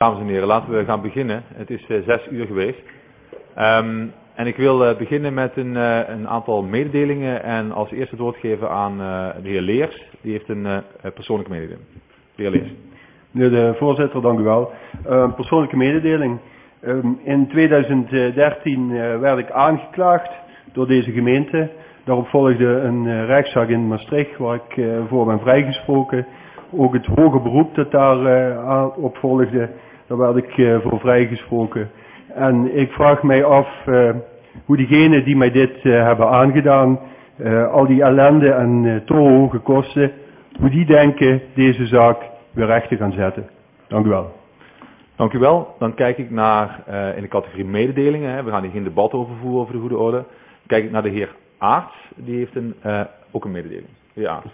Dames en heren, laten we gaan beginnen. Het is 6 uur geweest. En ik wil beginnen met een aantal mededelingen en als eerste het woord geven aan de heer Leers. Die heeft een persoonlijke mededeling. De heer Leers. Meneer de voorzitter, dank u wel. Persoonlijke mededeling. In 2013 werd ik aangeklaagd door deze gemeente. Daarop volgde een rechtszaak in Maastricht waar ik voor ben vrijgesproken. Ook het hoger beroep dat daarop volgde, daar werd ik voor vrijgesproken. En ik vraag mij af hoe diegenen die mij dit hebben aangedaan, al die ellende en torenhoge kosten, hoe die denken deze zaak weer recht te gaan zetten. Dank u wel. Dank u wel. Dan kijk ik naar in de categorie mededelingen. We gaan hier geen debat over voeren over de goede orde. Kijk ik naar de heer Aarts. Die heeft ook een mededeling. De heer Aarts.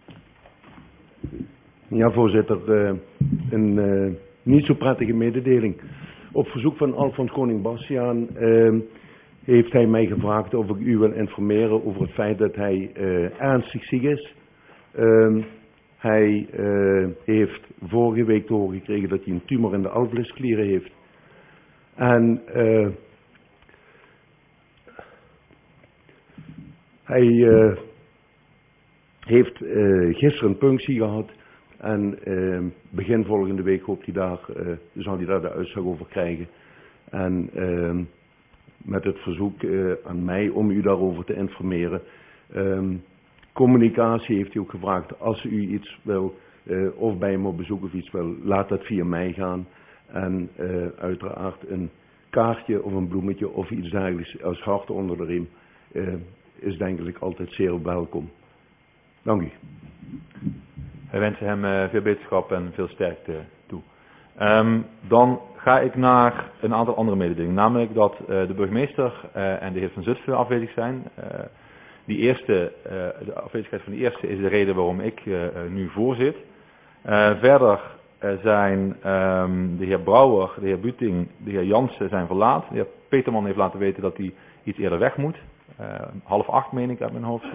Ja, voorzitter. Een niet zo prettige mededeling. Op verzoek van Alfons Koning-Bastiaan heeft hij mij gevraagd of ik u wil informeren over het feit dat hij ernstig ziek is. Hij heeft vorige week te horen gekregen dat hij een tumor in de alvleesklieren heeft. En hij heeft gisteren een punctie gehad. En begin volgende week hoopt hij zal hij daar de uitslag over krijgen. En met het verzoek aan mij om u daarover te informeren. Communicatie heeft hij ook gevraagd. Als u iets wil, of bij hem op bezoek of iets wil, laat dat via mij gaan. En uiteraard een kaartje of een bloemetje of iets dergelijks als hart onder de riem is denk ik altijd zeer welkom. Dank u. Wij wensen hem veel beterschap en veel sterkte toe. Dan ga ik naar een aantal andere mededelingen. Namelijk dat de burgemeester en de heer Van Zutphen afwezig zijn. De afwezigheid van de eerste is de reden waarom ik nu voorzit. Verder zijn de heer Brouwer, de heer Buting, de heer Jansen zijn verlaat. De heer Peterman heeft laten weten dat hij iets eerder weg moet. 7:30 meen ik uit mijn hoofd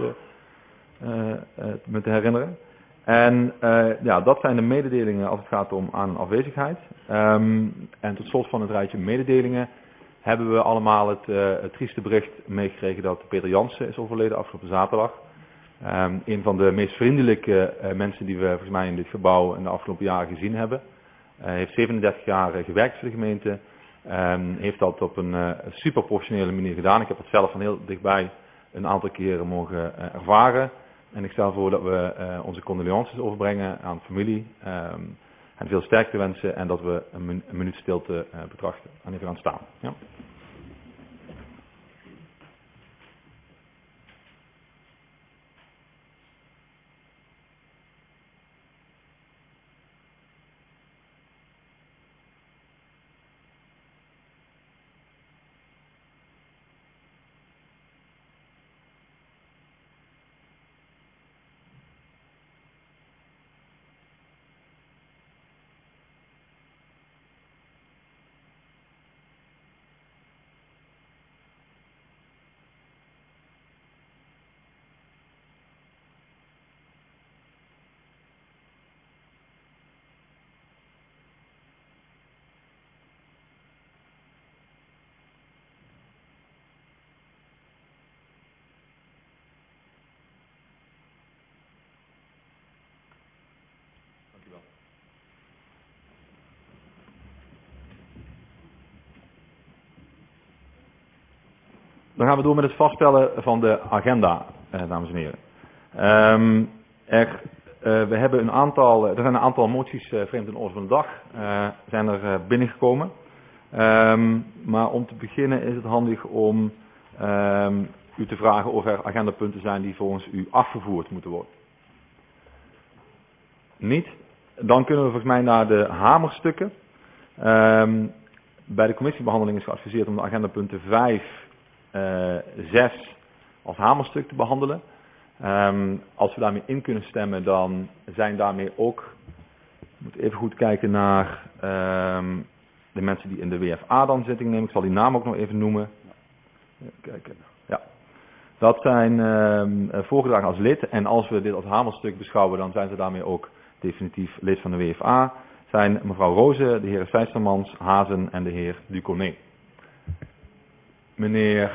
me te herinneren. En ja, dat zijn de mededelingen als het gaat om aan- en afwezigheid. En tot slot van het rijtje mededelingen hebben we allemaal het trieste bericht meegekregen dat Peter Jansen is overleden afgelopen zaterdag. Een van de meest vriendelijke mensen die we volgens mij in dit gebouw in de afgelopen jaren gezien hebben. Hij heeft 37 jaar gewerkt voor de gemeente. Heeft dat op een super professionele manier gedaan. Ik heb het zelf van heel dichtbij een aantal keren mogen ervaren. En ik stel voor dat we onze condolences overbrengen aan de familie. En veel sterkte wensen en dat we een minuut stilte betrachten. En even gaan staan. Ja. Dan gaan we door met het vaststellen van de agenda, dames en heren. We hebben er zijn een aantal moties vreemd in orde van de dag zijn er binnengekomen. Maar om te beginnen is het handig om u te vragen of er agendapunten zijn die volgens u afgevoerd moeten worden. Niet? Dan kunnen we volgens mij naar de hamerstukken. Bij de commissiebehandeling is geadviseerd om de agendapunten 5, 6 als hamerstuk te behandelen. Als we daarmee in kunnen stemmen, dan zijn daarmee ook, ik moet even goed kijken naar de mensen die in de WFA dan zitting nemen. Ik zal die naam ook nog even noemen. Even kijken. Ja. Dat zijn voorgedragen als lid en als we dit als hamerstuk beschouwen, dan zijn ze daarmee ook definitief lid van de WFA. zijn mevrouw Roze, de heer Sijstermans, Hazen en de heer Duconé. Meneer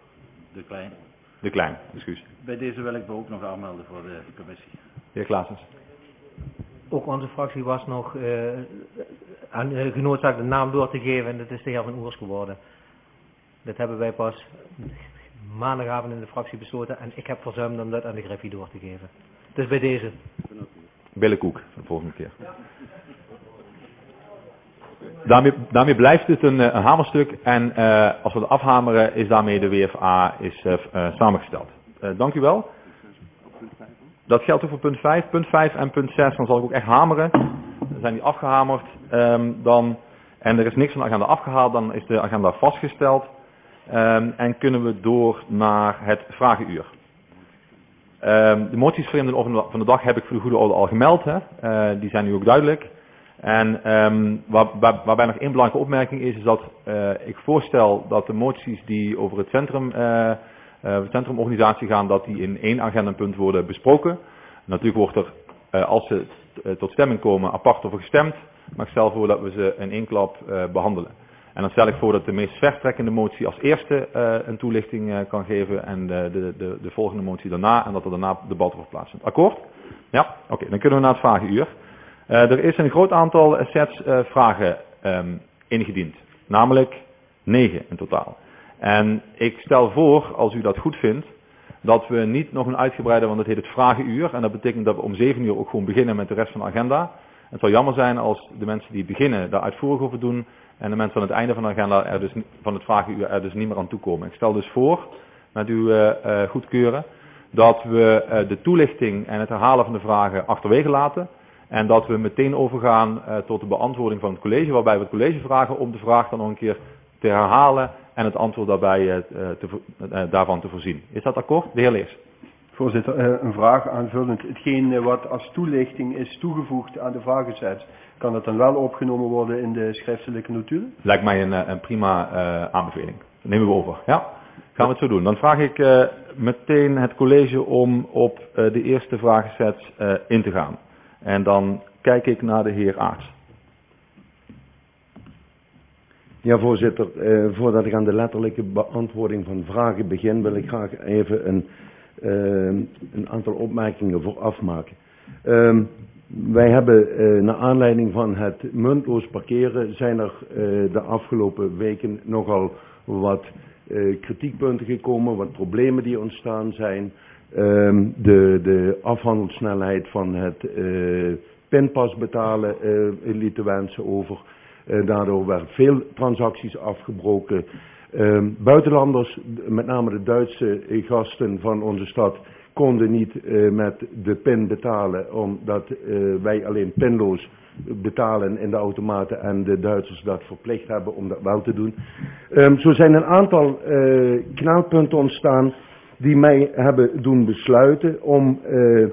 De Klein, excuus. Bij deze wil ik me ook nog aanmelden voor de commissie. Heer Klaasens. Ook onze fractie was nog genoodzaakt de naam door te geven en dat is de heer Van Oers geworden. Dat hebben wij pas maandagavond in de fractie besloten en ik heb verzuimd om dat aan de Griffie door te geven. Dus bij deze. Billenkoek, de volgende keer. Daarmee blijft het een hamerstuk en als we het afhameren is daarmee de WFA samengesteld. Dank u wel. Dat geldt ook voor punt 5. Punt 5 en punt 6, dan zal ik ook echt hameren. Dan zijn die afgehamerd. En er is niks van de agenda afgehaald, dan is de agenda vastgesteld. En kunnen we door naar het vragenuur. De moties voor in de orde van de dag heb ik voor de goede orde al gemeld. Die zijn nu ook duidelijk. En waarbij nog één belangrijke opmerking is dat ik voorstel dat de moties die over het centrumorganisatie gaan, dat die in één agendapunt worden besproken. Natuurlijk wordt er, als ze tot stemming komen, apart over gestemd. Maar ik stel voor dat we ze in één klap behandelen. En dan stel ik voor dat de meest verstrekkende motie als eerste een toelichting kan geven en de volgende motie daarna en dat er daarna debat over plaatsvindt. Akkoord? Ja? Oké, dan kunnen we naar het vragenuur. Er is een groot aantal sets vragen ingediend. Namelijk 9 in totaal. En ik stel voor, als u dat goed vindt, dat we niet nog een uitgebreide, want het heet het vragenuur. En dat betekent dat we om 7 uur ook gewoon beginnen met de rest van de agenda. Het zou jammer zijn als de mensen die beginnen daar uitvoerig over doen. En de mensen aan het einde van de agenda, van het vragenuur, er dus niet meer aan toekomen. Ik stel dus voor, met uw goedkeuren, dat we de toelichting en het herhalen van de vragen achterwege laten. En dat we meteen overgaan tot de beantwoording van het college, waarbij we het college vragen om de vraag dan nog een keer te herhalen en het antwoord daarbij daarvan te voorzien. Is dat akkoord? De heer Leers. Voorzitter, een vraag aanvullend. Hetgeen wat als toelichting is toegevoegd aan de vragenzet, kan dat dan wel opgenomen worden in de schriftelijke notulen? Lijkt mij een prima aanbeveling. Dat nemen we over. Ja? Gaan we het zo doen. Dan vraag ik meteen het college om op de eerste vragenzet in te gaan. En dan kijk ik naar de heer Aarts. Ja, voorzitter, voordat ik aan de letterlijke beantwoording van vragen begin, wil ik graag even een aantal opmerkingen vooraf maken. Wij hebben, naar aanleiding van het muntloos parkeren, zijn er de afgelopen weken nogal wat kritiekpunten gekomen, wat problemen die ontstaan zijn. De afhandelsnelheid van het pinpas betalen lieten wensen over. Daardoor werden veel transacties afgebroken. Buitenlanders, met name de Duitse gasten van onze stad, konden niet met de pin betalen, omdat wij alleen pinloos betalen in de automaten en de Duitsers dat verplicht hebben om dat wel te doen. Zo zijn een aantal knelpunten ontstaan die mij hebben doen besluiten om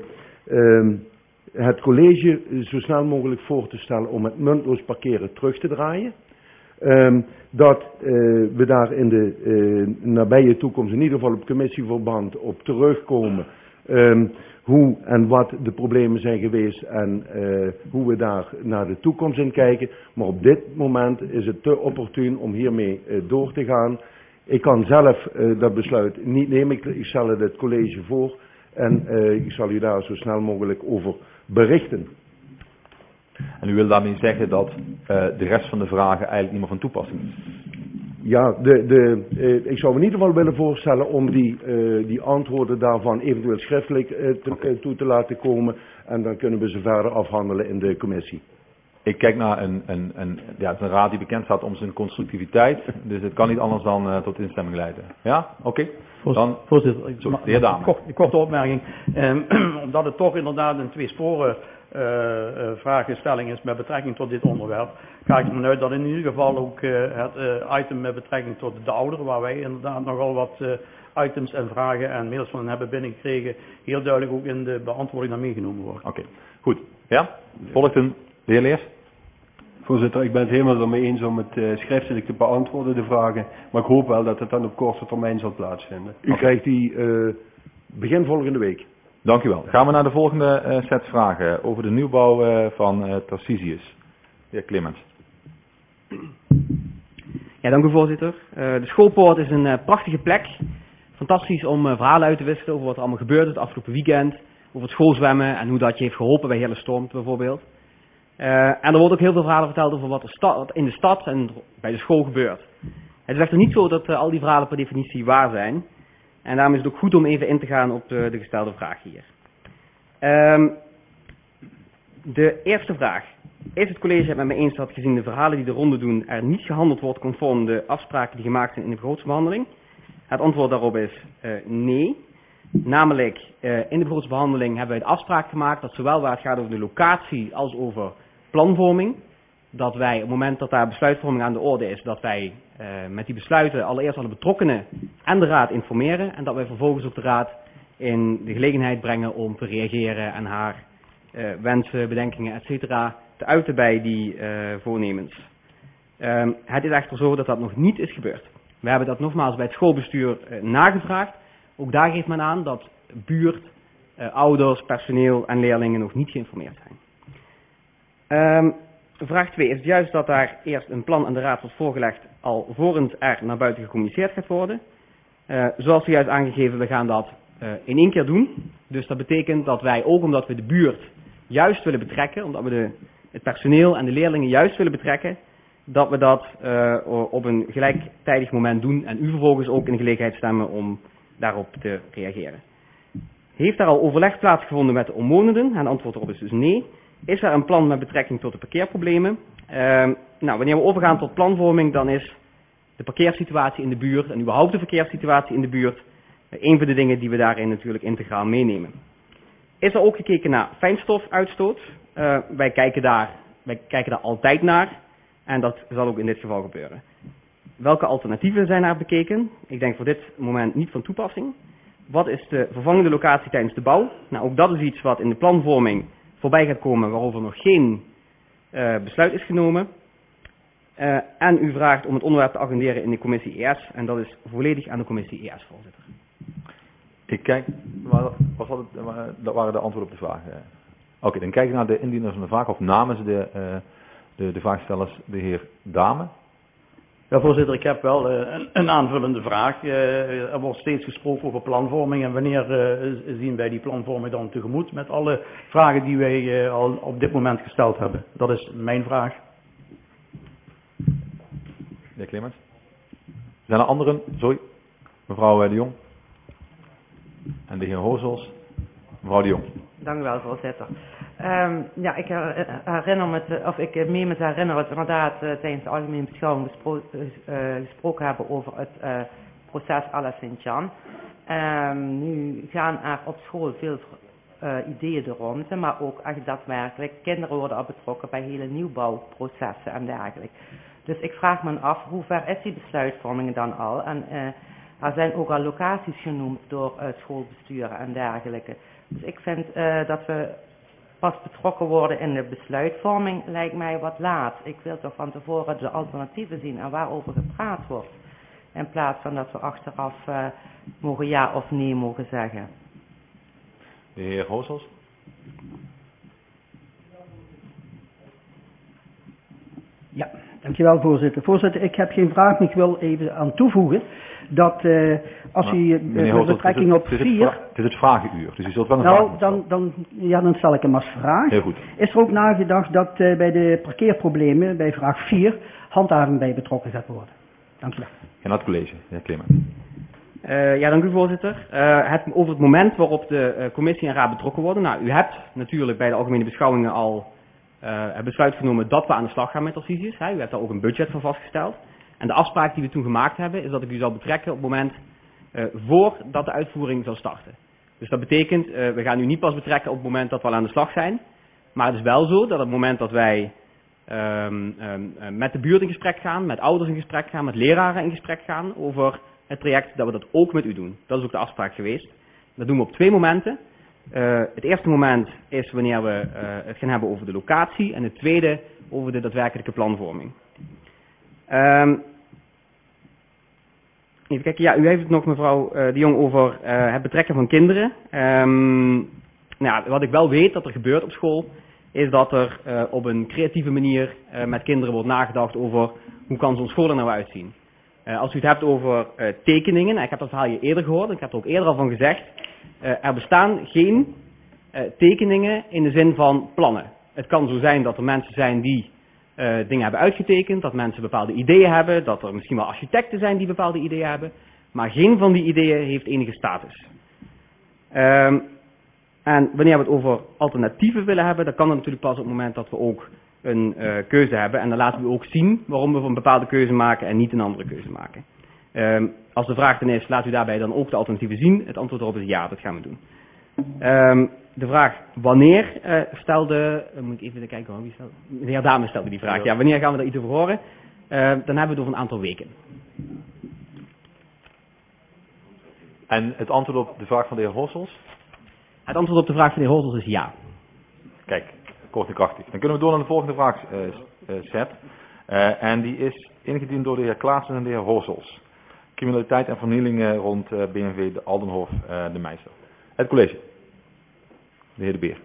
het college zo snel mogelijk voor te stellen om het muntloos parkeren terug te draaien. Dat we daar in de nabije toekomst, in ieder geval op commissieverband, op terugkomen. Hoe en wat de problemen zijn geweest en hoe we daar naar de toekomst in kijken. Maar op dit moment is het te opportun om hiermee door te gaan. Ik kan zelf dat besluit niet nemen. Ik stel het college voor en ik zal u daar zo snel mogelijk over berichten. En u wil daarmee zeggen dat de rest van de vragen eigenlijk niet meer van toepassing is? Ja, ik zou me in ieder geval willen voorstellen om die antwoorden daarvan eventueel schriftelijk toe te laten komen. En dan kunnen we ze verder afhandelen in de commissie. Ik kijk naar een raad die bekend staat om zijn constructiviteit. Dus het kan niet anders dan tot instemming leiden. Ja? Oké. Dan, voorzitter, de heer Dame. Een korte opmerking. Omdat het toch inderdaad een tweesporen vragenstelling is met betrekking tot dit onderwerp, ga ik ervan uit dat in ieder geval ook het item met betrekking tot de ouderen, waar wij inderdaad nogal wat items en vragen en mails van hebben binnengekregen, heel duidelijk ook in de beantwoording naar meegenomen wordt. Oké, goed. Ja? Volgt de heer Leers? Voorzitter, ik ben het helemaal ermee eens om het schriftelijk te beantwoorden, de vragen. Maar ik hoop wel dat het dan op korte termijn zal plaatsvinden. U krijgt die begin volgende week. Dank u wel. Gaan we naar de volgende set vragen over de nieuwbouw van Tarcisius. heer Clemens. Ja, dank u voorzitter. De schoolpoort is een prachtige plek. Fantastisch om verhalen uit te wisselen over wat er allemaal gebeurd is het afgelopen weekend. Over het schoolzwemmen en hoe dat je heeft geholpen bij hele storm bijvoorbeeld. En er wordt ook heel veel verhalen verteld over wat in de stad en bij de school gebeurt. Het is echter niet zo dat al die verhalen per definitie waar zijn. En daarom is het ook goed om even in te gaan op de gestelde vraag hier. De eerste vraag. Is het college het met me eens dat gezien de verhalen die de ronde doen er niet gehandeld wordt conform de afspraken die gemaakt zijn in de begrotingsbehandeling? Het antwoord daarop is nee. Namelijk, in de begrotingsbehandeling hebben wij de afspraak gemaakt dat zowel waar het gaat over de locatie als over planvorming, dat wij op het moment dat daar besluitvorming aan de orde is, dat wij met die besluiten allereerst alle betrokkenen en de raad informeren en dat wij vervolgens ook de raad in de gelegenheid brengen om te reageren en haar wensen, bedenkingen, etc. te uiten bij die voornemens. Het is echter zo dat dat nog niet is gebeurd. We hebben dat nogmaals bij het schoolbestuur nagevraagd. Ook daar geeft men aan dat buurt, ouders, personeel en leerlingen nog niet geïnformeerd zijn. Vraag 2. Is het juist dat daar eerst een plan aan de raad wordt voorgelegd alvorens er naar buiten gecommuniceerd gaat worden? Zoals zojuist aangegeven, we gaan dat in één keer doen. Dus dat betekent dat wij, ook omdat we de buurt juist willen betrekken, omdat we het personeel en de leerlingen juist willen betrekken, dat we dat op een gelijktijdig moment doen en u vervolgens ook in de gelegenheid stemmen om daarop te reageren. Heeft daar al overleg plaatsgevonden met de omwonenden? En het antwoord erop is dus nee. Is er een plan met betrekking tot de parkeerproblemen? Wanneer we overgaan tot planvorming, dan is de parkeersituatie in de buurt en überhaupt de verkeerssituatie in de buurt een van de dingen die we daarin natuurlijk integraal meenemen. Is er ook gekeken naar fijnstofuitstoot? Wij kijken daar altijd naar en dat zal ook in dit geval gebeuren. Welke alternatieven zijn er bekeken? Ik denk voor dit moment niet van toepassing. Wat is de vervangende locatie tijdens de bouw? Nou, ook dat is iets wat in de planvorming voorbij gaat komen, waarover nog geen besluit is genomen. En u vraagt om het onderwerp te agenderen in de commissie ES. En dat is volledig aan de commissie ES, voorzitter. Ik kijk, dat waren de antwoorden op de vragen. Oké, dan kijk ik naar de indieners van de vraag, of namens de vraagstellers, de heer Dame. Ja, voorzitter, ik heb wel een aanvullende vraag. Er wordt steeds gesproken over planvorming en wanneer zien wij die planvorming dan tegemoet met alle vragen die wij al op dit moment gesteld hebben? Dat is mijn vraag. De heer Clemens. Zijn er anderen? Sorry. Mevrouw de Jong. En de heer Hozels. Mevrouw de Jong. Dank u wel, voorzitter. Ik herinner me, ik meen me te herinneren dat we inderdaad tijdens de algemene beschouwing gesproken hebben over het proces à la Sint-Jan. Nu gaan er op school veel ideeën de ronde, maar ook echt daadwerkelijk kinderen worden al betrokken bij hele nieuwbouwprocessen en dergelijke. Dus ik vraag me af, hoe ver is die besluitvorming dan al? En er zijn ook al locaties genoemd door schoolbesturen en dergelijke. Dus ik vind dat we pas betrokken worden in de besluitvorming lijkt mij wat laat. Ik wil toch van tevoren de alternatieven zien en waarover gepraat wordt. In plaats van dat we achteraf mogen ja of nee mogen zeggen. De heer Hozels. Ja, dankjewel voorzitter. Voorzitter, ik heb geen vraag, maar ik wil even aan toevoegen dat als u met betrekking op 4... Het is het vragenuur, dus u zult wel een vraag dan stel ik hem als vraag. Heel goed. Is er ook nagedacht dat bij de parkeerproblemen, bij vraag 4, handhaving bij betrokken gaat worden? Dank u wel. En het college, heer Clemens. Dank u voorzitter. Over het moment waarop de commissie en raad betrokken worden. Nou, u hebt natuurlijk bij de algemene beschouwingen al het besluit genomen dat we aan de slag gaan met advies. U hebt daar ook een budget voor vastgesteld. En de afspraak die we toen gemaakt hebben is dat ik u zal betrekken op het moment voordat de uitvoering zal starten. Dus dat betekent, we gaan u niet pas betrekken op het moment dat we al aan de slag zijn. Maar het is wel zo dat op het moment dat wij met de buurt in gesprek gaan, met ouders in gesprek gaan, met leraren in gesprek gaan over het traject, dat we dat ook met u doen. Dat is ook de afspraak geweest. Dat doen we op 2 momenten. Het eerste moment is wanneer we het gaan hebben over de locatie en het tweede over de daadwerkelijke planvorming. Even kijken, ja, u heeft het nog mevrouw de Jong over het betrekken van kinderen. Wat ik wel weet dat er gebeurt op school is dat er op een creatieve manier met kinderen wordt nagedacht over hoe kan zo'n school er nou uitzien. Als u het hebt over tekeningen, en ik heb dat verhaal hier eerder gehoord, ik heb er ook eerder al van gezegd, er bestaan geen tekeningen in de zin van plannen. Het kan zo zijn dat er mensen zijn die dingen hebben uitgetekend, dat mensen bepaalde ideeën hebben, dat er misschien wel architecten zijn die bepaalde ideeën hebben, maar geen van die ideeën heeft enige status. En wanneer we het over alternatieven willen hebben, dan kan dat natuurlijk pas op het moment dat we ook een keuze hebben. En dan laten we ook zien waarom we een bepaalde keuze maken en niet een andere keuze maken. Als de vraag dan is, laat u daarbij dan ook de alternatieven zien. Het antwoord erop is ja, dat gaan we doen. De vraag wanneer stelde, moet ik even kijken, wie stelde? De heer Dames stelde die vraag. Ja, wanneer gaan we daar iets over horen? Dan hebben we het over een aantal weken. En het antwoord op de vraag van de heer Horsels? Het antwoord op de vraag van de heer Horsels is ja. Kijk, kort en krachtig. Dan kunnen we door naar de volgende vraagset. En die is ingediend door de heer Klaassen en de heer Horsels. Criminaliteit en vernielingen rond BNV, de Aldenhof, de Meister. Het college. De heer De Beer.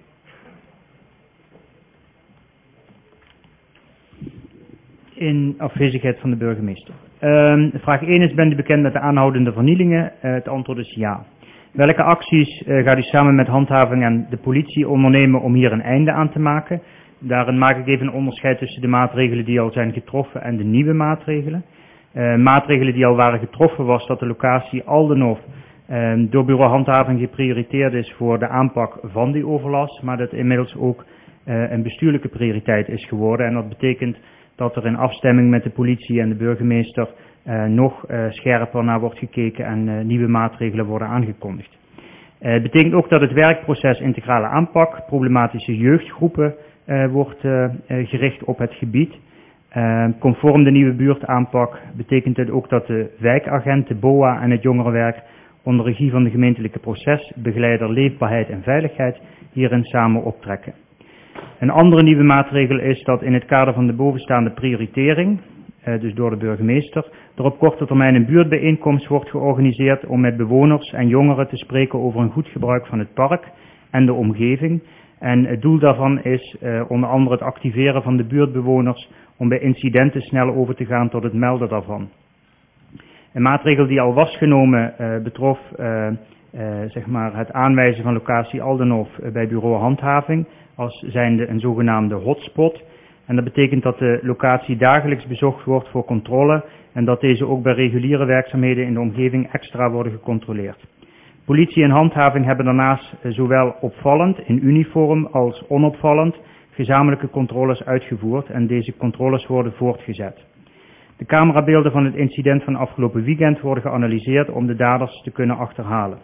In afwezigheid van de burgemeester. Vraag 1 is, bent u bekend met de aanhoudende vernielingen? Het antwoord is ja. Welke acties gaat u samen met handhaving en de politie ondernemen om hier een einde aan te maken? Daarin maak ik even een onderscheid tussen de maatregelen die al zijn getroffen en de nieuwe maatregelen. Maatregelen die al waren getroffen was dat de locatie Aldenhof door bureau handhaving geprioriteerd is voor de aanpak van die overlast, maar dat inmiddels ook een bestuurlijke prioriteit is geworden. En dat betekent dat er in afstemming met de politie en de burgemeester nog scherper naar wordt gekeken en nieuwe maatregelen worden aangekondigd. Het betekent ook dat het werkproces integrale aanpak, problematische jeugdgroepen wordt gericht op het gebied. Conform de nieuwe buurtaanpak betekent het ook dat de wijkagent, de BOA en het jongerenwerk onder regie van de gemeentelijke procesbegeleider Leefbaarheid en Veiligheid hierin samen optrekken. Een andere nieuwe maatregel is dat in het kader van de bovenstaande prioritering, dus door de burgemeester, er op korte termijn een buurtbijeenkomst wordt georganiseerd om met bewoners en jongeren te spreken over een goed gebruik van het park en de omgeving. En het doel daarvan is onder andere het activeren van de buurtbewoners om bij incidenten snel over te gaan tot het melden daarvan. Een maatregel die al was genomen betrof zeg maar het aanwijzen van locatie Aldenhof bij bureau handhaving als zijnde een zogenaamde hotspot. En dat betekent dat de locatie dagelijks bezocht wordt voor controle en dat deze ook bij reguliere werkzaamheden in de omgeving extra worden gecontroleerd. Politie en handhaving hebben daarnaast zowel opvallend in uniform als onopvallend gezamenlijke controles uitgevoerd en deze controles worden voortgezet. De camerabeelden van het incident van afgelopen weekend worden geanalyseerd om de daders te kunnen achterhalen.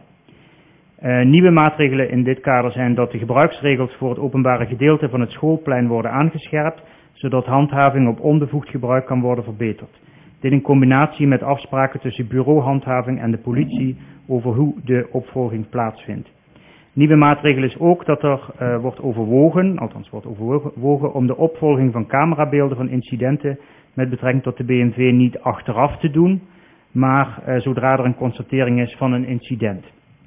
Nieuwe maatregelen in dit kader zijn dat de gebruiksregels voor het openbare gedeelte van het schoolplein worden aangescherpt, zodat handhaving op onbevoegd gebruik kan worden verbeterd. Dit in combinatie met afspraken tussen bureauhandhaving en de politie over hoe de opvolging plaatsvindt. Nieuwe maatregel is ook dat er wordt overwogen om de opvolging van camerabeelden van incidenten met betrekking tot de BNV niet achteraf te doen, maar zodra er een constatering is van een incident.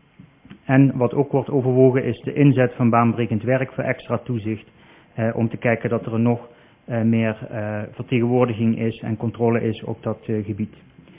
En wat ook wordt overwogen is de inzet van baanbrekend werk voor extra toezicht, om te kijken dat er nog meer vertegenwoordiging is en controle is op dat gebied.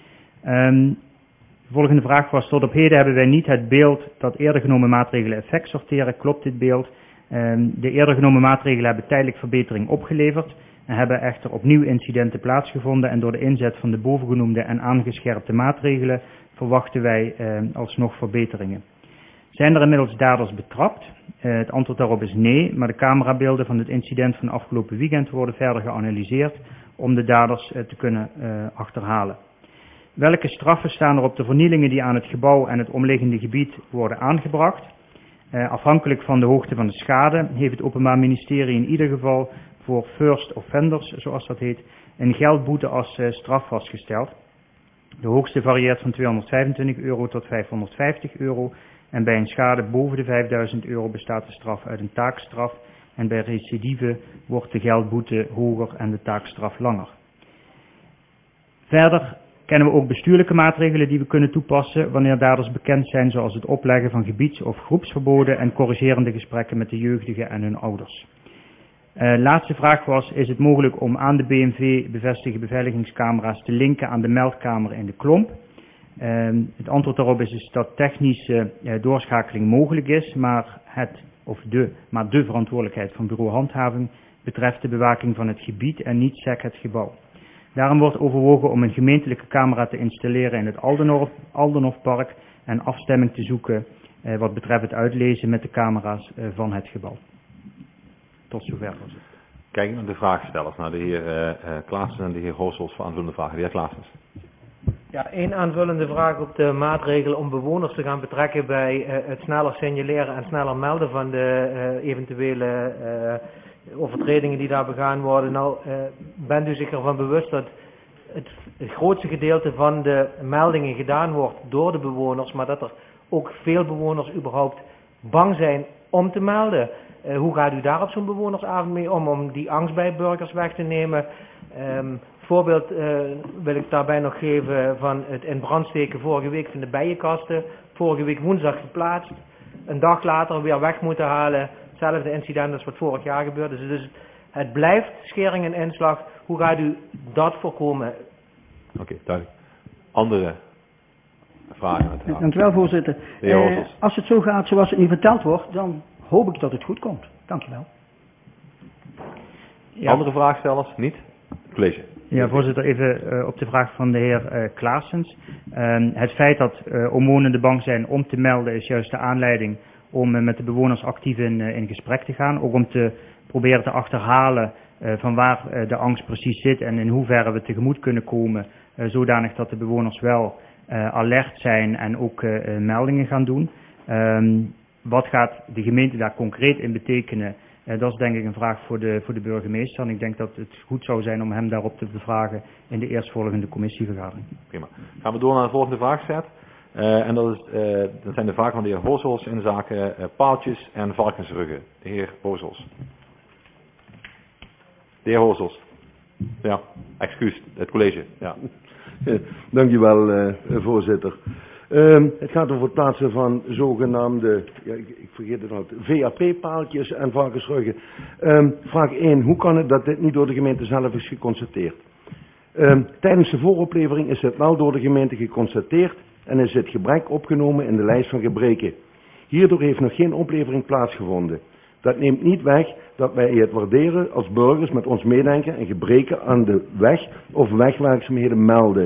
De volgende vraag was, tot op heden hebben wij niet het beeld dat eerder genomen maatregelen effect sorteren. Klopt dit beeld? De eerder genomen maatregelen hebben tijdelijk verbetering opgeleverd en hebben echter opnieuw incidenten plaatsgevonden en door de inzet van de bovengenoemde en aangescherpte maatregelen verwachten wij alsnog verbeteringen. Zijn er inmiddels daders betrapt? Het antwoord daarop is nee, maar de camerabeelden van het incident van afgelopen weekend worden verder geanalyseerd om de daders te kunnen achterhalen. Welke straffen staan er op de vernielingen die aan het gebouw en het omliggende gebied worden aangebracht? Afhankelijk van de hoogte van de schade heeft het Openbaar Ministerie in ieder geval voor first offenders, zoals dat heet, een geldboete als straf vastgesteld. De hoogste varieert van €225 tot €550 en bij een schade boven de €5000 bestaat de straf uit een taakstraf en bij recidive wordt de geldboete hoger en de taakstraf langer. Verder kennen we ook bestuurlijke maatregelen die we kunnen toepassen wanneer daders bekend zijn, zoals het opleggen van gebieds- of groepsverboden en corrigerende gesprekken met de jeugdigen en hun ouders. Laatste vraag was, is het mogelijk om aan de BMV bevestigde beveiligingscamera's te linken aan de meldkamer in de Klomp? Het antwoord daarop is dat technische doorschakeling mogelijk is, maar de verantwoordelijkheid van bureau handhaving betreft de bewaking van het gebied en niet SEC het gebouw. Daarom wordt overwogen om een gemeentelijke camera te installeren in het Aldenhofpark en afstemming te zoeken wat betreft het uitlezen met de camera's van het gebouw. Tot zover. Kijk naar de vraagstellers, naar de heer Klaassen en de heer Hossels voor aanvullende vragen. De heer Klaassen. Ja, één aanvullende vraag op de maatregel om bewoners te gaan betrekken bij het sneller signaleren en sneller melden van de eventuele overtredingen die daar begaan worden. Nou, bent u zich ervan bewust dat het grootste gedeelte van de meldingen gedaan wordt door de bewoners, maar dat er ook veel bewoners überhaupt bang zijn om te melden? Hoe gaat u daar op zo'n bewonersavond mee om die angst bij burgers weg te nemen? Voorbeeld wil ik daarbij nog geven van het in brand steken vorige week van de bijenkasten. Vorige week woensdag geplaatst. Een dag later weer weg moeten halen. Hetzelfde incident als wat vorig jaar gebeurde. Dus het blijft schering en inslag. Hoe gaat u dat voorkomen? Oké, duidelijk. Andere vragen? Dank u wel, voorzitter. Als het zo gaat zoals het nu verteld wordt, dan hoop ik dat het goed komt. Dank u wel. Ja. Andere vraagstellers? Niet? College. Ja, voorzitter, even op de vraag van de heer Klaassens. Het feit dat omwonenden bang zijn om te melden is juist de aanleiding om met de bewoners actief in gesprek te gaan. Ook om te proberen te achterhalen van waar de angst precies zit en in hoeverre we tegemoet kunnen komen. Zodanig dat de bewoners wel alert zijn en ook meldingen gaan doen. Wat gaat de gemeente daar concreet in betekenen? Dat is denk ik een vraag voor de burgemeester. En ik denk dat het goed zou zijn om hem daarop te bevragen in de eerstvolgende commissievergadering. Prima. Gaan we door naar de volgende vraagset. En dat zijn de vragen van de heer Hozels in zaken paaltjes en varkensruggen. De heer Hozels. De heer Hozels. Ja, excuus, het college. Ja. Dankjewel, voorzitter. Het gaat over het plaatsen van zogenaamde, ik vergeet het nou, VAP-paaltjes en varkensruggen. Vraag 1, hoe kan het dat dit niet door de gemeente zelf is geconstateerd? Tijdens de vooroplevering is het wel door de gemeente geconstateerd en is het gebrek opgenomen in de lijst van gebreken. Hierdoor heeft nog geen oplevering plaatsgevonden. Dat neemt niet weg dat wij het waarderen als burgers met ons meedenken en gebreken aan de weg of wegwerkzaamheden melden.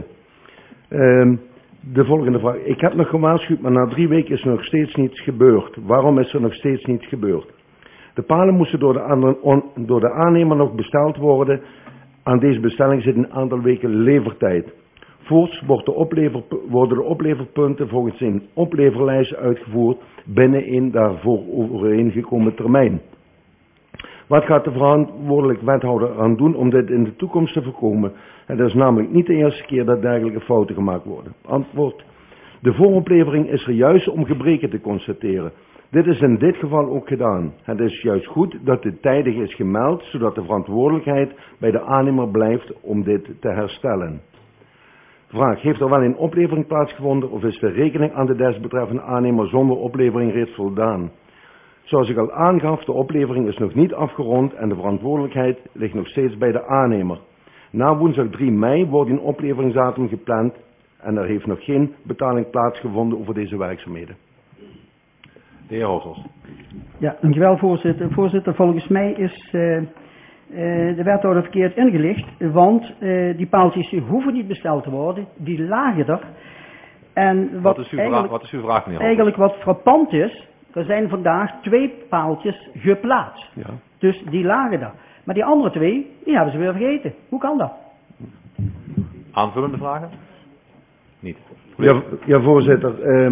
De volgende vraag. Ik heb nog gewaarschuwd, maar na 3 weken is er nog steeds niets gebeurd. Waarom is er nog steeds niets gebeurd? De palen moesten door de aannemer nog besteld worden. Aan deze bestelling zit een aantal weken levertijd. Voorts worden de opleverpunten volgens een opleverlijst uitgevoerd binnen een daarvoor overeengekomen termijn. Wat gaat de verantwoordelijk wethouder aan doen om dit in de toekomst te voorkomen? Het is namelijk niet de eerste keer dat dergelijke fouten gemaakt worden. Antwoord. De vooroplevering is er juist om gebreken te constateren. Dit is in dit geval ook gedaan. Het is juist goed dat dit tijdig is gemeld, zodat de verantwoordelijkheid bij de aannemer blijft om dit te herstellen. Vraag. Heeft er wel een oplevering plaatsgevonden of is de rekening aan de desbetreffende aannemer zonder oplevering reeds voldaan? Zoals ik al aangaf, de oplevering is nog niet afgerond en de verantwoordelijkheid ligt nog steeds bij de aannemer. Na woensdag 3 mei wordt een opleveringsdatum gepland en er heeft nog geen betaling plaatsgevonden over deze werkzaamheden. De heer Hozels. Ja, dankjewel voorzitter. Voorzitter, volgens mij is de wethouder verkeerd ingelicht, want die paaltjes hoeven niet besteld te worden, die lagen er. En wat is uw vraag, meneer Hozels? Eigenlijk wat frappant is, er zijn vandaag 2 paaltjes geplaatst. Ja. Dus die lagen er. Maar die andere 2, die hebben ze weer vergeten. Hoe kan dat? Aanvullende vragen? Niet. Ja, voorzitter.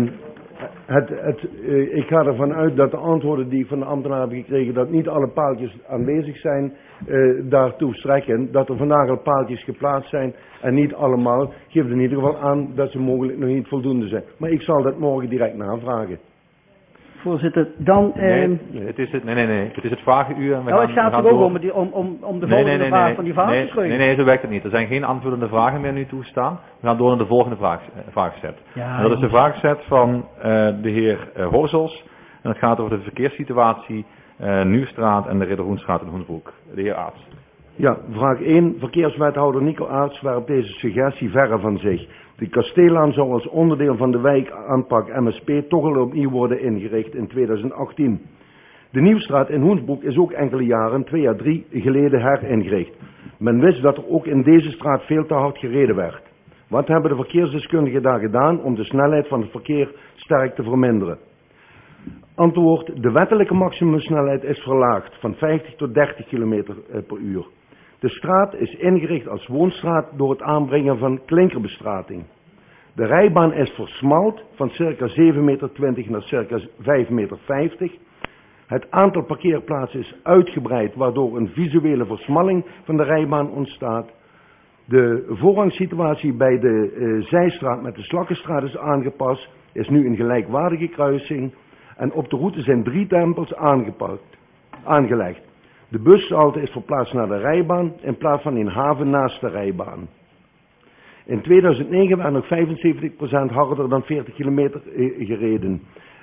Ik ga ervan uit dat de antwoorden die ik van de ambtenaar heb gekregen, dat niet alle paaltjes aanwezig zijn, daartoe strekken. Dat er vandaag al paaltjes geplaatst zijn en niet allemaal, geeft in ieder geval aan dat ze mogelijk nog niet voldoende zijn. Maar ik zal dat morgen direct navragen. Voorzitter, dan... Nee, het is het vragenuur. En het gaat er ook om de volgende vraag van die varkensruggen. Nee, zo werkt het niet. Er zijn geen aanvullende vragen meer nu toestaan. We gaan door naar de volgende vraagset. Ja, en dat is de vraagset van de heer Hozels. En het gaat over de verkeerssituatie Nieuwstraat en de Ridderhoenstraat in Hoensbroek. De heer Aarts. Ja, vraag 1. Verkeerswethouder Nico Aarts werpt deze suggestie verre van zich. De Kasteelaan zou als onderdeel van de wijkaanpak MSP toch al opnieuw worden ingericht in 2018. De Nieuwstraat in Hoensbroek is ook enkele jaren, 2 à 3 geleden heringericht. Men wist dat er ook in deze straat veel te hard gereden werd. Wat hebben de verkeersdeskundigen daar gedaan om de snelheid van het verkeer sterk te verminderen? Antwoord, de wettelijke maximumsnelheid is verlaagd van 50 tot 30 km per uur. De straat is ingericht als woonstraat door het aanbrengen van klinkerbestrating. De rijbaan is versmalt van circa 7,20 meter naar circa 5,50 meter. Het aantal parkeerplaatsen is uitgebreid, waardoor een visuele versmalling van de rijbaan ontstaat. De voorrangssituatie bij de zijstraat met de Slakkenstraat is aangepast, is nu een gelijkwaardige kruising. En op de route zijn 3 drempels aangelegd. De bushalte is verplaatst naar de rijbaan in plaats van in haven naast de rijbaan. In 2009 werd nog 75% harder dan 40 kilometer gereden.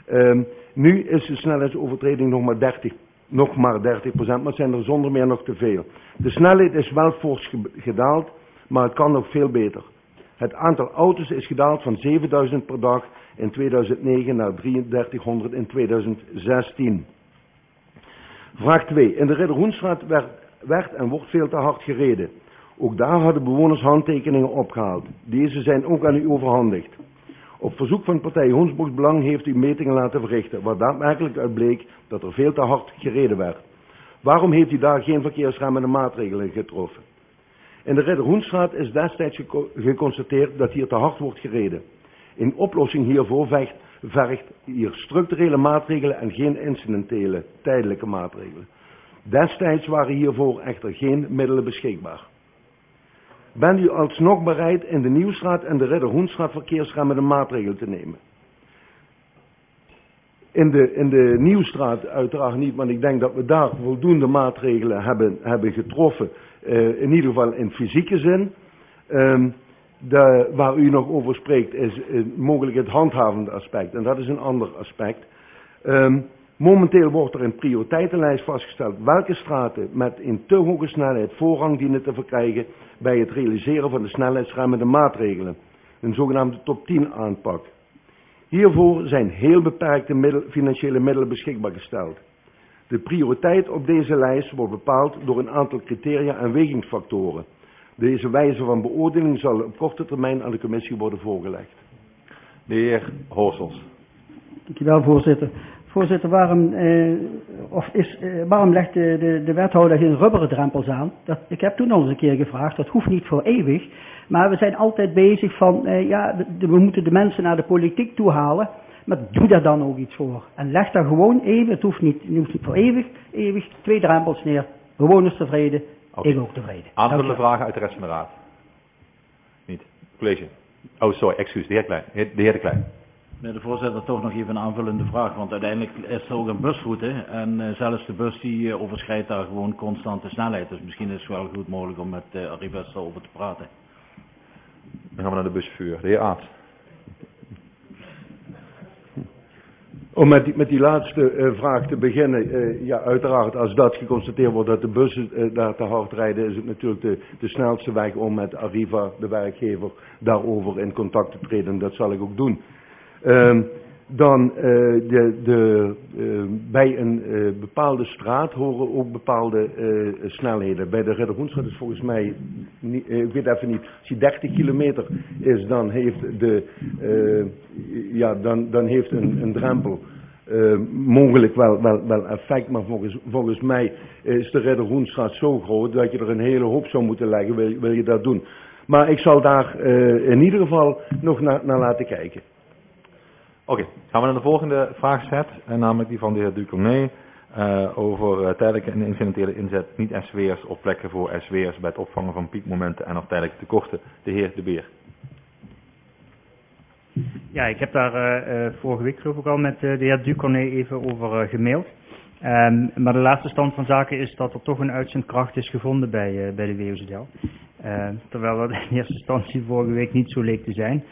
Nu is de snelheidsovertreding nog maar 30%, maar zijn er zonder meer nog te veel. De snelheid is wel fors gedaald, maar het kan nog veel beter. Het aantal auto's is gedaald van 7000 per dag in 2009 naar 3300 in 2016. Vraag 2. In de Ridderhoenstraat werd en wordt veel te hard gereden. Ook daar hadden bewoners handtekeningen opgehaald. Deze zijn ook aan u overhandigd. Op verzoek van partij Hoensbroeks Belang heeft u metingen laten verrichten, waar daadwerkelijk uit bleek dat er veel te hard gereden werd. Waarom heeft u daar geen verkeersremmende maatregelen getroffen? In de Ridderhoenstraat is destijds geconstateerd dat hier te hard wordt gereden. Een oplossing hiervoor vergt hier structurele maatregelen en geen incidentele, tijdelijke maatregelen. Destijds waren hiervoor echter geen middelen beschikbaar. Bent u alsnog bereid in de Nieuwstraat en de Ridderhoenstraat verkeersremmende maatregelen te nemen? In de Nieuwstraat uiteraard niet, want ik denk dat we daar voldoende maatregelen hebben getroffen. In ieder geval in fysieke zin. Waar u nog over spreekt is mogelijk het handhavende aspect. En dat is een ander aspect. Momenteel wordt er een prioriteitenlijst vastgesteld welke straten met een te hoge snelheid voorrang dienen te verkrijgen bij het realiseren van de snelheidsremmende maatregelen. Een zogenaamde top 10 aanpak. Hiervoor zijn heel beperkte financiële middelen beschikbaar gesteld. De prioriteit op deze lijst wordt bepaald door een aantal criteria en wegingsfactoren. Deze wijze van beoordeling zal op korte termijn aan de commissie worden voorgelegd. De heer Horsels. Dankjewel, voorzitter. Voorzitter, waarom legt de wethouder geen rubberen drempels aan? Ik heb toen al eens een keer gevraagd, dat hoeft niet voor eeuwig. Maar we zijn altijd bezig van, we moeten de mensen naar de politiek toe halen. Maar doe daar dan ook iets voor. En leg daar gewoon even, het hoeft niet voor eeuwig 2 drempels neer. Bewoners tevreden, ik ook tevreden. Aanvullende vragen uit de rest van de raad? Niet. College. Oh, sorry, excuus, de heer De Klein. Meneer de voorzitter, toch nog even een aanvullende vraag, want uiteindelijk is er ook een busroute en zelfs de bus die overschrijdt daar gewoon constante snelheid. Dus misschien is het wel goed mogelijk om met Arribas daarover te praten. Dan gaan we naar de buschauffeur, de heer Aarts. Om met die laatste vraag te beginnen, uiteraard als dat geconstateerd wordt dat de bussen daar te hard rijden, is het natuurlijk de snelste weg om met Arriva, de werkgever, daarover in contact te treden. Dat zal ik ook doen. Bij een bepaalde straat horen ook bepaalde snelheden. Bij de Ridderhoenstraat is volgens mij, ik weet even niet, als die 30 kilometer is, dan heeft dan heeft een drempel mogelijk wel effect. Maar volgens mij is de Ridderhoenstraat zo groot dat je er een hele hoop zou moeten leggen, wil je dat doen. Maar ik zal daar in ieder geval nog naar laten kijken. Oké, gaan we naar de volgende vraagset, namelijk die van de heer Duconnet, over tijdelijke en incidentele inzet niet-SW'ers op plekken voor SW'ers bij het opvangen van piekmomenten en of tijdelijke tekorten. De heer De Beer. Ja, ik heb daar vorige week geloof ik al met de heer Duconnet even over gemaild. Maar de laatste stand van zaken is dat er toch een uitzendkracht is gevonden bij de WOZL. Terwijl dat in eerste instantie vorige week niet zo leek te zijn.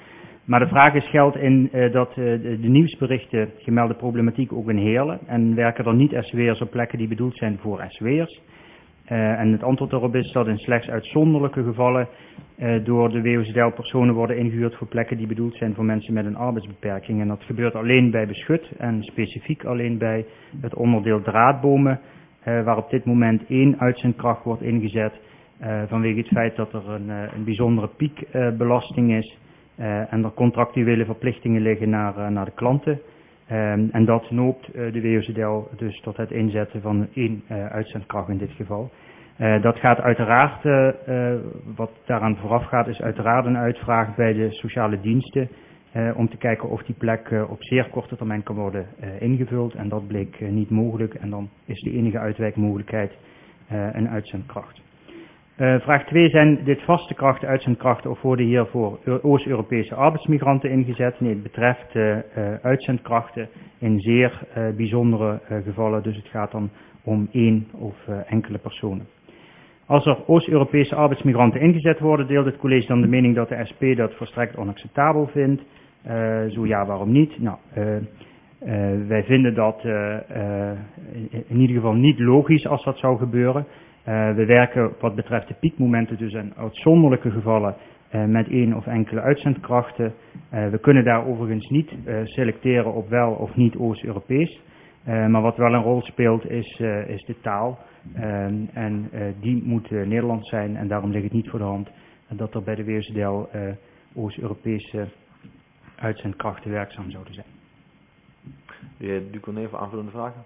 Maar de vraag is, geldt in dat de nieuwsberichten gemelde problematiek ook in Heerlen en werken er niet SW'ers op plekken die bedoeld zijn voor SW'ers? En het antwoord daarop is dat in slechts uitzonderlijke gevallen door de WOZL personen worden ingehuurd voor plekken die bedoeld zijn voor mensen met een arbeidsbeperking. En dat gebeurt alleen bij beschut en specifiek alleen bij het onderdeel draadbomen, waar op dit moment 1 uitzendkracht wordt ingezet vanwege het feit dat er een bijzondere piekbelasting is en er contractuele verplichtingen liggen naar de klanten. En dat noopt de WOZL dus tot het inzetten van 1 uitzendkracht in dit geval. Dat gaat uiteraard, wat daaraan vooraf gaat, is uiteraard een uitvraag bij de sociale diensten om te kijken of die plek op zeer korte termijn kan worden ingevuld. En dat bleek niet mogelijk en dan is de enige uitwijkmogelijkheid een uitzendkracht. Vraag 2, zijn dit vaste krachten, uitzendkrachten of worden hier voor Oost-Europese arbeidsmigranten ingezet? Nee, het betreft uitzendkrachten in zeer bijzondere gevallen, dus het gaat dan om 1 of enkele personen. Als er Oost-Europese arbeidsmigranten ingezet worden, deelt het college dan de mening dat de SP dat volstrekt onacceptabel vindt? Zo ja, waarom niet? Nou, wij vinden dat in ieder geval niet logisch als dat zou gebeuren. We werken wat betreft de piekmomenten dus in uitzonderlijke gevallen met 1 of enkele uitzendkrachten. We kunnen daar overigens niet selecteren op wel of niet Oost-Europees. Maar wat wel een rol speelt is de taal. En die moet Nederlands zijn en daarom ligt het niet voor de hand dat er bij de WOZL Oost-Europese uitzendkrachten werkzaam zouden zijn. De heer Ducournay voor aanvullende vragen?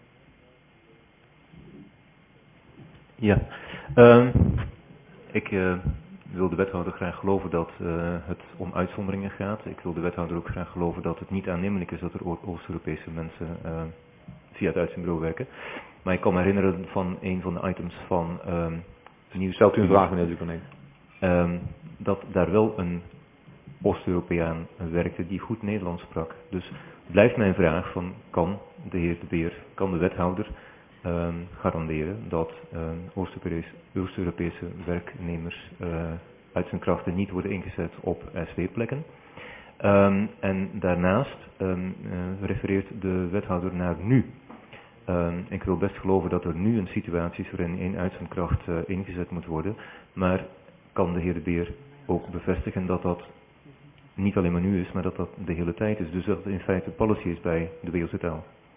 Ja, ik wil de wethouder graag geloven dat het om uitzonderingen gaat. Ik wil de wethouder ook graag geloven dat het niet aannemelijk is dat er Oost-Europese mensen via het uitzendbureau werken. Maar ik kan me herinneren van een van de items van nieuws. Stelt u een vraag, meneer Ducournay? Dat daar wel een Oost-Europeaan werkte die goed Nederlands sprak. Dus blijft mijn vraag van, kan de heer De Beer, kan de wethouder garanderen dat Oost-Europese werknemers uitzendkrachten niet worden ingezet op SW-plekken. En daarnaast refereert de wethouder naar nu. Ik wil best geloven dat er nu een situatie is waarin 1 uitzendkracht ingezet moet worden, maar kan de heer De Beer ook bevestigen dat dat niet alleen maar nu is, maar dat dat de hele tijd is. Dus dat het in feite policy is bij de WOZL.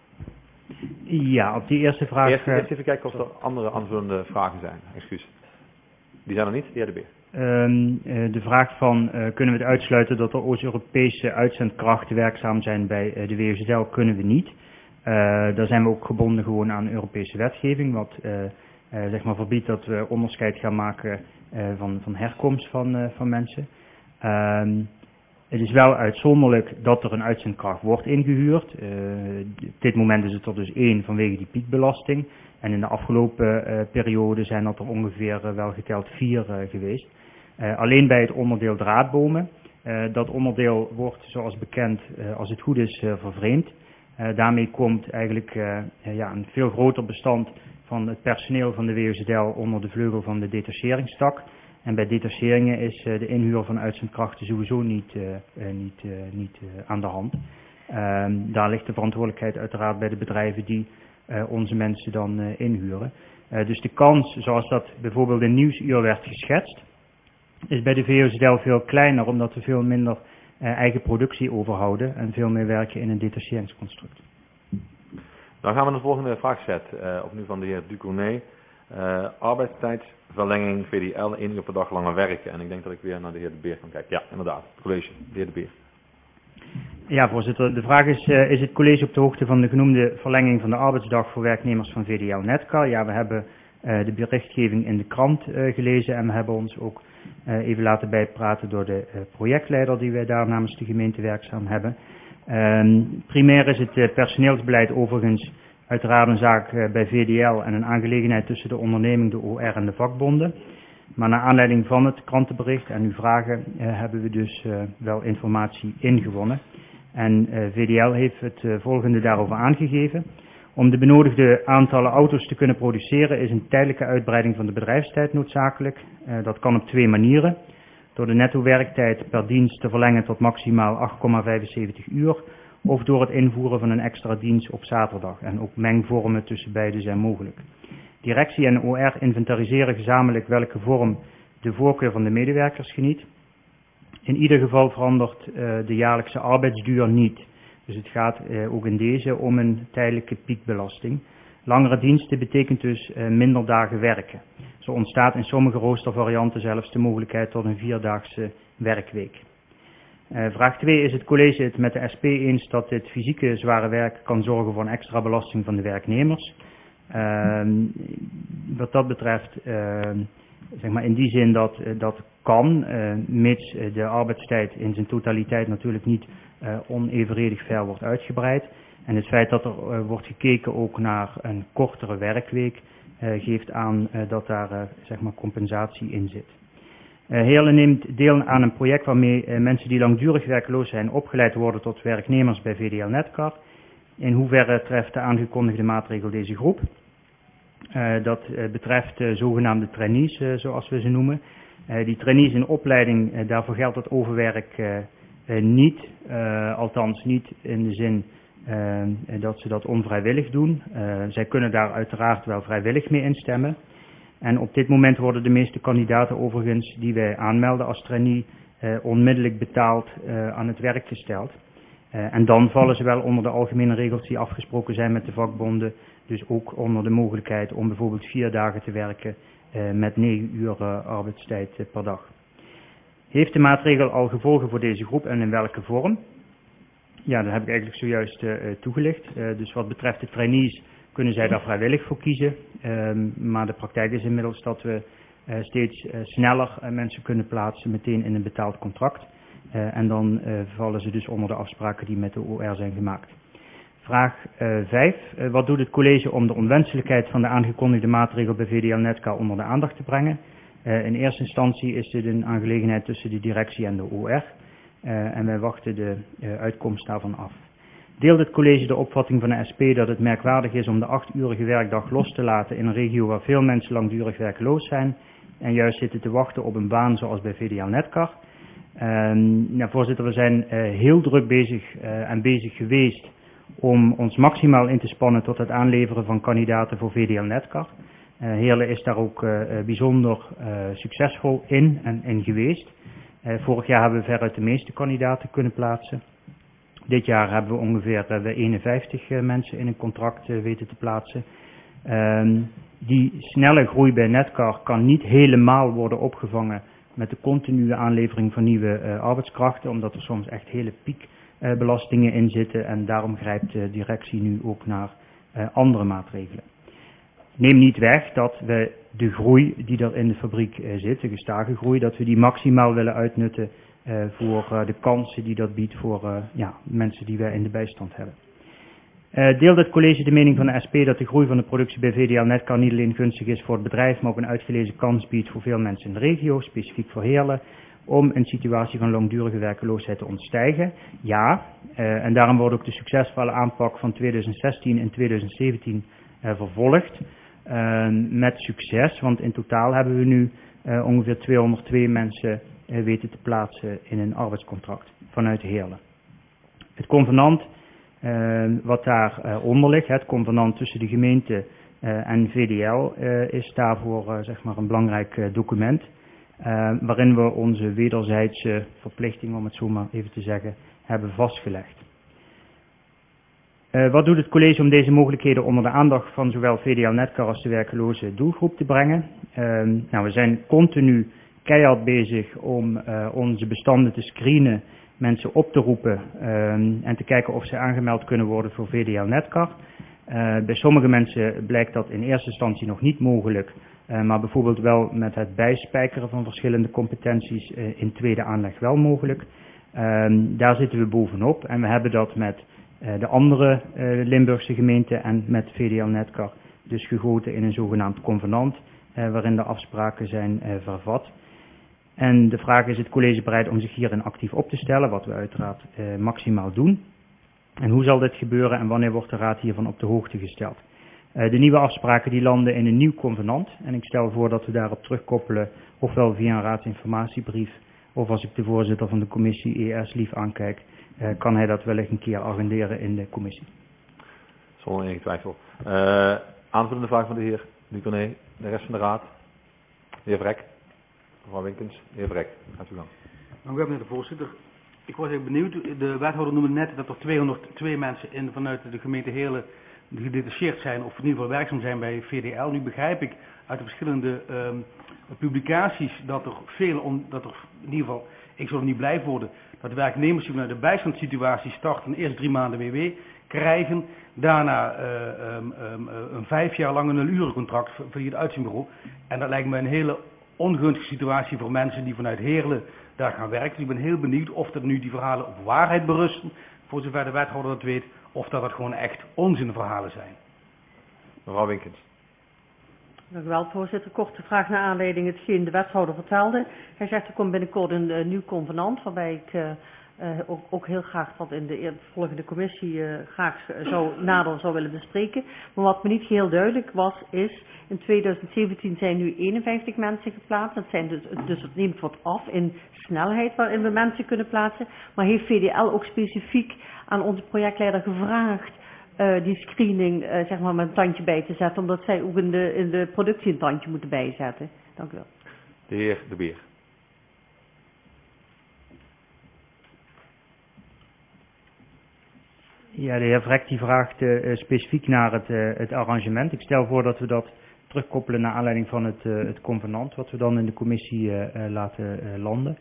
Ja, op die eerste vraag... Eerst even kijken of er andere aanvullende vragen zijn. Excuus. Die zijn er niet? De heer De Beer. De vraag van, kunnen we het uitsluiten dat er Oost-Europese uitzendkrachten werkzaam zijn bij de WOZL, kunnen we niet. Daar zijn we ook gebonden gewoon aan Europese wetgeving, wat zeg maar verbiedt dat we onderscheid gaan maken van herkomst van mensen. Het is wel uitzonderlijk dat er een uitzendkracht wordt ingehuurd. Op dit moment is het er dus 1 vanwege die piekbelasting. En in de afgelopen periode zijn dat er ongeveer wel geteld 4 geweest. Alleen bij het onderdeel draadbomen. Dat onderdeel wordt zoals bekend, als het goed is, vervreemd. Daarmee komt eigenlijk een veel groter bestand van het personeel van de WOZL onder de vleugel van de detacheringstak. En bij detacheringen is de inhuur van uitzendkrachten sowieso niet aan de hand. Daar ligt de verantwoordelijkheid uiteraard bij de bedrijven die onze mensen dan inhuren. Dus de kans, zoals dat bijvoorbeeld in Nieuwsuur werd geschetst, is bij de WOZL veel kleiner, omdat we veel minder eigen productie overhouden en veel meer werken in een detacheringsconstruct. Dan gaan we naar de volgende vraagset, opnieuw van de heer Ducournay. Arbeidstijdsverlenging VDL, 1 uur per dag langer werken. En ik denk dat ik weer naar de heer De Beer kan kijken. Ja, inderdaad, het college, de heer De Beer. Ja, voorzitter. De vraag is het college op de hoogte van de genoemde verlenging van de arbeidsdag voor werknemers van VDL Netcar? Ja, we hebben de berichtgeving in de krant gelezen en we hebben ons ook even laten bijpraten door de projectleider die wij daar namens de gemeente werkzaam hebben. Primair is het personeelsbeleid overigens uiteraard een zaak bij VDL en een aangelegenheid tussen de onderneming, de OR en de vakbonden. Maar naar aanleiding van het krantenbericht en uw vragen hebben we dus wel informatie ingewonnen. En VDL heeft het volgende daarover aangegeven. Om de benodigde aantallen auto's te kunnen produceren is een tijdelijke uitbreiding van de bedrijfstijd noodzakelijk. Dat kan op 2 manieren. door de netto werktijd per dienst te verlengen tot maximaal 8,75 uur of door het invoeren van een extra dienst op zaterdag. En ook mengvormen tussen beide zijn mogelijk. Directie en OR inventariseren gezamenlijk welke vorm de voorkeur van de medewerkers geniet. In ieder geval verandert de jaarlijkse arbeidsduur niet. Dus het gaat ook in deze om een tijdelijke piekbelasting. Langere diensten betekent dus minder dagen werken. Zo ontstaat in sommige roostervarianten zelfs de mogelijkheid tot een 4-daagse werkweek. Vraag 2. Is het college het met de SP eens dat dit fysieke zware werk kan zorgen voor een extra belasting van de werknemers? Wat dat betreft, zeg maar in die zin dat kan, mits de arbeidstijd in zijn totaliteit natuurlijk niet onevenredig ver wordt uitgebreid. En het feit dat er wordt gekeken ook naar een kortere werkweek geeft aan dat daar zeg maar compensatie in zit. Heerlen neemt deel aan een project waarmee mensen die langdurig werkloos zijn opgeleid worden tot werknemers bij VDL Netcar. In hoeverre treft de aangekondigde maatregel deze groep? Dat betreft zogenaamde trainees, zoals we ze noemen. Die trainees in opleiding, daarvoor geldt het overwerk niet, althans niet in de zin dat ze dat onvrijwillig doen. Zij kunnen daar uiteraard wel vrijwillig mee instemmen. En op dit moment worden de meeste kandidaten overigens die wij aanmelden als trainee onmiddellijk betaald aan het werk gesteld. En dan vallen ze wel onder de algemene regels die afgesproken zijn met de vakbonden. Dus ook onder de mogelijkheid om bijvoorbeeld 4 dagen te werken met 9 uur arbeidstijd per dag. Heeft de maatregel al gevolgen voor deze groep en in welke vorm? Ja, dat heb ik eigenlijk zojuist toegelicht. Dus wat betreft de trainees kunnen zij daar vrijwillig voor kiezen. Maar de praktijk is inmiddels dat we steeds sneller mensen kunnen plaatsen meteen in een betaald contract. En dan vallen ze dus onder de afspraken die met de OR zijn gemaakt. Vraag 5. Wat doet het college om de onwenselijkheid van de aangekondigde maatregel bij VDL Netcar onder de aandacht te brengen? In eerste instantie is dit een aangelegenheid tussen de directie en de OR. En wij wachten de uitkomst daarvan af. Deelt het college de opvatting van de SP dat het merkwaardig is om de 8-urige werkdag los te laten in een regio waar veel mensen langdurig werkloos zijn en juist zitten te wachten op een baan zoals bij VDL Netcar? Voorzitter, we zijn heel druk bezig geweest om ons maximaal in te spannen tot het aanleveren van kandidaten voor VDL Netcar. Heerlen is daar ook bijzonder succesvol in geweest. Vorig jaar hebben we veruit de meeste kandidaten kunnen plaatsen. Dit jaar hebben we ongeveer 51 mensen in een contract weten te plaatsen. Die snelle groei bij Netcar kan niet helemaal worden opgevangen met de continue aanlevering van nieuwe arbeidskrachten, omdat er soms echt hele piekbelastingen in zitten en daarom grijpt de directie nu ook naar andere maatregelen. Neem niet weg dat we de groei die er in de fabriek zit, de gestage groei, dat we die maximaal willen uitnutten voor de kansen die dat biedt voor mensen die wij in de bijstand hebben. Deelt het college de mening van de SP dat de groei van de productie bij VDL Netcar niet alleen gunstig is voor het bedrijf, maar ook een uitgelezen kans biedt voor veel mensen in de regio, specifiek voor Heerlen, om een situatie van langdurige werkeloosheid te ontstijgen? Ja, en daarom wordt ook de succesvolle aanpak van 2016 en 2017 vervolgd. Met succes, want in totaal hebben we nu ongeveer 202 mensen weten te plaatsen in een arbeidscontract vanuit Heerlen. Het convenant wat daaronder ligt, het convenant tussen de gemeente en VDL, is daarvoor zeg maar een belangrijk document. Waarin we onze wederzijdse verplichting, om het zo maar even te zeggen, hebben vastgelegd. Wat doet het college om deze mogelijkheden onder de aandacht van zowel VDL Netcar als de werkloze doelgroep te brengen? We zijn continu keihard bezig om onze bestanden te screenen, mensen op te roepen en te kijken of ze aangemeld kunnen worden voor VDL Netcar. Bij sommige mensen blijkt dat in eerste instantie nog niet mogelijk, maar bijvoorbeeld wel met het bijspijkeren van verschillende competenties in tweede aanleg wel mogelijk. Daar zitten we bovenop en we hebben dat met de andere Limburgse gemeenten en met VDL Netcar dus gegoten in een zogenaamd convenant waarin de afspraken zijn vervat. En de vraag is het college bereid om zich hierin actief op te stellen, wat we uiteraard maximaal doen. En hoe zal dit gebeuren en wanneer wordt de raad hiervan op de hoogte gesteld? De nieuwe afspraken die landen in een nieuw convenant en ik stel voor dat we daarop terugkoppelen ofwel via een raadsinformatiebrief Of als ik de voorzitter van de commissie ES lief aankijk, kan hij dat wellicht een keer agenderen in de commissie. Zonder enige twijfel. Aanvullende vraag van de heer Ducournay, de rest van de raad. De heer Vrek, mevrouw Winkens, de heer Vrek, gaat u gang. Dank u wel, meneer de voorzitter. Ik was even benieuwd, de wethouder noemde net dat er 202 mensen vanuit de gemeente Heerlen gedetacheerd zijn of in ieder geval werkzaam zijn bij VDL. Nu begrijp ik uit de verschillende publicaties dat er in ieder geval, ik zal er niet blij worden, dat de werknemers die vanuit de bijstandssituatie starten, eerst 3 maanden WW krijgen, daarna een 5 jaar lang een urencontract via het uitzendbureau. En dat lijkt me een hele ongunstige situatie voor mensen die vanuit Heerlen daar gaan werken. Dus ik ben heel benieuwd of er nu die verhalen op waarheid berusten, voor zover de wethouder dat weet, of dat het gewoon echt onzinverhalen zijn. Mevrouw Winkens. Dank u wel, voorzitter. Korte vraag naar aanleiding hetgeen de wethouder vertelde. Hij zegt er komt binnenkort een nieuw convenant, waarbij ik ook heel graag dat in de volgende commissie graag nader zou willen bespreken. Maar wat me niet geheel duidelijk was, is in 2017 zijn nu 51 mensen geplaatst. Dat zijn dus het neemt wat af in snelheid waarin we mensen kunnen plaatsen. Maar heeft VDL ook specifiek aan onze projectleider gevraagd die screening zeg maar met een tandje bij te zetten, omdat zij ook in de productie een tandje moeten bijzetten? Dank u wel. De heer De Beer. Ja, de heer Vrek die vraagt specifiek naar het arrangement. Ik stel voor dat we dat terugkoppelen naar aanleiding van het convenant, wat we dan in de commissie laten landen.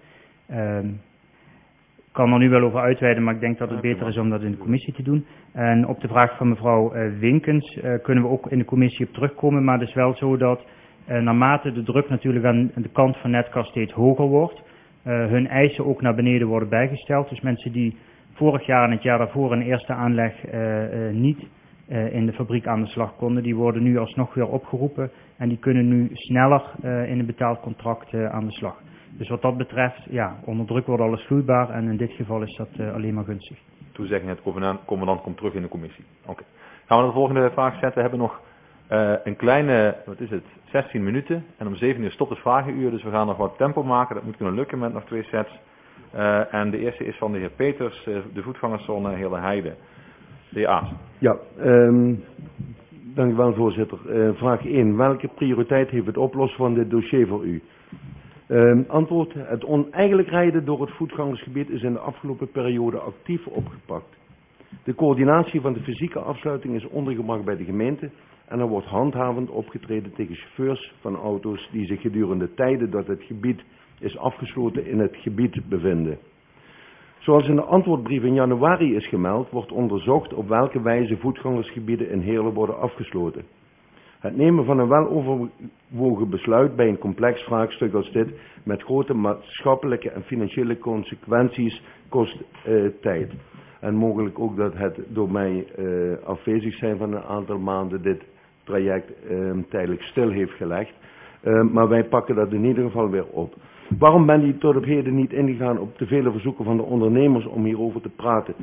Ik kan er nu wel over uitweiden, maar ik denk dat het beter is om dat in de commissie te doen. En op de vraag van mevrouw Winkens kunnen we ook in de commissie op terugkomen, maar het is wel zo dat naarmate de druk natuurlijk aan de kant van Netcar steeds hoger wordt, hun eisen ook naar beneden worden bijgesteld. Dus mensen die vorig jaar en het jaar daarvoor een eerste aanleg niet in de fabriek aan de slag konden, die worden nu alsnog weer opgeroepen en die kunnen nu sneller in een betaald contract aan de slag. Dus wat dat betreft, ja, onder druk wordt alles vloeibaar en in dit geval is dat alleen maar gunstig. Toezegging, het commandant komt terug in de commissie. Oké. Gaan we naar de volgende vraag zetten. We hebben nog een kleine, 16 minuten. En om 7 uur stopt het vragenuur, dus we gaan nog wat tempo maken. Dat moet kunnen lukken met nog 2 sets. En de eerste is van de heer Peters, de voetgangerszone Hele Heide. De heer Aas. Ja, dank u wel, voorzitter. Vraag 1. Welke prioriteit heeft het oplossen van dit dossier voor u? Antwoord. Het oneigenlijk rijden door het voetgangersgebied is in de afgelopen periode actief opgepakt. De coördinatie van de fysieke afsluiting is ondergebracht bij de gemeente en er wordt handhavend opgetreden tegen chauffeurs van auto's die zich gedurende tijden dat het gebied is afgesloten in het gebied bevinden. Zoals in de antwoordbrief in januari is gemeld, wordt onderzocht op welke wijze voetgangersgebieden in Heerlen worden afgesloten. Het nemen van een weloverwogen besluit bij een complex vraagstuk als dit met grote maatschappelijke en financiële consequenties kost tijd. En mogelijk ook dat het door mij afwezig zijn van een aantal maanden dit traject tijdelijk stil heeft gelegd. Maar wij pakken dat in ieder geval weer op. Waarom ben je tot op heden niet ingegaan op de vele verzoeken van de ondernemers om hierover te praten?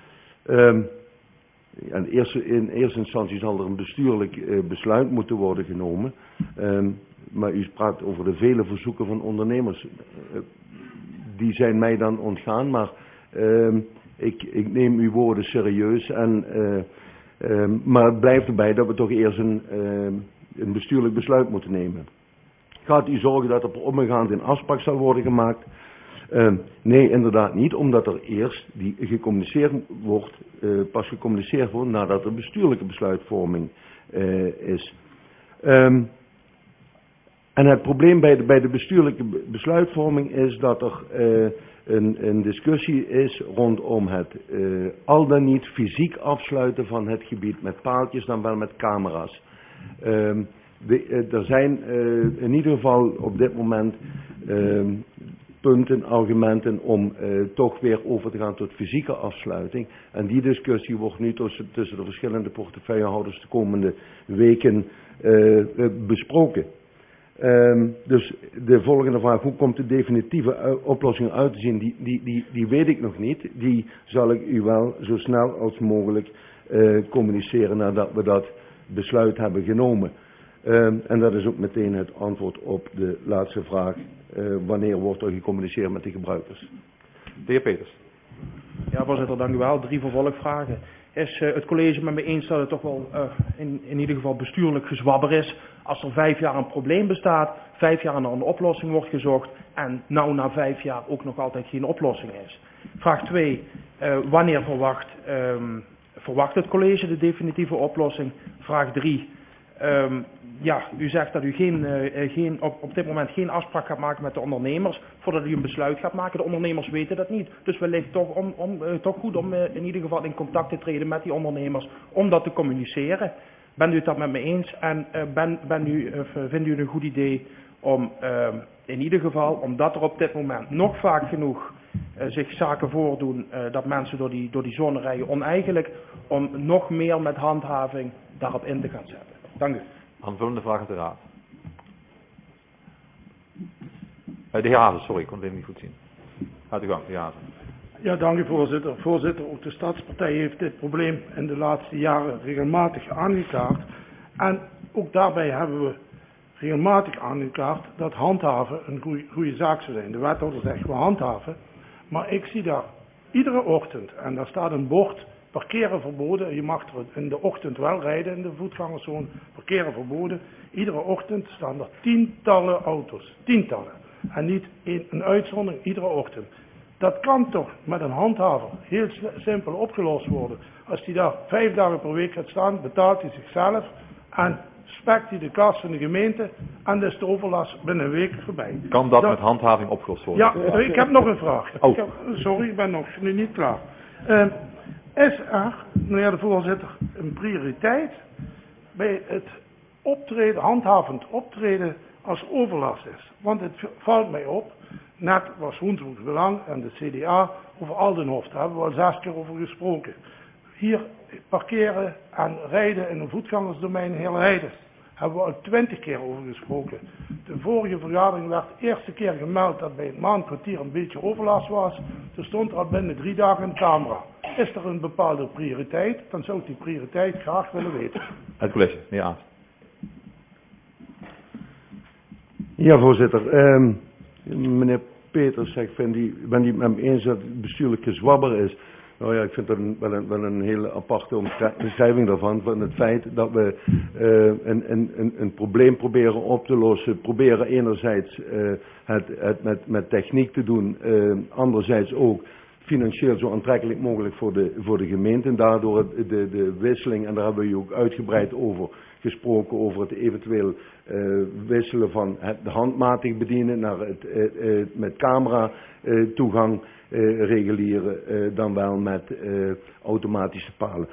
In eerste instantie zal er een bestuurlijk besluit moeten worden genomen. Maar u praat over de vele verzoeken van ondernemers. Die zijn mij dan ontgaan, maar ik neem uw woorden serieus. Maar het blijft erbij dat we toch eerst een bestuurlijk besluit moeten nemen. Gaat u zorgen dat er per omgaand een afspraak zal worden gemaakt? Nee, inderdaad niet, omdat er eerst die gecommuniceerd wordt, pas gecommuniceerd wordt nadat er bestuurlijke besluitvorming is. En het probleem bij de bestuurlijke besluitvorming is dat er een discussie is rondom het al dan niet fysiek afsluiten van het gebied met paaltjes dan wel met camera's. Er zijn in ieder geval op dit moment punten, argumenten om toch weer over te gaan tot fysieke afsluiting. En die discussie wordt nu tussen de verschillende portefeuillehouders de komende weken besproken. Dus de volgende vraag, hoe komt de definitieve oplossing uit te zien, die weet ik nog niet. Die zal ik u wel zo snel als mogelijk communiceren nadat we dat besluit hebben genomen. En dat is ook meteen het antwoord op de laatste vraag wanneer wordt er gecommuniceerd met de gebruikers. De heer Peters. Ja, voorzitter, dank u wel. 3 vervolgvragen. Is het college met me eens dat het toch wel in ieder geval bestuurlijk gezwabber is als er 5 jaar een probleem bestaat, 5 jaar naar een oplossing wordt gezocht en nou na 5 jaar ook nog altijd geen oplossing is? Vraag 2. Wanneer verwacht het college de definitieve oplossing? Vraag 3. Ja, u zegt dat u op dit moment geen afspraak gaat maken met de ondernemers voordat u een besluit gaat maken. De ondernemers weten dat niet. Dus wellicht toch goed om in ieder geval in contact te treden met die ondernemers om dat te communiceren. Bent u het dat met me eens? En vindt u het een goed idee om in ieder geval, omdat er op dit moment nog vaak genoeg zich zaken voordoen dat mensen door die zone rijden oneigenlijk, om nog meer met handhaving daarop in te gaan zetten? Dank u. Aanvullende vraag uit de raad. De heer Hazen, sorry, ik kon het even niet goed zien. Gaat u gang, de heer Hazen. Ja, dank u voorzitter. Voorzitter, ook de Stadspartij heeft dit probleem in de laatste jaren regelmatig aangekaart. En ook daarbij hebben we regelmatig aangekaart dat handhaven een goede zaak zou zijn. De wethouder zegt we handhaven, maar ik zie daar iedere ochtend, en daar staat een bord, parkeren verboden. Je mag er in de ochtend wel rijden in de voetgangerszone, parkeren verboden. Iedere ochtend staan er tientallen auto's, tientallen. En niet een uitzondering, iedere ochtend. Dat kan toch met een handhaver heel simpel opgelost worden. Als die daar 5 dagen per week gaat staan, betaalt hij zichzelf en spekt hij de kas van de gemeente en dan is de overlast binnen een week voorbij. Kan dat met handhaving opgelost worden? Ja, ik heb nog een vraag. Oh. Sorry, ik ben nog niet klaar. Is er, meneer de voorzitter, een prioriteit bij het optreden, handhavend optreden als overlast is? Want het valt mij op, net was Hoensbroeks Belang en de CDA over Aldenhof, daar hebben we al 6 keer over gesproken. Hier parkeren en rijden in een voetgangersdomein heel rijden. Hebben we al 20 keer over gesproken. De vorige vergadering werd de eerste keer gemeld dat bij het maandkwartier een beetje overlast was. Er stond al binnen 3 dagen een camera. Is er een bepaalde prioriteit? Dan zou ik die prioriteit graag willen weten. Het college, meneer Aas. Ja, voorzitter. Meneer Peters zegt, ik ben die het met me eens dat het bestuurlijk gezwabber is. Nou ja, ik vind dat wel een hele aparte omschrijving daarvan. Van het feit dat we een probleem proberen op te lossen. Proberen enerzijds het met techniek te doen. Anderzijds ook financieel zo aantrekkelijk mogelijk voor de gemeente. En daardoor de wisseling, en daar hebben we u ook uitgebreid over gesproken, over het eventueel wisselen van de handmatig bedienen naar het met camera toegang reguleren dan wel met automatische palen.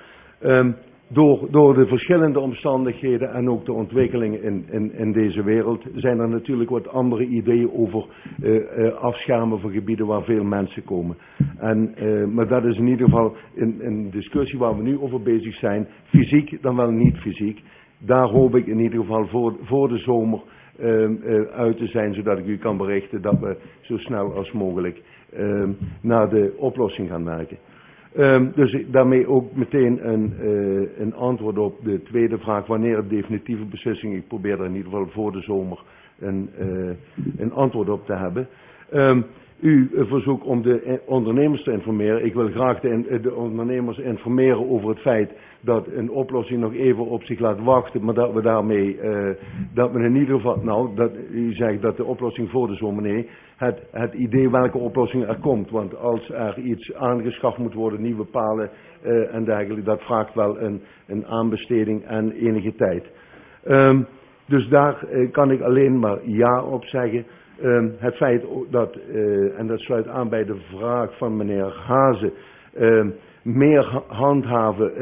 Door de verschillende omstandigheden en ook de ontwikkelingen in deze wereld zijn er natuurlijk wat andere ideeën over afschermen van gebieden waar veel mensen komen. Maar dat is in ieder geval een discussie waar we nu over bezig zijn, fysiek dan wel niet fysiek. Daar hoop ik in ieder geval voor de zomer uit te zijn, zodat ik u kan berichten dat we zo snel als mogelijk naar de oplossing gaan werken. Dus daarmee ook meteen een antwoord op de tweede vraag, wanneer de definitieve beslissing, ik probeer er in ieder geval voor de zomer een antwoord op te hebben. U verzoekt om de ondernemers te informeren. Ik wil graag de ondernemers informeren over het feit dat een oplossing nog even op zich laat wachten, maar dat we daarmee, dat we in ieder geval, dat u zegt dat de oplossing voor de zomer, nee, het idee welke oplossing er komt, want als er iets aangeschaft moet worden, nieuwe palen en dergelijke, dat vraagt wel een aanbesteding en enige tijd. Dus daar kan ik alleen maar ja op zeggen. Het feit dat, en dat sluit aan bij de vraag van meneer Hazen, meer handhaven,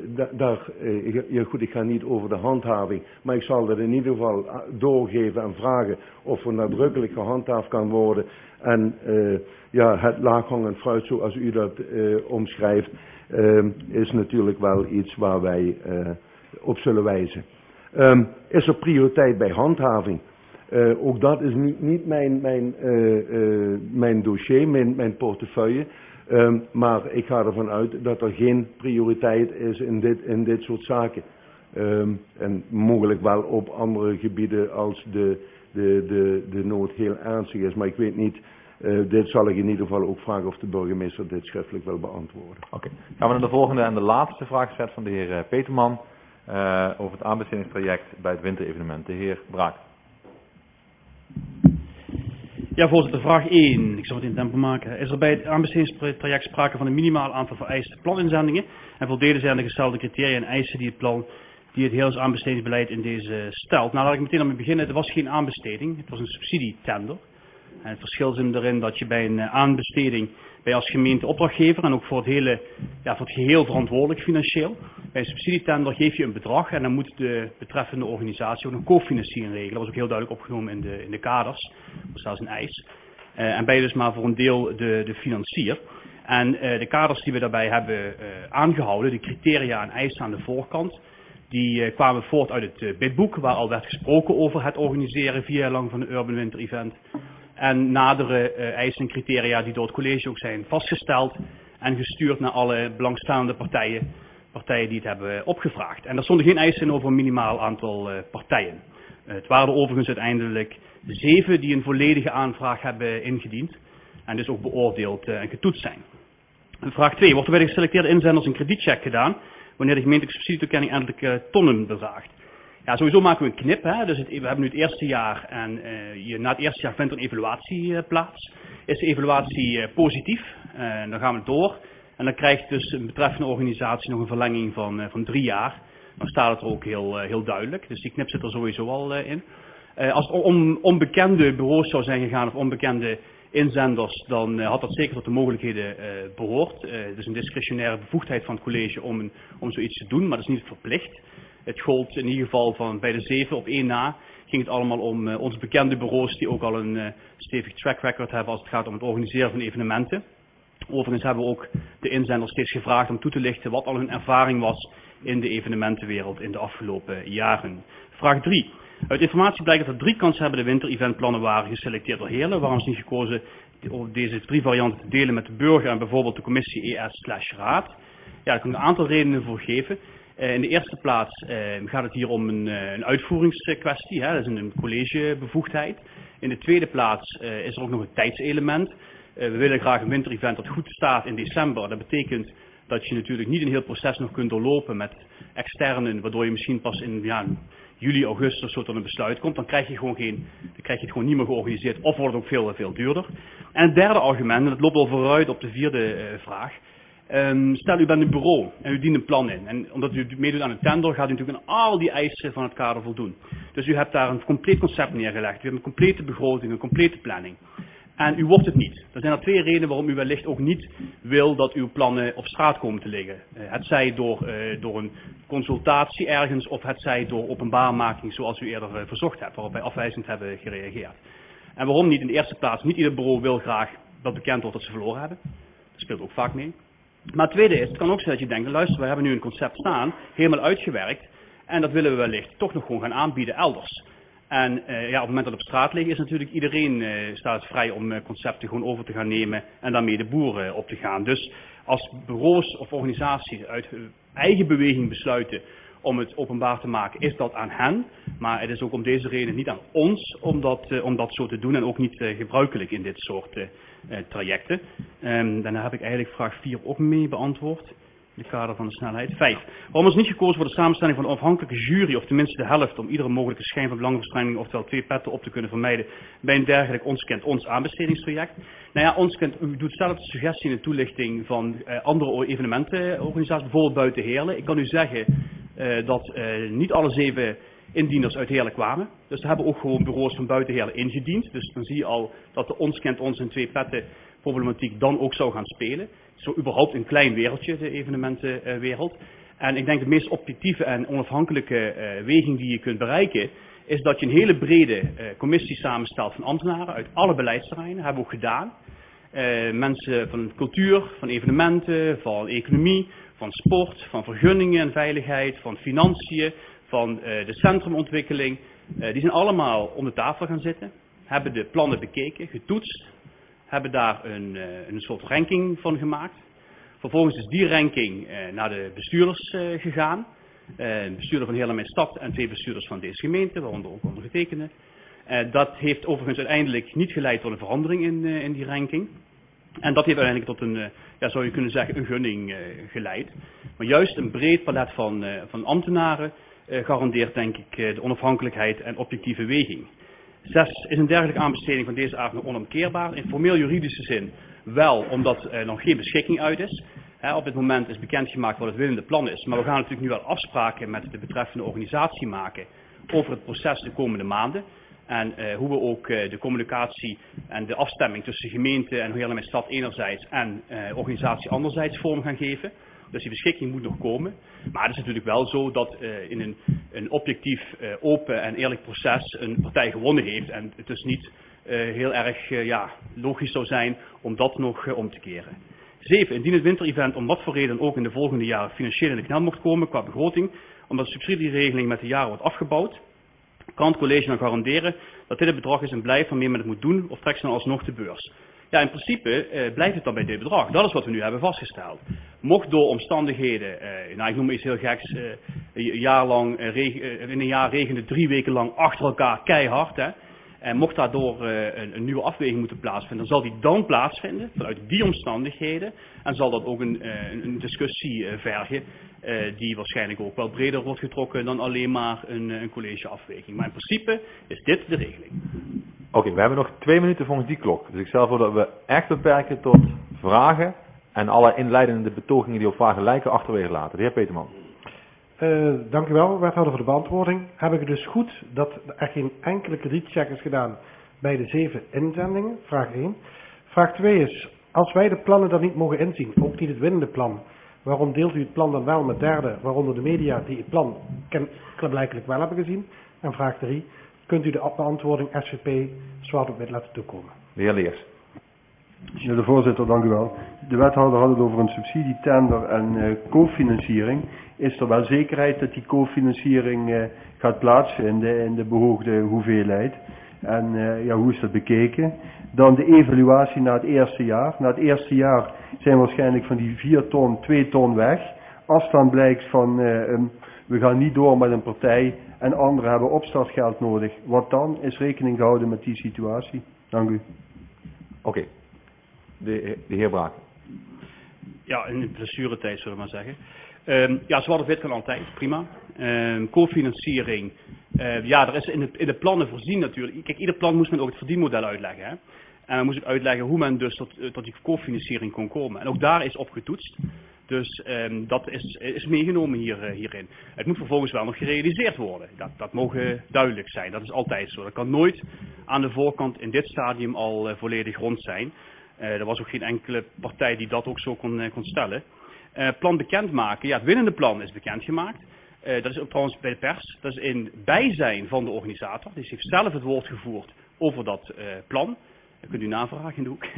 goed, ik ga niet over de handhaving, maar ik zal dat in ieder geval doorgeven en vragen of er nadrukkelijk gehandhaafd kan worden. En het laaghangend fruit, zoals u dat omschrijft, is natuurlijk wel iets waar wij op zullen wijzen. Is er prioriteit bij handhaving? Ook dat is niet mijn dossier, mijn portefeuille. Maar ik ga ervan uit dat er geen prioriteit is in dit soort zaken. En mogelijk wel op andere gebieden als de nood heel ernstig is. Maar ik weet niet, dit zal ik in ieder geval ook vragen of de burgemeester dit schriftelijk wil beantwoorden. Oké. Gaan we naar de volgende en de laatste vraagset van de heer Peterman over het aanbestedingstraject bij het winterevenement. De heer Braak. Ja, voorzitter, vraag 1. Ik zal het in tempo maken. Is er bij het aanbestedingstraject sprake van een minimaal aantal vereiste planinzendingen en voldeden zij aan de gestelde criteria en eisen die het hele aanbestedingsbeleid in deze stelt? Nou, laat ik meteen aan beginnen. Het was geen aanbesteding, het was een subsidietender. En het verschil zit erin dat je bij een aanbesteding ben je als gemeente opdrachtgever en ook voor het geheel verantwoordelijk financieel. Bij een subsidietender geef je een bedrag en dan moet de betreffende organisatie ook een cofinanciering regelen. Dat was ook heel duidelijk opgenomen in de kaders. Dat is zelfs een eis. En ben je dus maar voor een deel de financier. En de kaders die we daarbij hebben aangehouden, de criteria en eisen aan de voorkant, die kwamen voort uit het bidboek, waar al werd gesproken over het organiseren 4 jaar lang van een Urban Winter Event. En nadere eisen en criteria die door het college ook zijn vastgesteld en gestuurd naar alle belangstellende partijen die het hebben opgevraagd. En er stonden geen eisen in over een minimaal aantal partijen. Het waren er overigens uiteindelijk 7 die een volledige aanvraag hebben ingediend en dus ook beoordeeld en getoetst zijn. Vraag 2. Wordt er bij de geselecteerde inzenders een kredietcheck gedaan wanneer de gemeentelijke subsidietoekenning eindelijk tonnen bedraagt? Ja, sowieso maken we een knip. Hè? Dus we hebben nu het eerste jaar en na het eerste jaar vindt er een evaluatie plaats. Is de evaluatie positief, dan gaan we door. En dan krijgt dus een betreffende organisatie nog een verlenging van 3 jaar. Dan staat het er ook heel duidelijk. Dus die knip zit er sowieso al in. Als het om onbekende bureaus zou zijn gegaan of onbekende inzenders, dan had dat zeker tot de mogelijkheden behoord. Het is een discretionaire bevoegdheid van het college om zoiets te doen, maar dat is niet verplicht. Het gold in ieder geval van bij de 7 op 1 na ging het allemaal om onze bekende bureaus die ook al een stevig track record hebben als het gaat om het organiseren van evenementen. Overigens hebben we ook de inzenders steeds gevraagd om toe te lichten wat al hun ervaring was in de evenementenwereld in de afgelopen jaren. Vraag 3. Uit informatie blijkt dat er 3 kanshebbende winter-eventplannen waren geselecteerd door Heerlen. Waarom is niet gekozen om deze 3 varianten te delen met de burger en bijvoorbeeld de commissie ES/Raad? Ja, daar kan ik een aantal redenen voor geven. In de eerste plaats gaat het hier om een uitvoeringskwestie, hè? Dat is een collegebevoegdheid. In de tweede plaats is er ook nog een tijdselement. We willen graag een winterevent dat goed staat in december. Dat betekent dat je natuurlijk niet een heel proces nog kunt doorlopen met externen, waardoor je misschien pas in juli, augustus zo tot een besluit komt. Dan krijg je het gewoon niet meer georganiseerd of wordt het ook veel duurder. En het derde argument, en dat loopt al vooruit op de 4e vraag. Stel u bent een bureau en u dient een plan in. En omdat u meedoet aan een tender gaat u natuurlijk aan al die eisen van het kader voldoen. Dus u hebt daar een compleet concept neergelegd. U hebt een complete begroting, een complete planning. En u wordt het niet. Er zijn er 2 redenen waarom u wellicht ook niet wil dat uw plannen op straat komen te liggen. Het zij door een consultatie ergens of het zij door openbaarmaking zoals u eerder verzocht hebt, waarop wij afwijzend hebben gereageerd. En waarom niet? In de eerste plaats, niet ieder bureau wil graag dat bekend wordt dat ze verloren hebben. Dat speelt ook vaak mee. Maar het tweede is, het kan ook zijn dat je denkt, luister, we hebben nu een concept staan, helemaal uitgewerkt. En dat willen we wellicht toch nog gewoon gaan aanbieden elders. En op het moment dat het op straat ligt is natuurlijk iedereen staat vrij om concepten gewoon over te gaan nemen en daarmee de boeren op te gaan. Dus als bureaus of organisaties uit eigen beweging besluiten om het openbaar te maken, is dat aan hen. Maar het is ook om deze reden niet aan ons om dat zo te doen en ook niet gebruikelijk in dit soort trajecten. Daarna heb ik eigenlijk vraag 4 ook mee beantwoord. In het kader van de snelheid. 5. Waarom is niet gekozen voor de samenstelling van een afhankelijke jury, of tenminste de helft, om iedere mogelijke schijn van belangenverstrengeling, oftewel 2 petten op te kunnen vermijden, bij een dergelijk ons kent ons aanbestedingstraject? Nou ja, ons kent, u doet zelf de suggestie in de toelichting van andere evenementenorganisaties, bijvoorbeeld buiten Heerlen. Ik kan u zeggen dat niet alle 7 indieners uit Heerlen kwamen. Dus er hebben ook gewoon bureaus van buiten Heerlen ingediend. Dus dan zie je al dat de ons kent ons en 2 petten problematiek dan ook zou gaan spelen. Zo überhaupt een klein wereldje, de evenementenwereld. En ik denk de meest objectieve en onafhankelijke weging die je kunt bereiken, is dat je een hele brede commissie samenstelt van ambtenaren uit alle beleidsterreinen. Dat hebben we ook gedaan. Mensen van cultuur, van evenementen, van economie, van sport, van vergunningen en veiligheid, van financiën, van de centrumontwikkeling. Die zijn allemaal om de tafel gaan zitten, hebben de plannen bekeken, getoetst. Hebben daar een soort ranking van gemaakt. Vervolgens is die ranking naar de bestuurders gegaan. Een bestuurder van Heerlen Mijn Stad en 2 bestuurders van deze gemeente, waaronder ook ondergetekende. Dat heeft overigens uiteindelijk niet geleid tot een verandering in die ranking. En dat heeft uiteindelijk tot een, zou je kunnen zeggen, een gunning geleid. Maar juist een breed palet van ambtenaren garandeert, denk ik, de onafhankelijkheid en objectieve weging. 6. Is een dergelijke aanbesteding van deze aard nog onomkeerbaar? In formeel juridische zin wel, omdat er nog geen beschikking uit is. Op dit moment is bekendgemaakt wat het winnende plan is. Maar we gaan natuurlijk nu wel afspraken met de betreffende organisatie maken over het proces de komende maanden. En hoe we ook de communicatie en de afstemming tussen gemeente en Heerlen en Stad enerzijds en organisatie anderzijds vorm gaan geven. Dus die beschikking moet nog komen. Maar het is natuurlijk wel zo dat in een objectief, open en eerlijk proces een partij gewonnen heeft. En het dus niet heel erg logisch zou zijn om dat nog om te keren. 7. Indien het winterevent om wat voor reden ook in de volgende jaren financieel in de knel mocht komen qua begroting, omdat de subsidieregeling met de jaren wordt afgebouwd, kan het college dan garanderen dat dit het bedrag is en blijft waarmee men het moet doen, of trekt ze dan alsnog de beurs? Ja, in principe blijft het dan bij dit bedrag. Dat is wat we nu hebben vastgesteld. Mocht door omstandigheden, ik noem iets heel geks, in een jaar regende 3 weken lang achter elkaar keihard, en mocht daardoor een nieuwe afweging moeten plaatsvinden, dan zal die dan plaatsvinden, vanuit die omstandigheden, en zal dat ook een discussie vergen, die waarschijnlijk ook wel breder wordt getrokken dan alleen maar een collegeafweging. Maar in principe is dit de regeling. Oké, we hebben nog 2 minuten volgens die klok. Dus ik stel voor dat we echt beperken tot vragen en alle inleidende betogingen die op vragen lijken achterwege laten. De heer Peterman. Dank u wel, wethouder, voor de beantwoording. Heb ik dus goed dat er geen enkele kredietcheck is gedaan bij de 7 inzendingen? Vraag 1. Vraag 2 is, als wij de plannen dan niet mogen inzien, ook niet het winnende plan, waarom deelt u het plan dan wel met derden, waaronder de media die het plan blijkbaar wel hebben gezien? En vraag 3, kunt u de beantwoording SVP zwart op wit laten toekomen? De heer Leers. Ja, de voorzitter, dank u wel. De wethouder had het over een subsidietender en cofinanciering. Is er wel zekerheid dat die cofinanciering gaat plaatsvinden in de behoogde hoeveelheid? En hoe is dat bekeken? Dan de evaluatie na het eerste jaar. Na het eerste jaar zijn waarschijnlijk van die 4 ton 2 ton weg. Als dan blijkt van we gaan niet door met een partij en anderen hebben opstartgeld nodig. Wat dan? Is rekening gehouden met die situatie? Dank u. Oké. De heer Braak. Ja, in de blessuretijd zullen we maar zeggen. Zwart op wit kan altijd, prima. Cofinanciering, er is in de plannen voorzien natuurlijk. Kijk, ieder plan moest men ook het verdienmodel uitleggen. Hè? En dan moest ik uitleggen hoe men dus tot die cofinanciering kon komen. En ook daar is op getoetst. Dus dat is meegenomen hierin. Het moet vervolgens wel nog gerealiseerd worden. Dat mogen duidelijk zijn. Dat is altijd zo. Dat kan nooit aan de voorkant in dit stadium al volledig rond zijn. Er was ook geen enkele partij die dat ook zo kon stellen. Plan bekendmaken. Ja, het winnende plan is bekendgemaakt. Dat is ook trouwens bij de pers. Dat is in bijzijn van de organisator. Dus heeft zelf het woord gevoerd over dat plan. Dat kunt u navragen in de hoek.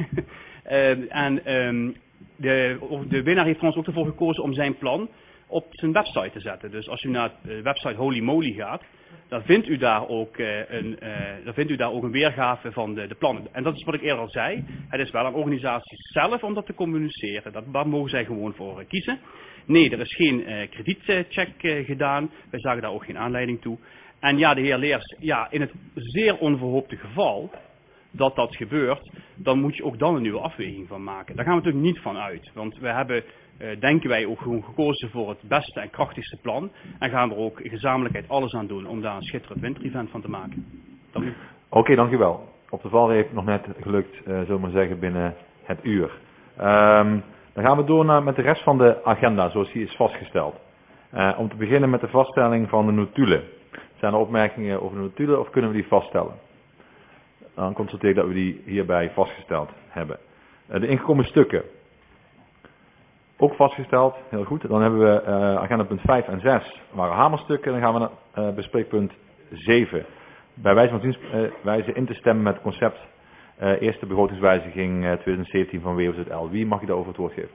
De winnaar heeft trouwens ook ervoor gekozen om zijn plan op zijn website te zetten. Dus als u naar de website Holy Moly gaat, dan vindt u daar ook een weergave van de plannen. En dat is wat ik eerder al zei. Het is wel aan organisaties zelf om dat te communiceren. Daar mogen zij gewoon voor kiezen. Nee, er is geen kredietcheck gedaan. Wij zagen daar ook geen aanleiding toe. En ja, de heer Leers, in het zeer onverhoopte geval dat gebeurt, dan moet je ook dan een nieuwe afweging van maken. Daar gaan we natuurlijk niet van uit. Want we hebben, denken wij, ook gewoon gekozen voor het beste en krachtigste plan. En gaan er ook in gezamenlijkheid alles aan doen om daar een schitterend winterevent van te maken. Dank u. Oké, dank u wel. Op de valreep nog net gelukt, zullen we maar zeggen, binnen het uur. Dan gaan we door met de rest van de agenda, zoals die is vastgesteld. Om te beginnen met de vaststelling van de notulen. Zijn er opmerkingen over de notulen of kunnen we die vaststellen? Dan constateer ik dat we die hierbij vastgesteld hebben. De ingekomen stukken. Ook vastgesteld, heel goed. Dan hebben we agenda punt 5 en 6 waren hamerstukken. Dan gaan we naar bespreekpunt 7. Bij wijze van zienswijze in te stemmen met het concept eerste begrotingswijziging 2017 van WOZL. Wie mag je daarover het woord geven?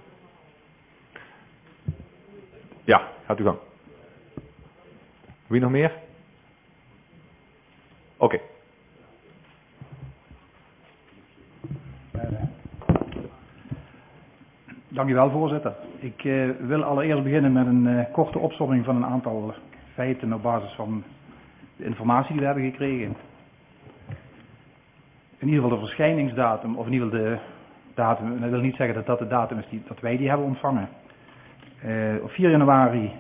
Ja, gaat u gang. Wie nog meer? Oké. Dank u wel, voorzitter. Ik wil allereerst beginnen met een korte opsomming van een aantal feiten op basis van de informatie die we hebben gekregen. in ieder geval de verschijningsdatum, of in ieder geval de datum, dat wil niet zeggen dat dat de datum is dat wij die hebben ontvangen. Op 4 januari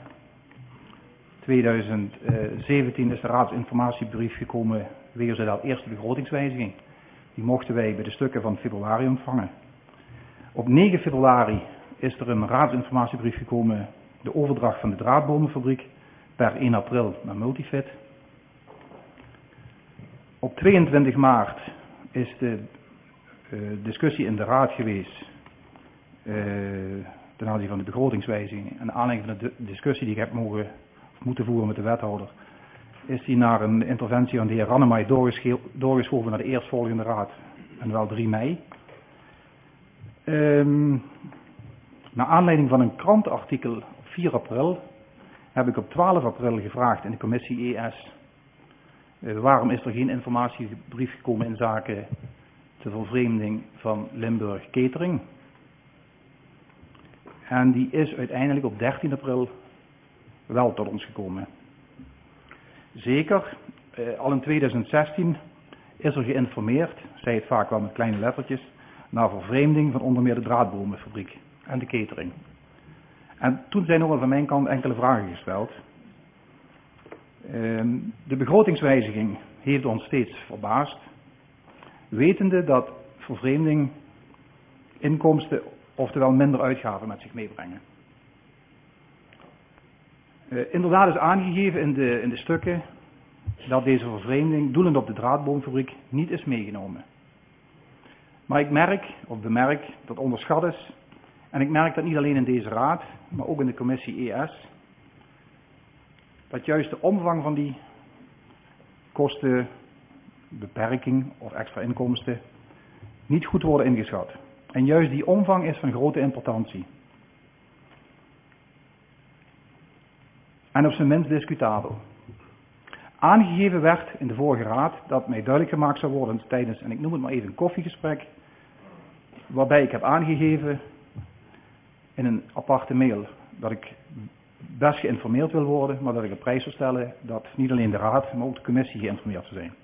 2017 is de raadsinformatiebrief gekomen wegens de eerste begrotingswijziging. Die mochten wij bij de stukken van februari ontvangen. Op 9 februari is er een raadsinformatiebrief gekomen, de overdracht van de draadbomenfabriek per 1 april naar Multifit. Op 22 maart is de discussie in de raad geweest ten aanzien van de begrotingswijziging. En naar aanleiding van de discussie die ik heb moeten voeren met de wethouder, is die naar een interventie van de heer Rannemay doorgeschoven naar de eerstvolgende raad. En wel 3 mei. Naar aanleiding van een krantenartikel op 4 april heb ik op 12 april gevraagd in de commissie ES. Waarom is er geen informatiebrief gekomen in zaken de vervreemding van Limburg Catering? En die is uiteindelijk op 13 april wel tot ons gekomen. Zeker, al in 2016 is er geïnformeerd, zij het vaak wel met kleine lettertjes, naar vervreemding van onder meer de draadbomenfabriek en de catering. En toen zijn er van mijn kant enkele vragen gesteld. De begrotingswijziging heeft ons steeds verbaasd, wetende dat vervreemding inkomsten, oftewel minder uitgaven met zich meebrengen. Inderdaad is aangegeven in de stukken dat deze vervreemding doelend op de draadboomfabriek niet is meegenomen. Maar ik bemerk dat onderschat is, en ik merk dat niet alleen in deze raad, maar ook in de commissie ES, dat juist de omvang van die kostenbeperking of extra inkomsten niet goed worden ingeschat. En juist die omvang is van grote importantie. En op zijn minst discutabel. Aangegeven werd in de vorige raad dat mij duidelijk gemaakt zou worden tijdens, en ik noem het maar even, een koffiegesprek, waarbij ik heb aangegeven in een aparte mail dat ik best geïnformeerd wil worden, maar dat ik op prijs wil stellen dat niet alleen de raad, maar ook de commissie geïnformeerd zou zijn.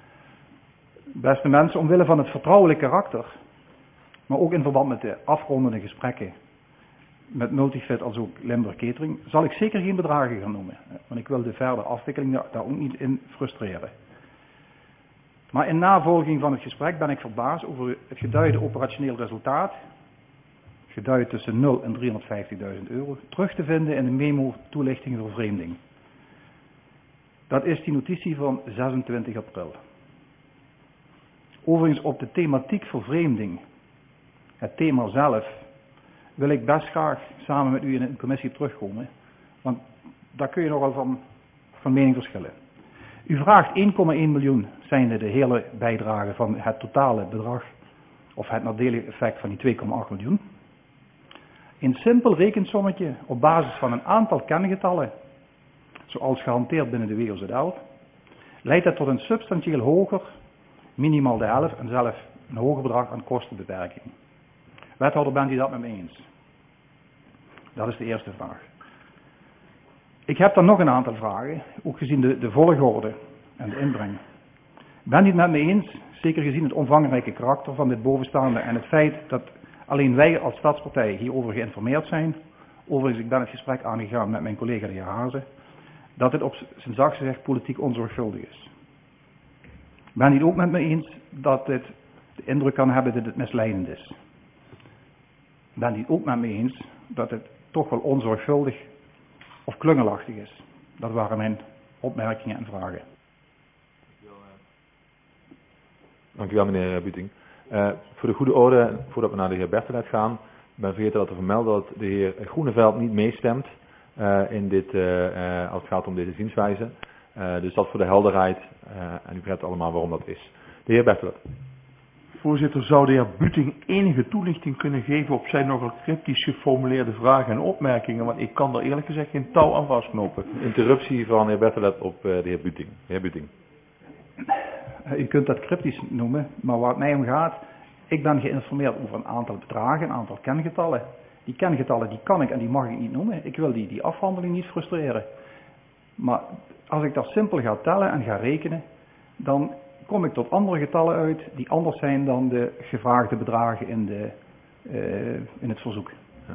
Beste mensen, omwille van het vertrouwelijk karakter, maar ook in verband met de afrondende gesprekken met Multifit als ook Limburg Catering, zal ik zeker geen bedragen gaan noemen. Want ik wil de verdere afwikkeling daar ook niet in frustreren. Maar in navolging van het gesprek ben ik verbaasd over het geduide operationeel resultaat, geduid tussen 0 en €350.000, terug te vinden in de memo toelichting vervreemding. Dat is die notitie van 26 april. Overigens op de thematiek vervreemding, het thema zelf, wil ik best graag samen met u in een commissie terugkomen. Want daar kun je nogal van mening verschillen. U vraagt 1,1 miljoen zijnde de hele bijdrage van het totale bedrag, of het nadelige effect van die 2,8 miljoen. Een simpel rekensommetje op basis van een aantal kengetallen, zoals gehanteerd binnen de WOZL, leidt dat tot een substantieel hoger, minimaal de helft en zelfs een hoger bedrag aan kostenbeperking. Wethouder, bent u dat met me eens? Dat is de eerste vraag. Ik heb dan nog een aantal vragen, ook gezien de volgorde en de inbreng. Bent u het met me eens, zeker gezien het omvangrijke karakter van dit bovenstaande en het feit dat alleen wij als stadspartij hierover geïnformeerd zijn, overigens ik ben het gesprek aangegaan met mijn collega de heer Hazen, dat het op zijn zachtst gezegd politiek onzorgvuldig is. Bent u het ook met me eens dat dit de indruk kan hebben dat het misleidend is? Bent u het ook met me eens dat het toch wel onzorgvuldig of klungelachtig is? Dat waren mijn opmerkingen en vragen. Dank u wel, meneer Buting. Voor de goede orde, voordat we naar de heer Bertelet gaan, ben vergeten dat te vermelden dat de heer Groeneveld niet meestemt in dit, als het gaat om deze zienswijze. Dus dat voor de helderheid, en u begrijpt allemaal waarom dat is. De heer Bertelet. Voorzitter, zou de heer Buting enige toelichting kunnen geven op zijn nogal cryptisch geformuleerde vragen en opmerkingen? Want ik kan er eerlijk gezegd geen touw aan vastknopen. Interruptie van de heer Bertelet op de heer Buting. De heer Buting. U kunt dat cryptisch noemen, maar waar het mij om gaat, ik ben geïnformeerd over een aantal bedragen, een aantal kengetallen. Die kengetallen die kan ik en die mag ik niet noemen. Ik wil die afhandeling niet frustreren. Maar als ik dat simpel ga tellen en ga rekenen, dan kom ik tot andere getallen uit die anders zijn dan de gevraagde bedragen in het verzoek.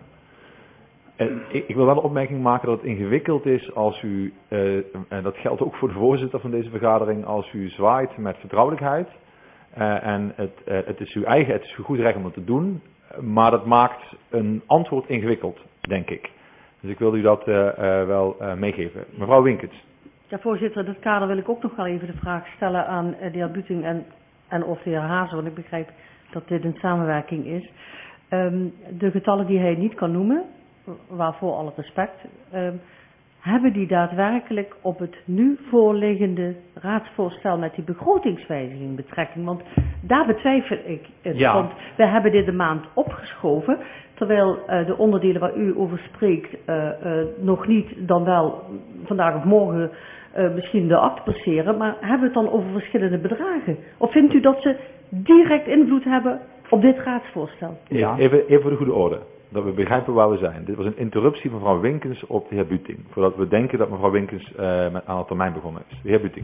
Ik wil wel een opmerking maken dat het ingewikkeld is als u, en dat geldt ook voor de voorzitter van deze vergadering, als u zwaait met vertrouwelijkheid. En het is uw eigen, het is uw goed recht om dat te doen, maar dat maakt een antwoord ingewikkeld, denk ik. Dus ik wil u dat wel meegeven. Mevrouw Winkens. Ja, voorzitter, in dat kader wil ik ook nog wel even de vraag stellen aan de heer Buting en of de heer Hazen, want ik begrijp dat dit een samenwerking is. De getallen die hij niet kan noemen, waarvoor alle respect, hebben die daadwerkelijk op het nu voorliggende raadsvoorstel met die begrotingswijziging betrekking? Want daar betwijfel ik het, Ja. want we hebben dit een maand opgeschoven, terwijl de onderdelen waar u over spreekt nog niet, dan wel vandaag of morgen misschien de akte passeren, maar hebben we het dan over verschillende bedragen? Of vindt u dat ze direct invloed hebben op dit raadsvoorstel? Ja. Even voor de goede orde, dat we begrijpen waar we zijn. Dit was een interruptie van mevrouw Winkens op de heer Buting, voordat we denken dat mevrouw Winkens aan de termijn begonnen is. De heer Buting.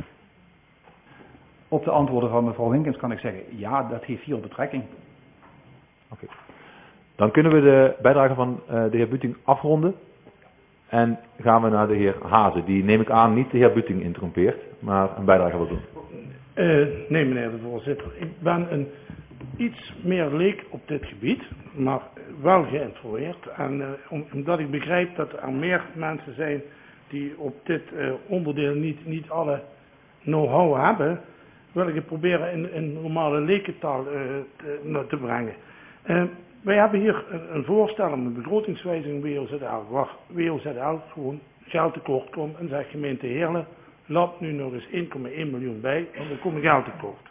Op de antwoorden van mevrouw Winkens kan ik zeggen, ja, dat heeft hier betrekking. Oké. Dan kunnen we de bijdrage van de heer Buting afronden. En gaan we naar de heer Hazen. Die, neem ik aan, niet de heer Buting interrompeert, maar een bijdrage wil doen. Nee, meneer de voorzitter. Ik ben iets meer leek op dit gebied, maar wel geïnformeerd. En omdat ik begrijp dat er meer mensen zijn die op dit onderdeel niet alle know-how hebben, wil ik het proberen in normale lekentaal te brengen. Wij hebben hier een voorstel om een begrotingswijziging WOZL, waar WOZL gewoon geld tekort komt en zegt gemeente Heerlen, laat nu nog eens 1,1 miljoen bij, want dan komt geld tekort.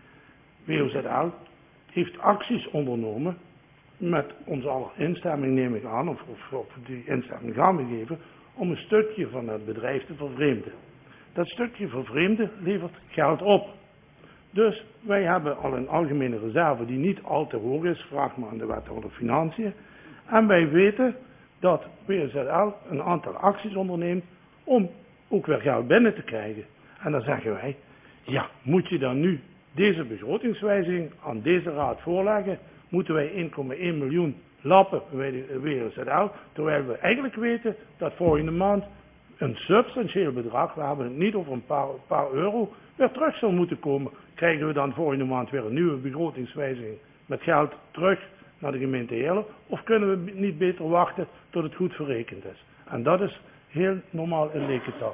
WOZL heeft acties ondernomen, met onze aller instemming neem ik aan, of die instemming gaan we geven, om een stukje van het bedrijf te vervreemden. Dat stukje vervreemden levert geld op. Dus wij hebben al een algemene reserve die niet al te hoog is, vraag maar aan de wethouder Financiën. En wij weten dat WZL een aantal acties onderneemt om ook weer geld binnen te krijgen. En dan zeggen wij, ja, moet je dan nu deze begrotingswijziging aan deze raad voorleggen? Moeten wij 1,1 miljoen lappen bij de WZL, terwijl we eigenlijk weten dat volgende maand een substantieel bedrag, we hebben het niet over een paar euro, weer terug zal moeten komen. Krijgen we dan volgende maand weer een nieuwe begrotingswijziging met geld terug naar de gemeente Heerlen? Of kunnen we niet beter wachten tot het goed verrekend is? En dat is heel normaal in lekentaal.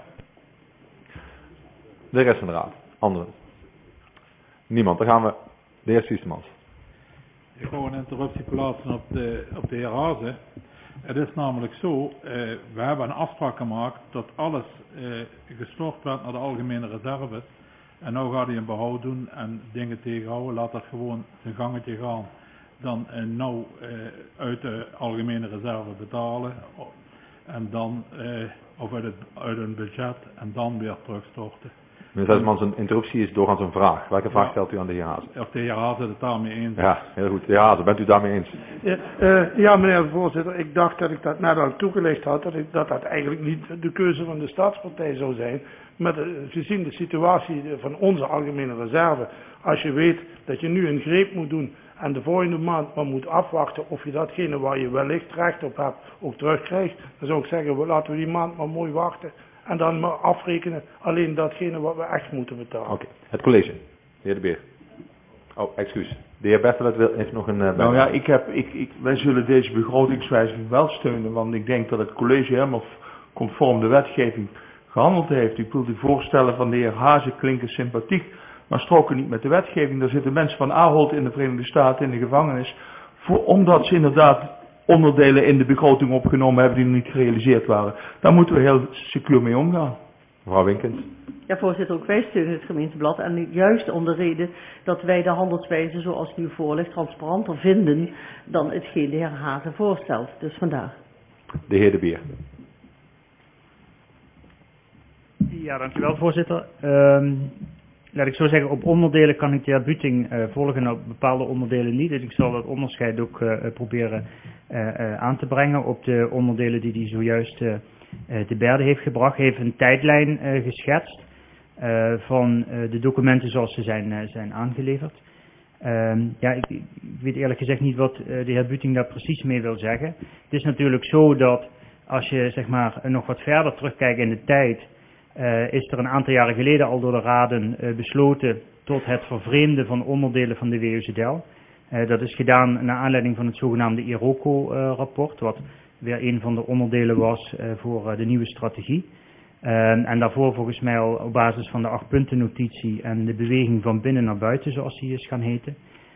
De rest van de raad. Anderen. Niemand. Dan gaan we de heer Siestemans. Ik wou een interruptie plaatsen op de heer Hazen. Het is namelijk zo, we hebben een afspraak gemaakt dat alles gestort werd naar de algemene reserves. En nou gaat hij een behoud doen en dingen tegenhouden, laat dat gewoon zijn gangetje gaan. Dan nou uit de algemene reserve betalen en dan of uit een budget en dan weer terugstorten. Meneer Siestemans, een interruptie is doorgaans een vraag. Welke vraag stelt u aan de heer Hazen? Of de heer Hazen het daarmee eens is. Ja, heel goed. De heer Hazen, bent u daarmee eens? Ja, meneer de voorzitter, ik dacht dat ik dat net al toegelicht had, dat eigenlijk niet de keuze van de Stadspartij zou zijn. Met gezien de situatie van onze algemene reserve, als je weet dat je nu een greep moet doen en de volgende maand maar moet afwachten of je datgene waar je wellicht recht op hebt ook terugkrijgt, dan zou ik zeggen, laten we die maand maar mooi wachten en dan maar afrekenen alleen datgene wat we echt moeten betalen. Oké. Het college, de heer De Beer. Oh, excuus. De heer Bertelet heeft nog een... Nou ja, wij zullen deze begrotingswijziging wel steunen, want ik denk dat het college helemaal conform de wetgeving gehandeld heeft. Ik wil die voorstellen van de heer Hazen klinken sympathiek, maar stroken niet met de wetgeving. Daar zitten mensen van Ahold in de Verenigde Staten in de gevangenis, omdat ze inderdaad onderdelen in de begroting opgenomen hebben die nog niet gerealiseerd waren. Daar moeten we heel secuur mee omgaan. Mevrouw Winkens. Ja, voorzitter, ook wij steunen het gemeenteblad. En juist om de reden dat wij de handelswijze zoals nu voor ligt transparanter vinden dan hetgeen de heer Hazen voorstelt. Dus vandaar. De heer De Beer. Ja, dankjewel voorzitter. Laat ik zo zeggen, op onderdelen kan ik de heer Buting volgen, op bepaalde onderdelen niet. Dus ik zal dat onderscheid ook proberen aan te brengen op de onderdelen die hij zojuist te berde heeft gebracht. Hij heeft een tijdlijn geschetst. van de documenten zoals ze zijn aangeleverd. Ik weet eerlijk gezegd niet wat de heer Buting daar precies mee wil zeggen. Het is natuurlijk zo dat als je zeg maar nog wat verder terugkijkt in de tijd, is er een aantal jaren geleden al door de raden besloten tot het vervreemden van onderdelen van de WUZL. Dat is gedaan naar aanleiding van het zogenaamde IROCO-rapport, wat weer een van de onderdelen was voor de nieuwe strategie. En daarvoor volgens mij al op basis van de 8-punten-notitie en de beweging van binnen naar buiten, zoals die is gaan heten.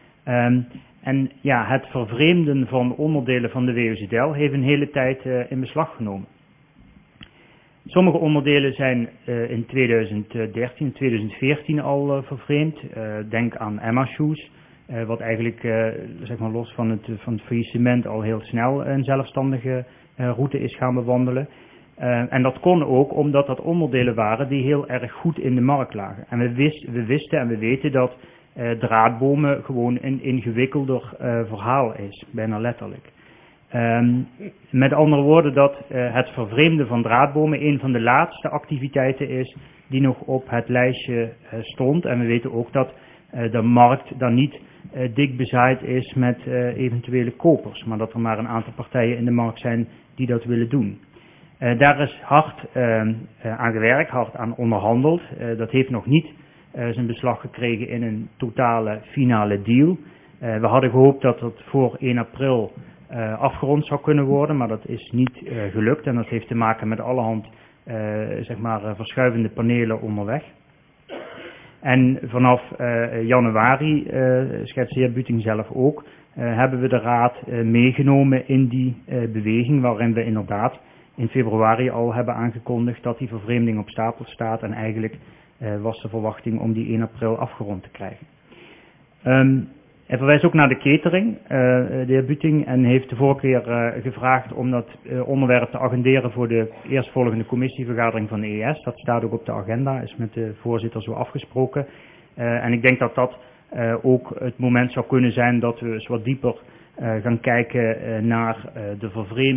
Het vervreemden van onderdelen van de WUZL heeft een hele tijd in beslag genomen. Sommige onderdelen zijn in 2013, 2014 al vervreemd. Denk aan Emma Shoes, wat eigenlijk zeg maar los van het faillissement al heel snel een zelfstandige route is gaan bewandelen. En dat kon ook omdat dat onderdelen waren die heel erg goed in de markt lagen. En we wisten en we weten dat draadbomen gewoon een ingewikkelder verhaal is, bijna letterlijk. Met andere woorden dat het vervreemden van draadbomen een van de laatste activiteiten is die nog op het lijstje stond. En we weten ook dat de markt dan niet dik bezaaid is met eventuele kopers, maar dat er maar een aantal partijen in de markt zijn die dat willen doen. Daar is hard aan gewerkt, hard aan onderhandeld. Dat heeft nog niet zijn beslag gekregen in een totale finale deal. We hadden gehoopt dat het voor 1 april afgerond zou kunnen worden, maar dat is niet gelukt. En dat heeft te maken met allerhand verschuivende panelen onderweg. En vanaf januari, schetst de heer Buting zelf ook, hebben we de raad meegenomen in die beweging waarin we inderdaad in februari al hebben aangekondigd dat die vervreemding op stapel staat en eigenlijk was de verwachting om die 1 april afgerond te krijgen. Hij verwijst ook naar de catering, de heer Buting, en heeft de vorige keer gevraagd om dat onderwerp te agenderen voor de eerstvolgende commissievergadering van de EES. Dat staat ook op de agenda, is met de voorzitter zo afgesproken. En ik denk dat dat ook het moment zou kunnen zijn dat we eens wat dieper gaan kijken naar de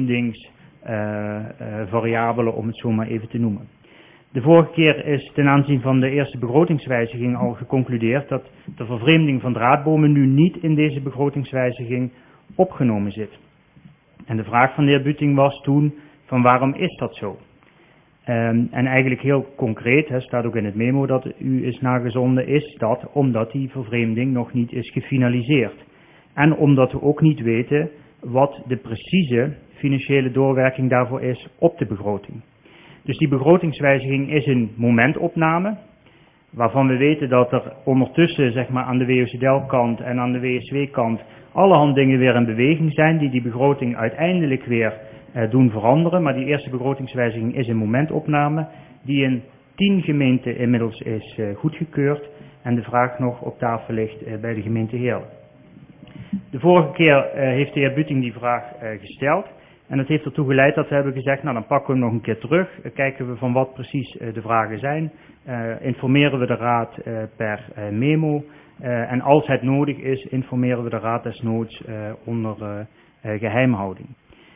vervreemdingsvariabelen, om het zo maar even te noemen. De vorige keer is ten aanzien van de eerste begrotingswijziging al geconcludeerd dat de vervreemding van draadbomen nu niet in deze begrotingswijziging opgenomen zit. En de vraag van de heer Buting was toen van waarom is dat zo? En eigenlijk heel concreet, staat ook in het memo dat u is nagezonden, is dat omdat die vervreemding nog niet is gefinaliseerd. En omdat we ook niet weten wat de precieze financiële doorwerking daarvoor is op de begroting. Dus die begrotingswijziging is een momentopname, waarvan we weten dat er ondertussen zeg maar, aan de WUZL-kant en aan de WSW-kant allerhand dingen weer in beweging zijn die begroting uiteindelijk weer doen veranderen. Maar die eerste begrotingswijziging is een momentopname die in 10 gemeenten inmiddels is goedgekeurd en de vraag nog op tafel ligt bij de gemeente Heerlen. De vorige keer heeft de heer Buting die vraag gesteld. En dat heeft ertoe geleid dat we hebben gezegd, nou dan pakken we hem nog een keer terug, kijken we van wat precies de vragen zijn, informeren we de raad per memo en als het nodig is, informeren we de raad desnoods onder geheimhouding.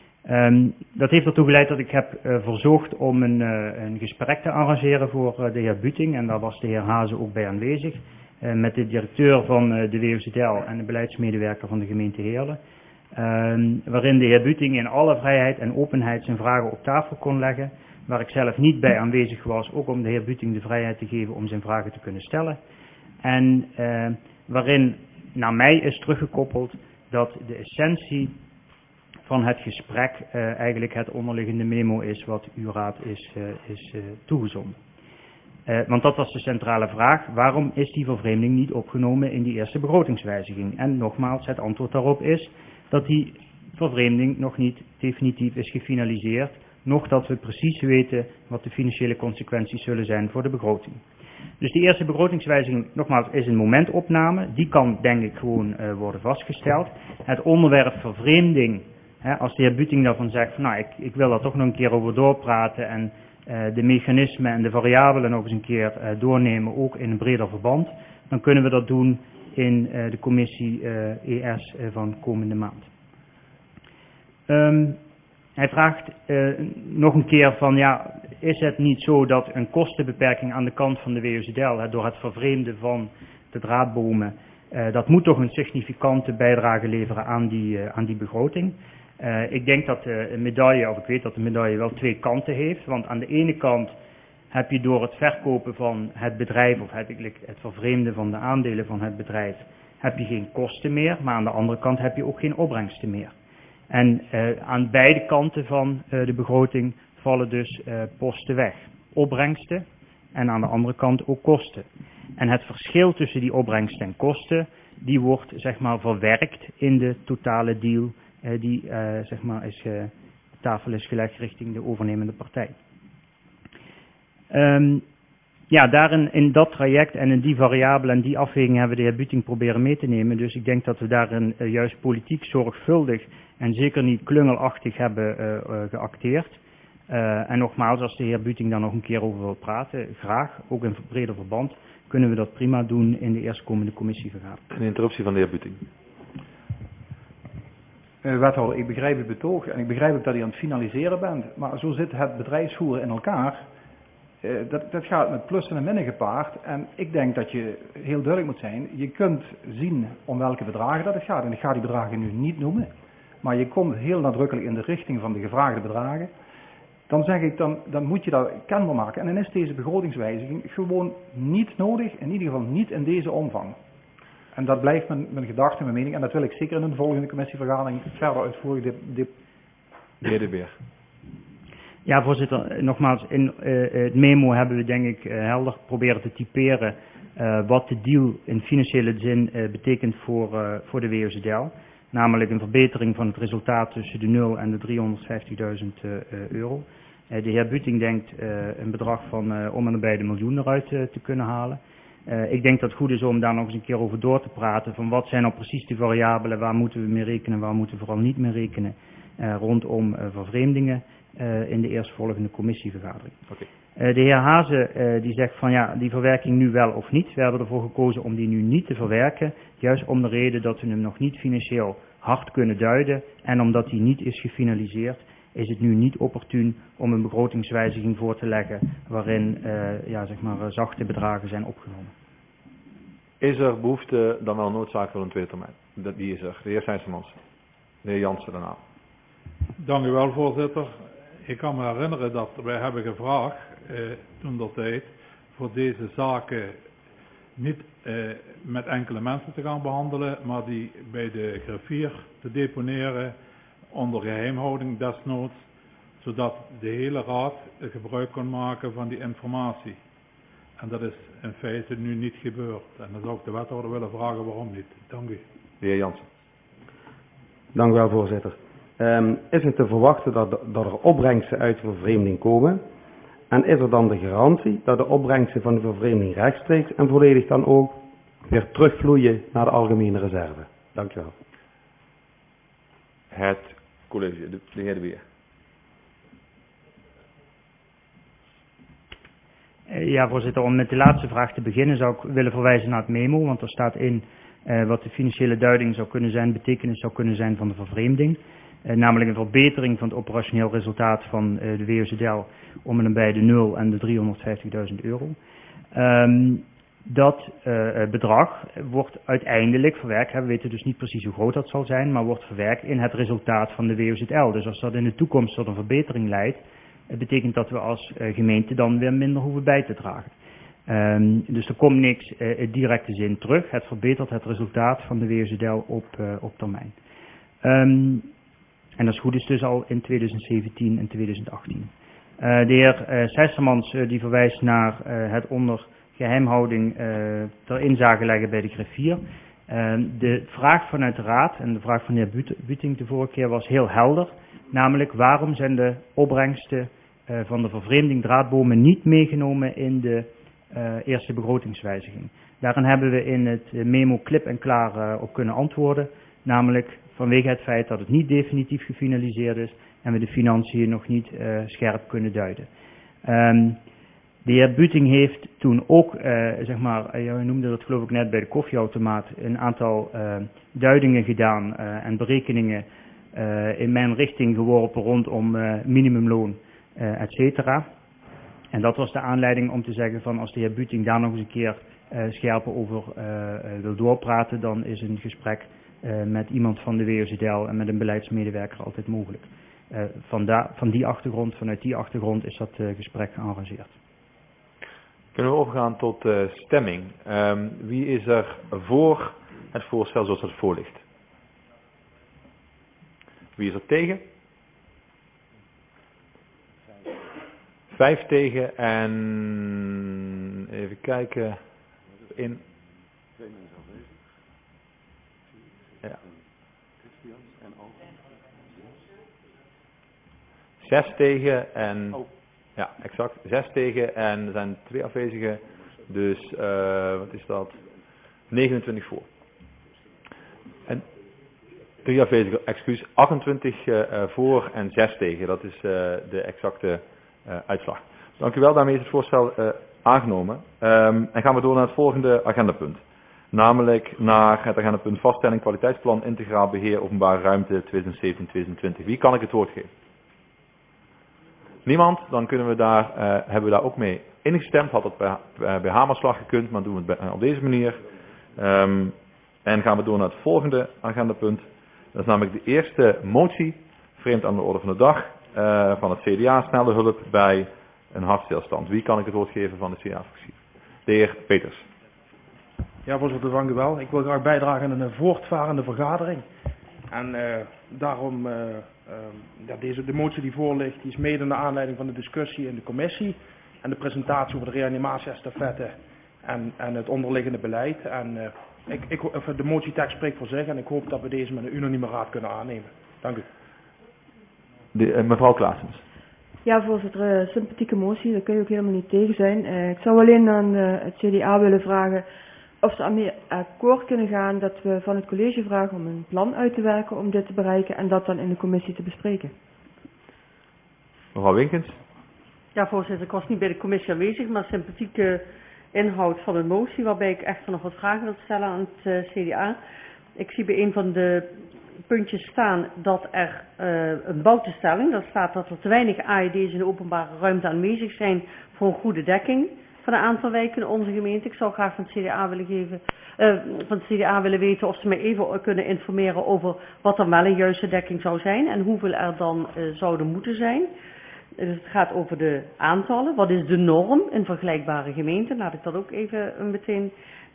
Dat heeft ertoe geleid dat ik heb verzocht om een gesprek te arrangeren voor de heer Buting en daar was de heer Hazen ook bij aanwezig, met de directeur van de WUZL en de beleidsmedewerker van de gemeente Heerlen. Waarin de heer Buting in alle vrijheid en openheid zijn vragen op tafel kon leggen, waar ik zelf niet bij aanwezig was, ook om de heer Buting de vrijheid te geven om zijn vragen te kunnen stellen. En waarin naar mij is teruggekoppeld dat de essentie van het gesprek eigenlijk het onderliggende memo is wat uw raad is toegezonden. Want dat was de centrale vraag, waarom is die vervreemding niet opgenomen in die eerste begrotingswijziging? En nogmaals, het antwoord daarop is dat die vervreemding nog niet definitief is gefinaliseerd, nog dat we precies weten wat de financiële consequenties zullen zijn voor de begroting. Dus die eerste begrotingswijziging, nogmaals, is een momentopname, die kan denk ik gewoon worden vastgesteld. Het onderwerp vervreemding, als de heer Buting daarvan zegt, van, nou ik wil daar toch nog een keer over doorpraten en de mechanismen en de variabelen nog eens een keer doornemen, ook in een breder verband, dan kunnen we dat doen in de commissie ES van komende maand. Hij vraagt nog een keer van, ja, is het niet zo dat een kostenbeperking aan de kant van de WOZL, door het vervreemden van de draadbomen, dat moet toch een significante bijdrage leveren aan die begroting. Ik denk dat een medaille, of ik weet dat de medaille wel twee kanten heeft, want aan de ene kant heb je door het verkopen van het bedrijf, of eigenlijk het vervreemden van de aandelen van het bedrijf, heb je geen kosten meer, maar aan de andere kant heb je ook geen opbrengsten meer. En aan beide kanten van de begroting vallen dus posten weg. Opbrengsten en aan de andere kant ook kosten. En het verschil tussen die opbrengsten en kosten, die wordt zeg maar verwerkt in de totale deal die zeg maar op tafel is gelegd richting de overnemende partij. Ja, daarin, in dat traject en in die variabelen en die afweging hebben we de heer Buting proberen mee te nemen. Dus ik denk dat we daarin juist politiek zorgvuldig en zeker niet klungelachtig hebben geacteerd. En nogmaals, als de heer Buting daar nog een keer over wil praten, graag, ook in breder verband, kunnen we dat prima doen in de eerstkomende commissievergadering. Een interruptie van de heer Buting. Wethouder, ik begrijp uw betoog en ik begrijp ook dat u aan het finaliseren bent. Maar zo zit het bedrijfsvoeren in elkaar. Dat gaat met plussen en minnen gepaard. En ik denk dat je heel duidelijk moet zijn. Je kunt zien om welke bedragen dat het gaat. En ik ga die bedragen nu niet noemen. Maar je komt heel nadrukkelijk in de richting van de gevraagde bedragen. Dan zeg ik, dan moet je dat kenbaar maken. En dan is deze begrotingswijziging gewoon niet nodig. In ieder geval niet in deze omvang. En dat blijft mijn gedachte en mijn mening. En dat wil ik zeker in de volgende commissievergadering verder uitvoerig. De heer De Beer. Ja, voorzitter, nogmaals, in het memo hebben we denk ik helder proberen te typeren wat de deal in financiële zin betekent voor de WOZL. Namelijk een verbetering van het resultaat tussen de 0 en de €350.000. De heer Buting denkt een bedrag van om en nabij de miljoen eruit te kunnen halen. Ik denk dat het goed is om daar nog eens een keer over door te praten. Van wat zijn nou precies de variabelen, waar moeten we mee rekenen, waar moeten we vooral niet mee rekenen. Rondom vervreemdingen in de eerstvolgende commissievergadering. Okay. De heer Hazen die zegt van ja, die verwerking nu wel of niet. We hebben ervoor gekozen om die nu niet te verwerken. Juist om de reden dat we hem nog niet financieel hard kunnen duiden. En omdat die niet is gefinaliseerd, is het nu niet opportun om een begrotingswijziging voor te leggen waarin zeg maar, zachte bedragen zijn opgenomen. Is er behoefte dan wel noodzaak voor een tweede termijn? Die is er. De heer Sijnsemans. De heer Jansen daarna. Dank u wel, voorzitter. Ik kan me herinneren dat wij hebben gevraagd, toen dat tijd, voor deze zaken niet met enkele mensen te gaan behandelen, maar die bij de griffier te deponeren onder geheimhouding desnoods, zodat de hele raad gebruik kon maken van die informatie. En dat is in feite nu niet gebeurd. En dan zou ik de wethouder willen vragen waarom niet. Dank u. De heer Jansen. Dank u wel, voorzitter. Is het te verwachten dat er opbrengsten uit de vervreemding komen? En is er dan de garantie dat de opbrengsten van de vervreemding rechtstreeks en volledig dan ook weer terugvloeien naar de algemene reserve? Dank u wel. Het college, de heer De Beer. Ja, voorzitter, om met de laatste vraag te beginnen zou ik willen verwijzen naar het memo, want er staat in wat de financiële duiding zou kunnen zijn, betekenis zou kunnen zijn van de vervreemding. Namelijk een verbetering van het operationeel resultaat van de WOZL om en bij de 0 en de €350.000. Dat bedrag wordt uiteindelijk verwerkt, we weten dus niet precies hoe groot dat zal zijn, maar wordt verwerkt in het resultaat van de WOZL. Dus als dat in de toekomst tot een verbetering leidt, betekent dat we als gemeente dan weer minder hoeven bij te dragen. Dus er komt niks in directe zin terug. Het verbetert het resultaat van de WOZL op termijn. En dat is goed is dus al in 2017 en 2018. De heer Sijstermans die verwijst naar het onder geheimhouding ter inzage leggen bij de griffier. De vraag vanuit de raad en de vraag van de heer Buting de vorige keer was heel helder. Namelijk waarom zijn de opbrengsten van de vervreemding draadbomen niet meegenomen in de eerste begrotingswijziging. Daarin hebben we in het memo klip en klaar op kunnen antwoorden. Namelijk vanwege het feit dat het niet definitief gefinaliseerd is en we de financiën nog niet scherp kunnen duiden. De heer Buting heeft toen ook, je noemde dat geloof ik net bij de koffieautomaat, een aantal duidingen gedaan en berekeningen in mijn richting geworpen rondom minimumloon, et cetera. En dat was de aanleiding om te zeggen van als de heer Buting daar nog eens een keer scherper over wil doorpraten, dan is een gesprek met iemand van de WOZDL en met een beleidsmedewerker altijd mogelijk. Vanuit die achtergrond is dat gesprek gearrangeerd. Kunnen we overgaan tot stemming. Wie is er voor het voorstel zoals het voor ligt? Wie is er tegen? 5 tegen en even kijken. 6 tegen en ja, exact. 6 tegen en er zijn 2 afwezigen. Dus wat is dat? 29 voor. En 3 afwezigen, excuus. 28 voor en 6 tegen. Dat is de exacte uitslag. Dank u wel. Daarmee is het voorstel aangenomen. En gaan we door naar het volgende agendapunt. Namelijk naar het agendapunt vaststelling kwaliteitsplan integraal beheer openbare ruimte 2017-2020. Wie kan ik het woord geven? Niemand? Dan kunnen we hebben we daar ook mee ingestemd. Had het bij hamerslag gekund, maar doen we het op deze manier. En gaan we door naar het volgende agendapunt. Dat is namelijk de eerste motie, vreemd aan de orde van de dag, van het CDA, snelle hulp bij een hartstilstand. Wie kan ik het woord geven van de CDA-fractie? De heer Peters. Ja, voorzitter, dank u wel. Ik wil graag bijdragen aan een voortvarende vergadering. En daarom, de motie die voor ligt, die is mede naar aanleiding van de discussie in de commissie en de presentatie over de reanimatie-estafette en het onderliggende beleid. En de motietekst spreekt voor zich en ik hoop dat we deze met een unanieme raad kunnen aannemen. Dank u. Mevrouw Klaasens. Ja, voorzitter, sympathieke motie, daar kun je ook helemaal niet tegen zijn. Ik zou alleen aan het CDA willen vragen of ze ermee akkoord kunnen gaan dat we van het college vragen om een plan uit te werken om dit te bereiken en dat dan in de commissie te bespreken. Mevrouw Winkens. Ja, voorzitter, ik was niet bij de commissie aanwezig, maar sympathieke inhoud van de motie, waarbij ik echt nog wat vragen wil stellen aan het CDA. Ik zie bij een van de puntjes staan dat er een bouwtestelling, daar staat dat er te weinig AED's in de openbare ruimte aanwezig zijn voor een goede dekking van een aantal wijken in onze gemeente. Ik zou graag van het CDA willen weten of ze mij even kunnen informeren over wat dan wel een juiste dekking zou zijn en hoeveel er dan zouden moeten zijn. Dus het gaat over de aantallen. Wat is de norm in vergelijkbare gemeenten? Laat ik dat ook even meteen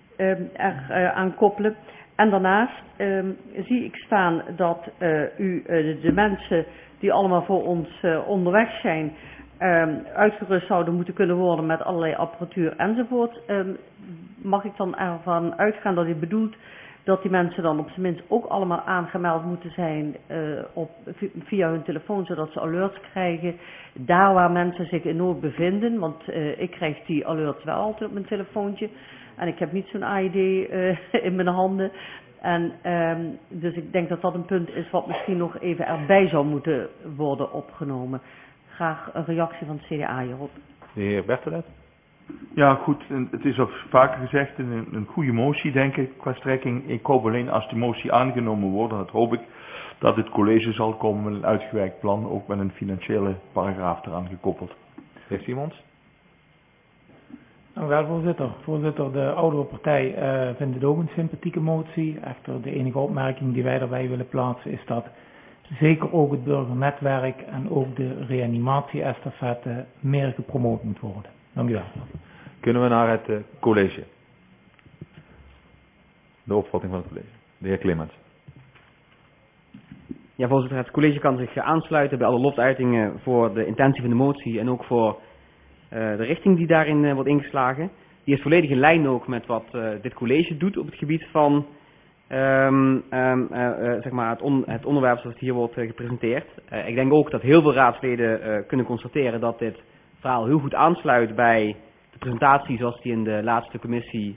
aan koppelen. En daarnaast zie ik staan dat u de mensen die allemaal voor ons onderweg zijn, uitgerust zouden moeten kunnen worden met allerlei apparatuur enzovoort. Mag ik dan ervan uitgaan dat u bedoelt dat die mensen dan op zijn minst ook allemaal aangemeld moeten zijn via hun telefoon, zodat ze alerts krijgen daar waar mensen zich in nood bevinden? Want ik krijg die alerts wel altijd op mijn telefoontje en ik heb niet zo'n AED in mijn handen. En dus ik denk dat dat een punt is wat misschien nog even erbij zou moeten worden opgenomen. Graag een reactie van het CDA hierop. De heer Bertelet. Ja, goed. Het is al vaker gezegd, een goede motie, denk ik, qua strekking. Ik hoop alleen als die motie aangenomen wordt, dat hoop ik, dat het college zal komen met een uitgewerkt plan, ook met een financiële paragraaf eraan gekoppeld. Heer Simons. Dank u wel, voorzitter. Voorzitter, de oudere partij vindt het ook een sympathieke motie. Echter, de enige opmerking die wij daarbij willen plaatsen is dat zeker ook het burgernetwerk en ook de reanimatie-estafette meer gepromoot moet worden. Dank u wel. Kunnen we naar het college? De opvatting van het college. De heer Clemens. Ja, voorzitter, het college kan zich aansluiten bij alle lofuitingen voor de intentie van de motie en ook voor de richting die daarin wordt ingeslagen. Die is volledig in lijn ook met wat dit college doet op het gebied van zeg maar het onderwerp zoals het hier wordt gepresenteerd. Ik denk ook dat heel veel raadsleden kunnen constateren dat dit verhaal heel goed aansluit bij de presentatie zoals die in de laatste commissie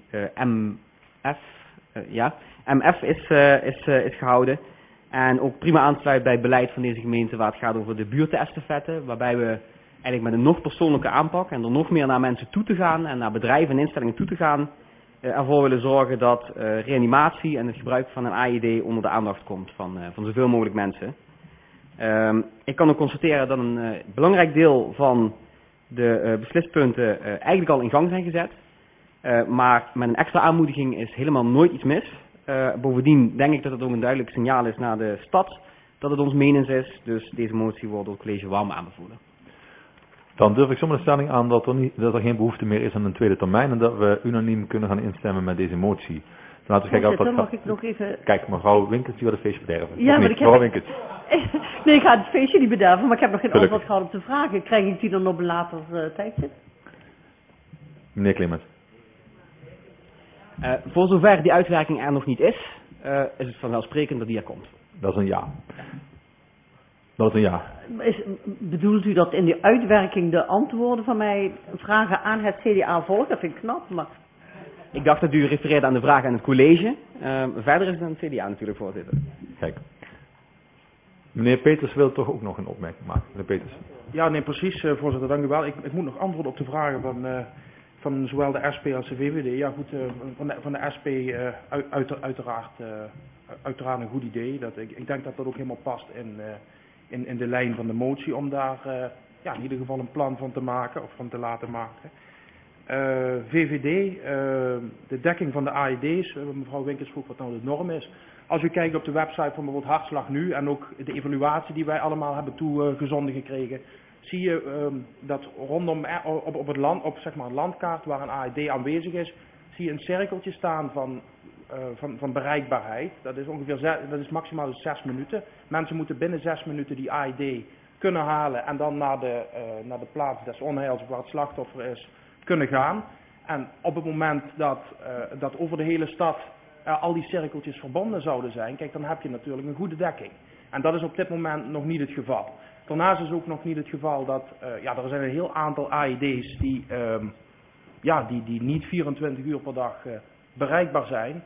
MF is gehouden. En ook prima aansluit bij het beleid van deze gemeente waar het gaat over de buurtenestafette, waarbij we eigenlijk met een nog persoonlijke aanpak en er nog meer naar mensen toe te gaan en naar bedrijven en instellingen toe te gaan, ervoor willen zorgen dat reanimatie en het gebruik van een AED onder de aandacht komt van zoveel mogelijk mensen. Ik kan ook constateren dat een belangrijk deel van de beslispunten eigenlijk al in gang zijn gezet. Maar met een extra aanmoediging is helemaal nooit iets mis. Bovendien denk ik dat het ook een duidelijk signaal is naar de stad dat het ons menens is. Dus deze motie wordt door het college warm aanbevolen. Dan durf ik zomaar de stelling aan dat er geen behoefte meer is aan een tweede termijn en dat we unaniem kunnen gaan instemmen met deze motie. Laten we kijken mag ik nog even... Kijk, mevrouw Winkels, die wil het feestje bederven. Ja, maar ik heb... Mevrouw Winkels. Nee, ik ga het feestje niet bederven, maar ik heb nog geen antwoord gehad op de vragen. Krijg ik die dan op een later tijdstip? Meneer Clement. Voor zover die uitwerking er nog niet is het vanzelfsprekend dat die er komt. Dat is een ja. Dat is een ja. Bedoelt u dat in die uitwerking de antwoorden van mij vragen aan het CDA volgen? Dat vind ik knap, maar... Ik dacht dat u refereerde aan de vraag aan het college. Verder is het aan het CDA natuurlijk, voorzitter. Kijk. Meneer Peters wil toch ook nog een opmerking maken. Meneer Peters. Ja, nee, precies, voorzitter, dank u wel. Ik moet nog antwoorden op de vragen van zowel de SP als de VVD. Ja, goed, van de SP uiteraard een goed idee. Ik denk dat dat ook helemaal past in de lijn van de motie om daar in ieder geval een plan van te maken of van te laten maken. VVD, de dekking van de AED's, mevrouw Winkels vroeg wat nou de norm is. Als u kijkt op de website van bijvoorbeeld Hartslag Nu en ook de evaluatie die wij allemaal hebben toegezonden gekregen, zie je dat rondom op het land, op zeg maar een landkaart waar een AED aanwezig is, zie je een cirkeltje staan van bereikbaarheid. Dat is maximaal 6 minuten. Mensen moeten binnen 6 minuten die AED kunnen halen en dan naar de plaats des onheils waar het slachtoffer is kunnen gaan. En op het moment dat over de hele stad al die cirkeltjes verbonden zouden zijn, kijk, dan heb je natuurlijk een goede dekking. En dat is op dit moment nog niet het geval. Daarnaast is ook nog niet het geval dat, er zijn een heel aantal AED's die niet 24 uur per dag bereikbaar zijn.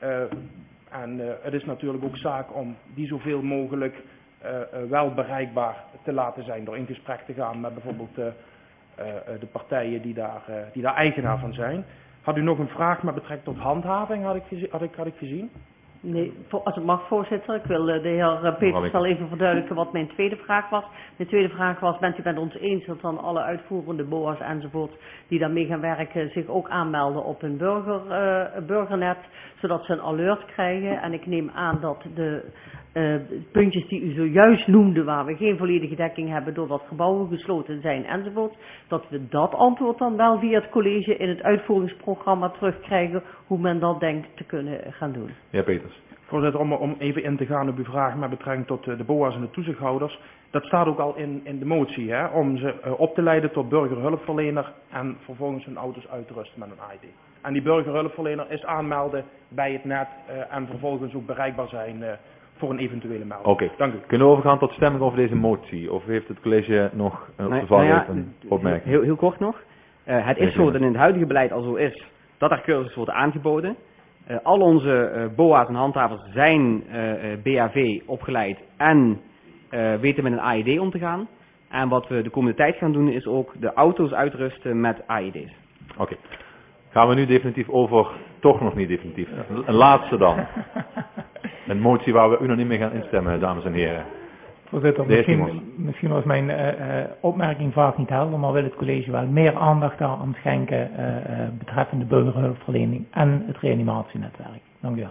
Het is natuurlijk ook zaak om die zoveel mogelijk wel bereikbaar te laten zijn door in gesprek te gaan met bijvoorbeeld de partijen die daar eigenaar van zijn. Had u nog een vraag met betrekking tot handhaving, had ik gezien? Nee, als het mag, voorzitter. Ik wil de heer Peters al even verduidelijken wat mijn tweede vraag was. Mijn tweede vraag was, bent u met ons eens dat dan alle uitvoerende BOA's enzovoort die daarmee gaan werken zich ook aanmelden op een burgernet, zodat ze een alert krijgen. En ik neem aan dat de puntjes die u zojuist noemde, waar we geen volledige dekking hebben doordat gebouwen gesloten zijn enzovoort, dat we dat antwoord dan wel via het college in het uitvoeringsprogramma terugkrijgen, hoe men dat denkt te kunnen gaan doen. Ja, Peters. Voorzitter, om even in te gaan op uw vraag met betrekking tot de BOA's en de toezichthouders. Dat staat ook al in de motie, hè, om ze op te leiden tot burgerhulpverlener en vervolgens hun auto's uit te rusten met een AED. En die burgerhulpverlener is aanmelden bij het net en vervolgens ook bereikbaar zijn voor een eventuele melding. Oké. Dank u. Kunnen we overgaan tot stemming over deze motie? Of heeft het college nog een opmerking? Heel kort nog. Het is zo dat in het huidige beleid al zo is dat er cursussen worden aangeboden. Al onze BOA's en handhavers zijn BHV opgeleid en weten met een AED om te gaan. En wat we de komende tijd gaan doen is ook de auto's uitrusten met AED's. Oké. Gaan we nu definitief over, toch nog niet definitief. Een laatste dan. Een motie waar we unaniem mee gaan instemmen, dames en heren. Voorzitter, misschien was mijn opmerking vaak niet helder, maar wil het college wel meer aandacht aan schenken betreffende burgerhulpverlening en het reanimatienetwerk. Dank u wel.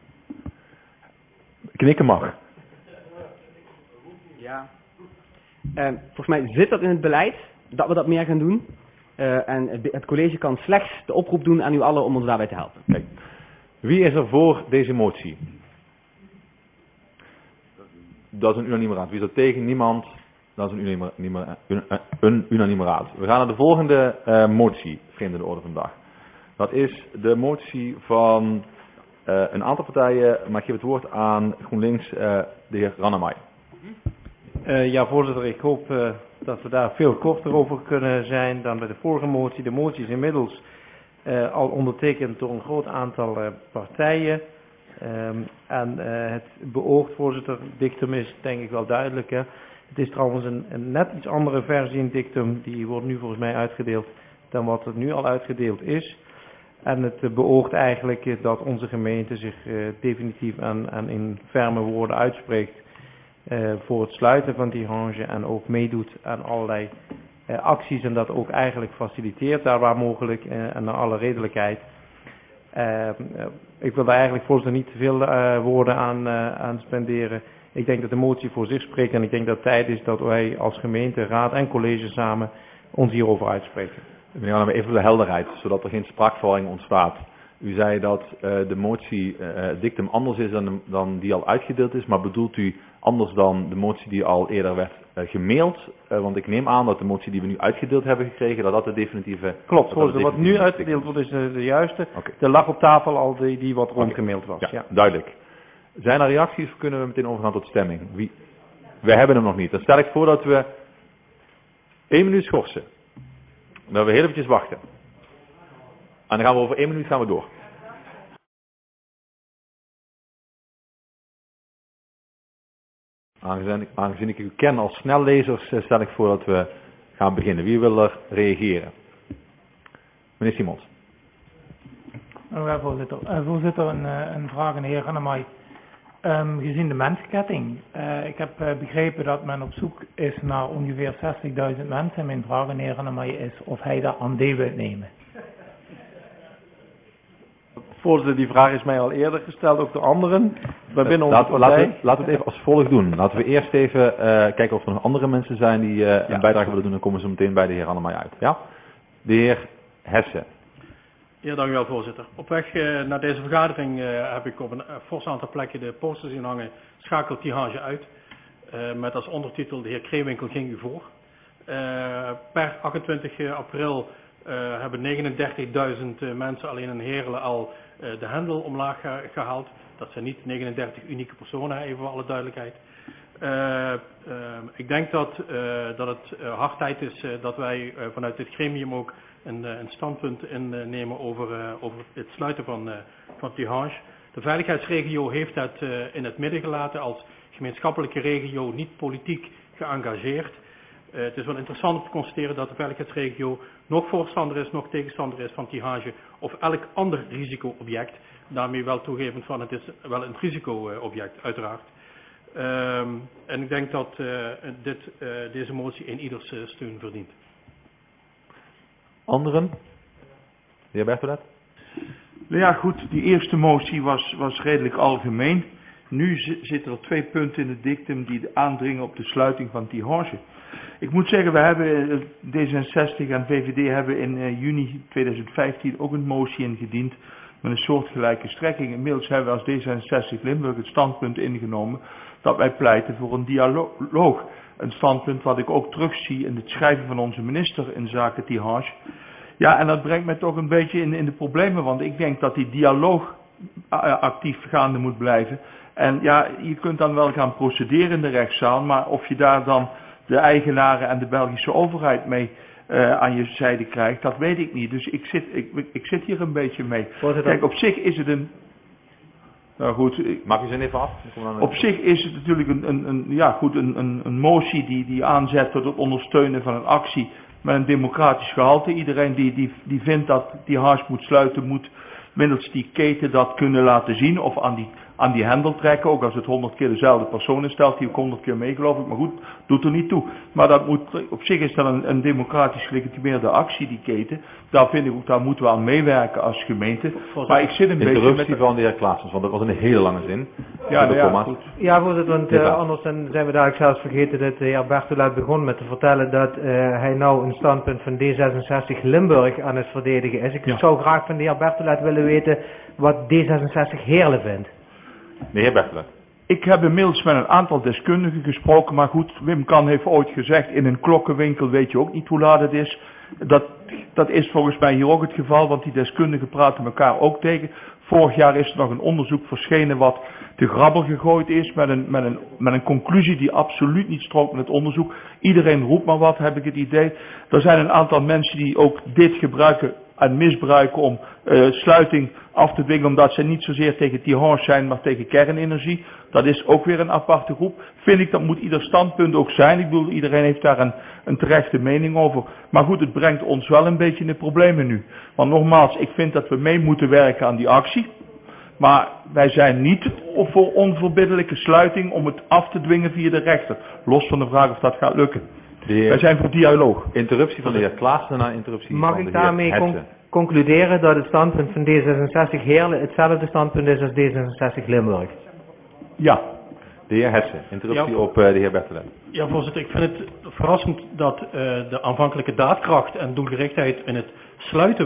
Knikken mag. Ja. Volgens mij zit dat in het beleid, dat we dat meer gaan doen. En het college kan slechts de oproep doen aan u allen om ons daarbij te helpen. Kijk. Wie is er voor deze motie? Dat is een unanieme raad. Wie is er tegen? Niemand. Dat is een unanieme raad. We gaan naar de volgende motie, vrienden de orde van de dag. Dat is de motie van een aantal partijen, maar ik geef het woord aan GroenLinks, de heer Rannemay. Ja, voorzitter, ik hoop dat we daar veel korter over kunnen zijn dan bij de vorige motie. De motie is inmiddels al ondertekend door een groot aantal partijen. En het beoogd, voorzitter, dictum is denk ik wel duidelijk. Hè. Het is trouwens een net iets andere versie in dictum, die wordt nu volgens mij uitgedeeld dan wat er nu al uitgedeeld is. En het beoogt eigenlijk dat onze gemeente zich definitief en in ferme woorden uitspreekt voor het sluiten van Tihange en ook meedoet aan allerlei acties en dat ook eigenlijk faciliteert daar waar mogelijk en naar alle redelijkheid. Ik wil daar eigenlijk voorzitter niet te veel woorden aan spenderen. Ik denk dat de motie voor zich spreekt en ik denk dat het tijd is dat wij als gemeente, raad en college samen ons hierover uitspreken. Meneer Annema, even voor de helderheid, zodat er geen spraakverwarring ontstaat. U zei dat de motie dictum anders is dan die al uitgedeeld is, maar bedoelt u anders dan de motie die al eerder werd gemaild? Want ik neem aan dat de motie die we nu uitgedeeld hebben gekregen, dat de definitieve... Klopt, voorzitter, wat nu uitgedeeld wordt is de juiste. Okay. Er lag op tafel al die wat rondgemaild was. Ja, duidelijk. Zijn er reacties of kunnen we meteen overgaan tot stemming? We hebben hem nog niet. Dan stel ik voor dat we 1 minuut schorsen. Dat we heel eventjes wachten. En dan gaan we over 1 minuut door. Aangezien ik u ken als snellezers, stel ik voor dat we gaan beginnen. Wie wil er reageren? Meneer Simons. Ja, voorzitter. Voorzitter, een vraag aan de heer Annemai. Gezien de mensketting, ik heb begrepen dat men op zoek is naar ongeveer 60.000 mensen. Mijn vraag aan de heer Annemai is of hij daar aan deel wil nemen. Voorzitter, die vraag is mij al eerder gesteld, ook door anderen. Laten we het even als volgt doen. Laten we eerst even kijken of er nog andere mensen zijn die een bijdrage willen doen. Dan komen ze meteen bij de heer Annemai uit. Ja? De heer Hesse. Ja, dank u wel, voorzitter. Op weg naar deze vergadering heb ik op een fors aantal plekken de posters zien hangen. Schakel Tihange uit. Met als ondertitel: de heer Kreewinkel ging u voor. Per 28 april hebben 39.000 mensen alleen in Heerlen al de hendel omlaag gehaald. Dat zijn niet 39 unieke personen, even voor alle duidelijkheid. Ik denk dat het hard tijd is dat wij vanuit dit gremium ook een standpunt innemen over het sluiten van Tihange. De veiligheidsregio heeft het in het midden gelaten als gemeenschappelijke regio, niet politiek geëngageerd. Het is wel interessant om te constateren dat de veiligheidsregio nog voorstander is, nog tegenstander is van Tihange of elk ander risicoobject. Daarmee wel toegevend van het is wel een risicoobject, uiteraard. En ik denk dat deze motie in ieders steun verdient. Anderen? De heer Bertolet? Nou ja, goed, die eerste motie was redelijk algemeen. Nu zitten er 2 punten in het dictum die aandringen op de sluiting van Tihange. Ik moet zeggen, we hebben D66 en VVD hebben in juni 2015 ook een motie ingediend met een soortgelijke strekking. Inmiddels hebben we als D66 Limburg het standpunt ingenomen dat wij pleiten voor een dialoog. Een standpunt wat ik ook terugzie in het schrijven van onze minister in zaken Tihange. Ja, en dat brengt mij toch een beetje in de problemen, want ik denk dat die dialoog actief gaande moet blijven. En ja, je kunt dan wel gaan procederen in de rechtszaal, maar of je daar dan de eigenaren en de Belgische overheid mee aan je zijde krijgt, dat weet ik niet. Dus ik zit hier een beetje mee. Kijk, op zich is het een... Nou goed, maak je zin even af. Op zich is het natuurlijk een motie die aanzet tot het ondersteunen van een actie met een democratisch gehalte. Iedereen die vindt dat Tihange moet sluiten, moet middels die keten dat kunnen laten zien of aan die hendel trekken. Ook als het 100 keer dezelfde persoon is, stelt die ook 100 keer mee, geloof ik. Maar goed, doet er niet toe. Maar dat op zich is dat een democratisch gelegitimeerde actie, die keten. Daar vind ik ook, daar moeten we aan meewerken als gemeente. Maar ik zit een beetje met... Interruptie van de heer Klaassens, want dat was een hele lange zin. Goed. Ja, voorzitter, want anders zijn we dadelijk zelfs vergeten dat de heer Bertolet begon met te vertellen dat hij nou een standpunt van D66 Limburg aan het verdedigen is. Ik zou graag van de heer Bertolet willen weten wat D66 Heerlen vindt. De heer Bertolet. Ik heb inmiddels met een aantal deskundigen gesproken, maar goed, Wim Kan heeft ooit gezegd, in een klokkenwinkel weet je ook niet hoe laat het is. Dat is volgens mij hier ook het geval, want die deskundigen praten elkaar ook tegen. Vorig jaar is er nog een onderzoek verschenen wat te grabbel gegooid is met een conclusie die absoluut niet strookt met het onderzoek. Iedereen roept maar wat, heb ik het idee. Er zijn een aantal mensen die ook dit gebruiken en misbruiken om sluiting af te dwingen, omdat ze niet zozeer tegen Tihange zijn, maar tegen kernenergie. Dat is ook weer een aparte groep. Vind ik, dat moet ieder standpunt ook zijn. Ik bedoel, iedereen heeft daar een terechte mening over. Maar goed, het brengt ons wel een beetje in de problemen nu. Want nogmaals, ik vind dat we mee moeten werken aan die actie. Maar wij zijn niet voor onverbiddelijke sluiting om het af te dwingen via de rechter. Los van de vraag of dat gaat lukken. Wij zijn voor dialoog. Interruptie van de heer Klaassen naar interruptie Mag van de ik heer daarmee Hetze. concluderen dat het standpunt van D66 Heerlen hetzelfde standpunt is als D66 Limburg? Ja. De heer Hetze, interruptie Ja. op de heer Bertelet. Ja, voorzitter, ik vind het verrassend dat de aanvankelijke daadkracht en doelgerichtheid in het sluiten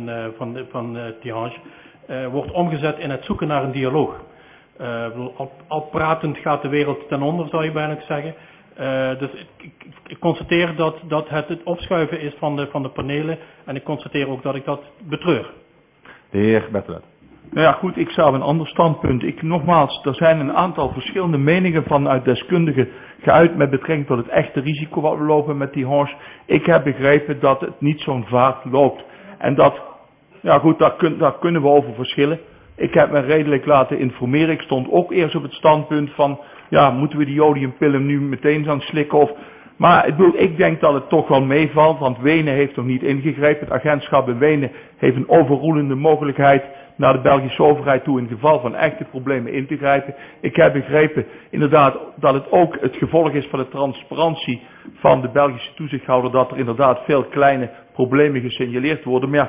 van Tihange wordt omgezet in het zoeken naar een dialoog. Ik bedoel, al pratend gaat de wereld ten onder, zou je bijna zeggen. Dus ik constateer dat het opschuiven is van de panelen en ik constateer ook dat ik dat betreur. De heer Bertelet. Nou ja, goed, ik zou een ander standpunt. Nogmaals, er zijn een aantal verschillende meningen vanuit deskundigen geuit met betrekking tot het echte risico wat we lopen met die Tihange. Ik heb begrepen dat het niet zo'n vaart loopt. En dat, ja goed, daar kunnen we over verschillen. Ik heb me redelijk laten informeren. Ik stond ook eerst op het standpunt van, ja, moeten we die jodiumpillen nu meteen gaan slikken of... Maar ik denk dat het toch wel meevalt, want Wenen heeft nog niet ingegrepen. Het agentschap in Wenen heeft een overroelende mogelijkheid naar de Belgische overheid toe in geval van echte problemen in te grijpen. Ik heb begrepen inderdaad dat het ook het gevolg is van de transparantie van de Belgische toezichthouder, dat er inderdaad veel kleine problemen gesignaleerd worden. Maar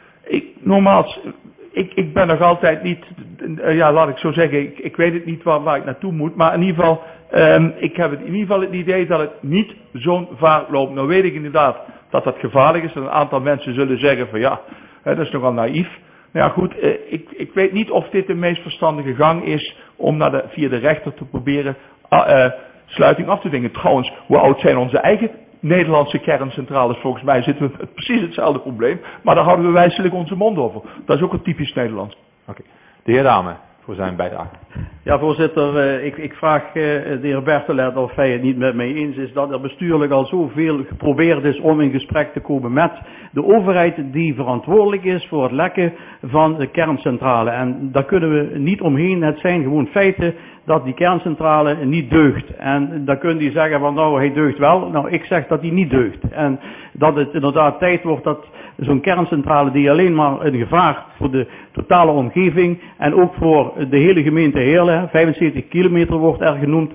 ja, ik ben nog altijd niet, ja laat ik zo zeggen, ik weet het niet waar ik naartoe moet, maar in ieder geval, ik heb in ieder geval het idee dat het niet zo'n vaart loopt. Nou weet ik inderdaad dat dat gevaarlijk is en een aantal mensen zullen zeggen van ja, dat is nogal naïef. Nou ja goed, ik weet niet of dit de meest verstandige gang is om via de rechter te proberen sluiting af te dwingen. Trouwens, hoe oud zijn onze eigen Nederlandse kerncentrales? Volgens mij zitten we met precies hetzelfde probleem, maar daar houden we wijselijk onze mond over. Dat is ook een typisch Nederlands. Oké. De heer Dame, voor zijn bijdrage. Ja, voorzitter, ik vraag de heer Bertelet of hij het niet met mij eens is dat er bestuurlijk al zoveel geprobeerd is om in gesprek te komen met de overheid die verantwoordelijk is voor het lekken van de kerncentrale. En daar kunnen we niet omheen. Het zijn gewoon feiten dat die kerncentrale niet deugt. En dan kun je zeggen van nou hij deugt wel. Nou ik zeg dat hij niet deugt. En dat het inderdaad tijd wordt dat zo'n kerncentrale die alleen maar een gevaar voor de totale omgeving en ook voor de hele gemeente Heerlen, 75 kilometer wordt er genoemd,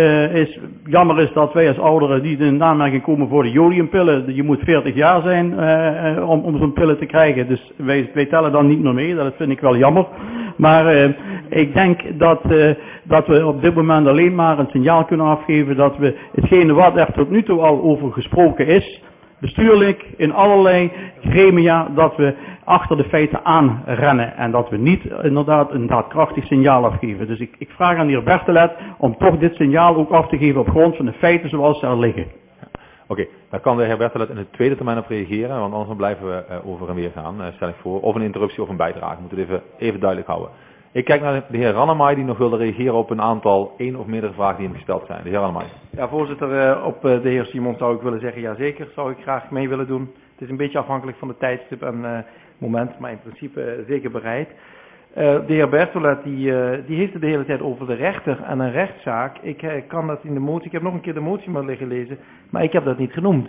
jammer is dat wij als ouderen niet in aanmerking komen voor de jodiumpillen. Je moet 40 jaar zijn om zo'n pillen te krijgen. Dus wij tellen dan niet meer mee. Dat vind ik wel jammer. Maar ik denk dat we op dit moment alleen maar een signaal kunnen afgeven dat we hetgene wat er tot nu toe al over gesproken is, bestuurlijk, in allerlei gremia, dat we achter de feiten aanrennen en dat we niet inderdaad een daadkrachtig signaal afgeven. Dus ik vraag aan de heer Bertelet om toch dit signaal ook af te geven op grond van de feiten zoals ze er liggen. Oké, daar kan de heer Bertelet in de tweede termijn op reageren, want anders blijven we over en weer gaan, stel ik voor. Of een interruptie of een bijdrage, we moeten het even duidelijk houden. Ik kijk naar de heer Rannemay die nog wilde reageren op een aantal, één of meerdere vragen die hem gesteld zijn. De heer Rannemay. Ja, voorzitter, op de heer Simon zou ik willen zeggen, ja zeker, zou ik graag mee willen doen. Het is een beetje afhankelijk van de tijdstip en moment, maar in principe zeker bereid. De heer Bertelet die heeft het de hele tijd over de rechter en een rechtszaak. Ik kan dat in de motie, ik heb nog een keer de motie maar liggen lezen, maar ik heb dat niet genoemd.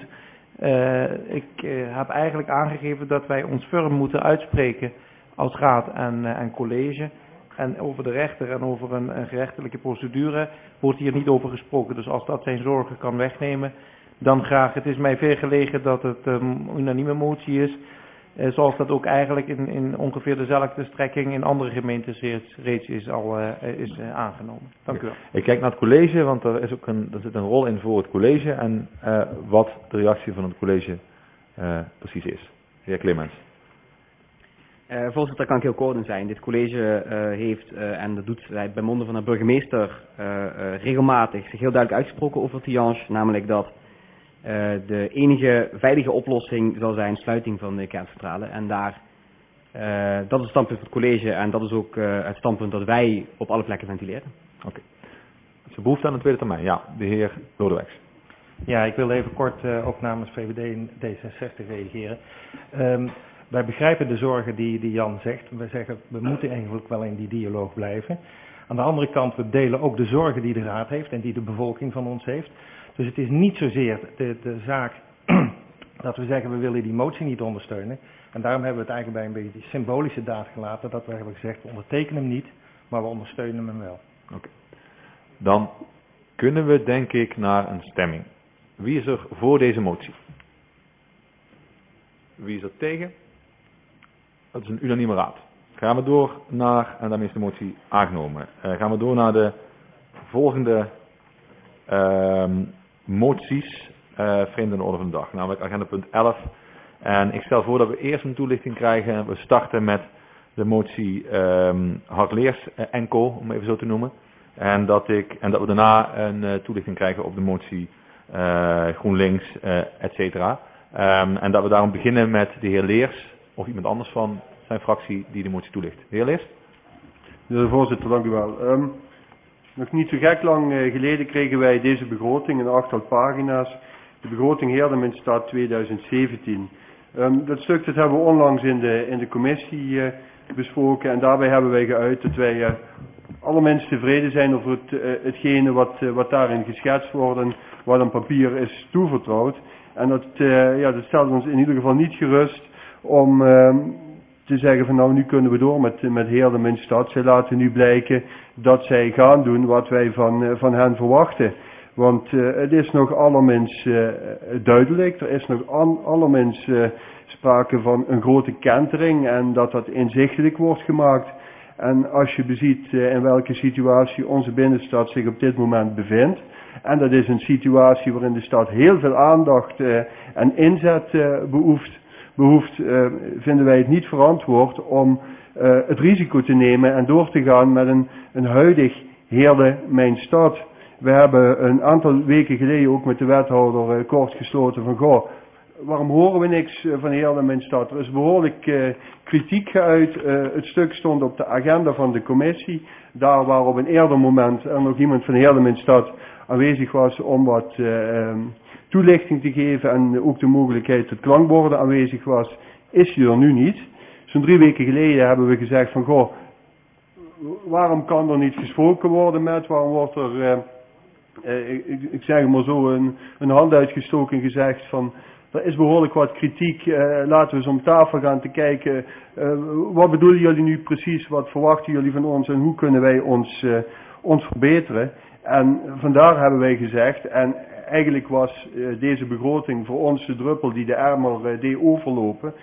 Ik heb eigenlijk aangegeven dat wij ons firm moeten uitspreken als raad en college. En over de rechter en over een gerechtelijke procedure wordt hier niet over gesproken. Dus als dat zijn zorgen kan wegnemen, dan graag. Het is mij veel gelegen dat het een unanieme motie is. Zoals dat ook eigenlijk in ongeveer dezelfde strekking in andere gemeentes reeds is aangenomen. Dank u wel. Ik kijk naar het college, want er zit een rol in voor het college en wat de reactie van het college precies is. De heer Clemens. Voorzitter, kan ik heel kort in zijn. Dit college heeft, en dat doet hij bij monden van de burgemeester, regelmatig zich heel duidelijk uitgesproken over Tihange. Namelijk dat de enige veilige oplossing zal zijn sluiting van de kerncentrale. En dat is het standpunt van het college en dat is ook het standpunt dat wij op alle plekken ventileren. Oké. Is er behoefte aan een tweede termijn? Ja, de heer Lodewijks. Ja, ik wil even kort ook namens VVD en D66 reageren. Wij begrijpen de zorgen die Jan zegt. We zeggen, we moeten eigenlijk wel in die dialoog blijven. Aan de andere kant, we delen ook de zorgen die de raad heeft en die de bevolking van ons heeft. Dus het is niet zozeer de zaak dat we zeggen we willen die motie niet ondersteunen. En daarom hebben we het eigenlijk bij een beetje die symbolische daad gelaten, dat we hebben gezegd we ondertekenen hem niet, maar we ondersteunen hem wel. Oké. Dan kunnen we denk ik naar een stemming. Wie is er voor deze motie? Wie is er tegen? Dat is een unanieme raad. Gaan we door naar, en daarmee is de motie aangenomen. Gaan we door naar de volgende moties, vreemd in de orde van de dag, namelijk agenda punt 11. En ik stel voor dat we eerst een toelichting krijgen. We starten met de motie Hardleers enkel, om even zo te noemen. En dat we daarna een toelichting krijgen op de motie GroenLinks, et cetera. En dat we daarom beginnen met de heer Leers, of iemand anders van zijn fractie die de motie toelicht. De heer Leers? Ja, voorzitter, dank u wel. Nog niet zo gek lang geleden kregen wij deze begroting in 8 pagina's. De begroting Heerlen-Minstad 2017. Dat stuk dat hebben we onlangs in de commissie besproken. En daarbij hebben wij geuit dat wij alle mensen tevreden zijn over hetgene wat daarin geschetst wordt en wat aan papier is toevertrouwd. En dat stelt ons in ieder geval niet gerust om te zeggen van nou nu kunnen we door met Heerlen-Minstad. Zij laten nu blijken dat zij gaan doen wat wij van hen verwachten. Want het is nog allerminst duidelijk, er is nog allerminst sprake van een grote kentering en dat inzichtelijk wordt gemaakt. En als je beziet in welke situatie onze binnenstad zich op dit moment bevindt, en dat is een situatie waarin de stad heel veel aandacht en inzet behoeft, vinden wij het niet verantwoord om het risico te nemen en door te gaan met een huidig Heerlen-Minstad. We hebben een aantal weken geleden ook met de wethouder kort gesloten van goh, waarom horen we niks van Heerlen-Minstad? Er is behoorlijk kritiek geuit. Het stuk stond op de agenda van de commissie. Daar waar op een eerder moment er nog iemand van Heerlen-Minstad aanwezig was om wat toelichting te geven en ook de mogelijkheid tot klankborden aanwezig was, is die er nu niet. Zo'n 3 weken geleden hebben we gezegd van goh, waarom kan er niet gesproken worden waarom wordt er, ik zeg maar zo, een hand uitgestoken en gezegd van er is behoorlijk wat kritiek, laten we eens om tafel gaan te kijken, wat bedoelen jullie nu precies, wat verwachten jullie van ons en hoe kunnen wij ons verbeteren. En vandaar hebben wij gezegd, en eigenlijk was deze begroting voor ons de druppel die de emmer deed overlopen,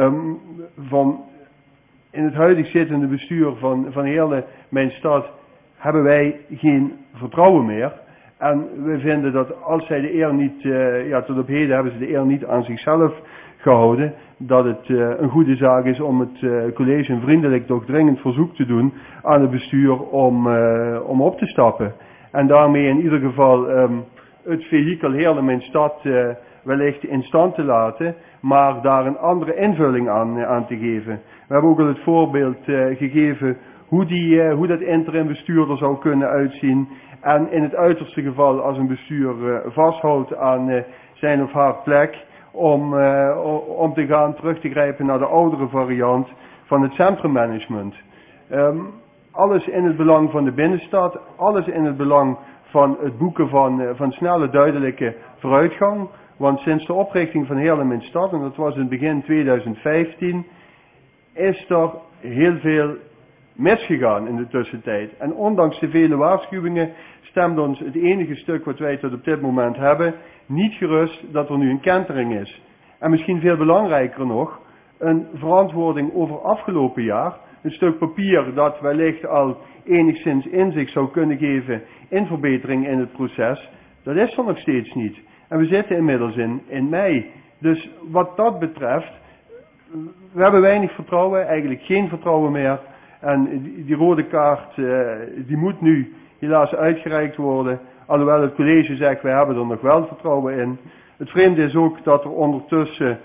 van in het huidig zittende bestuur van Heerlen-Minstad hebben wij geen vertrouwen meer. En we vinden dat als zij de eer niet, tot op heden hebben ze de eer niet aan zichzelf gehouden, dat het een goede zaak is om het college een vriendelijk, doch dringend verzoek te doen aan het bestuur om op te stappen. En daarmee in ieder geval het vehikel Heerlen-Minstad wellicht in stand te laten, maar daar een andere invulling aan te geven. We hebben ook al het voorbeeld gegeven hoe dat interim bestuur er zou kunnen uitzien. En in het uiterste geval als een bestuur vasthoudt aan zijn of haar plek om te gaan terug te grijpen naar de oudere variant van het centrummanagement. Alles in het belang van de binnenstad, alles in het belang van het boeken van snelle duidelijke vooruitgang. Want sinds de oprichting van Heerlen-Minstad, en dat was in het begin 2015, is er heel veel misgegaan in de tussentijd. En ondanks de vele waarschuwingen stemt ons het enige stuk wat wij tot op dit moment hebben niet gerust dat er nu een kentering is. En misschien veel belangrijker nog, een verantwoording over afgelopen jaar. Een stuk papier dat wellicht al enigszins inzicht zou kunnen geven in verbetering in het proces. Dat is er nog steeds niet. En we zitten inmiddels in mei. Dus wat dat betreft, we hebben weinig vertrouwen, eigenlijk geen vertrouwen meer. En die rode kaart, die moet nu helaas uitgereikt worden. Alhoewel het college zegt, wij hebben er nog wel vertrouwen in. Het vreemde is ook dat er ondertussen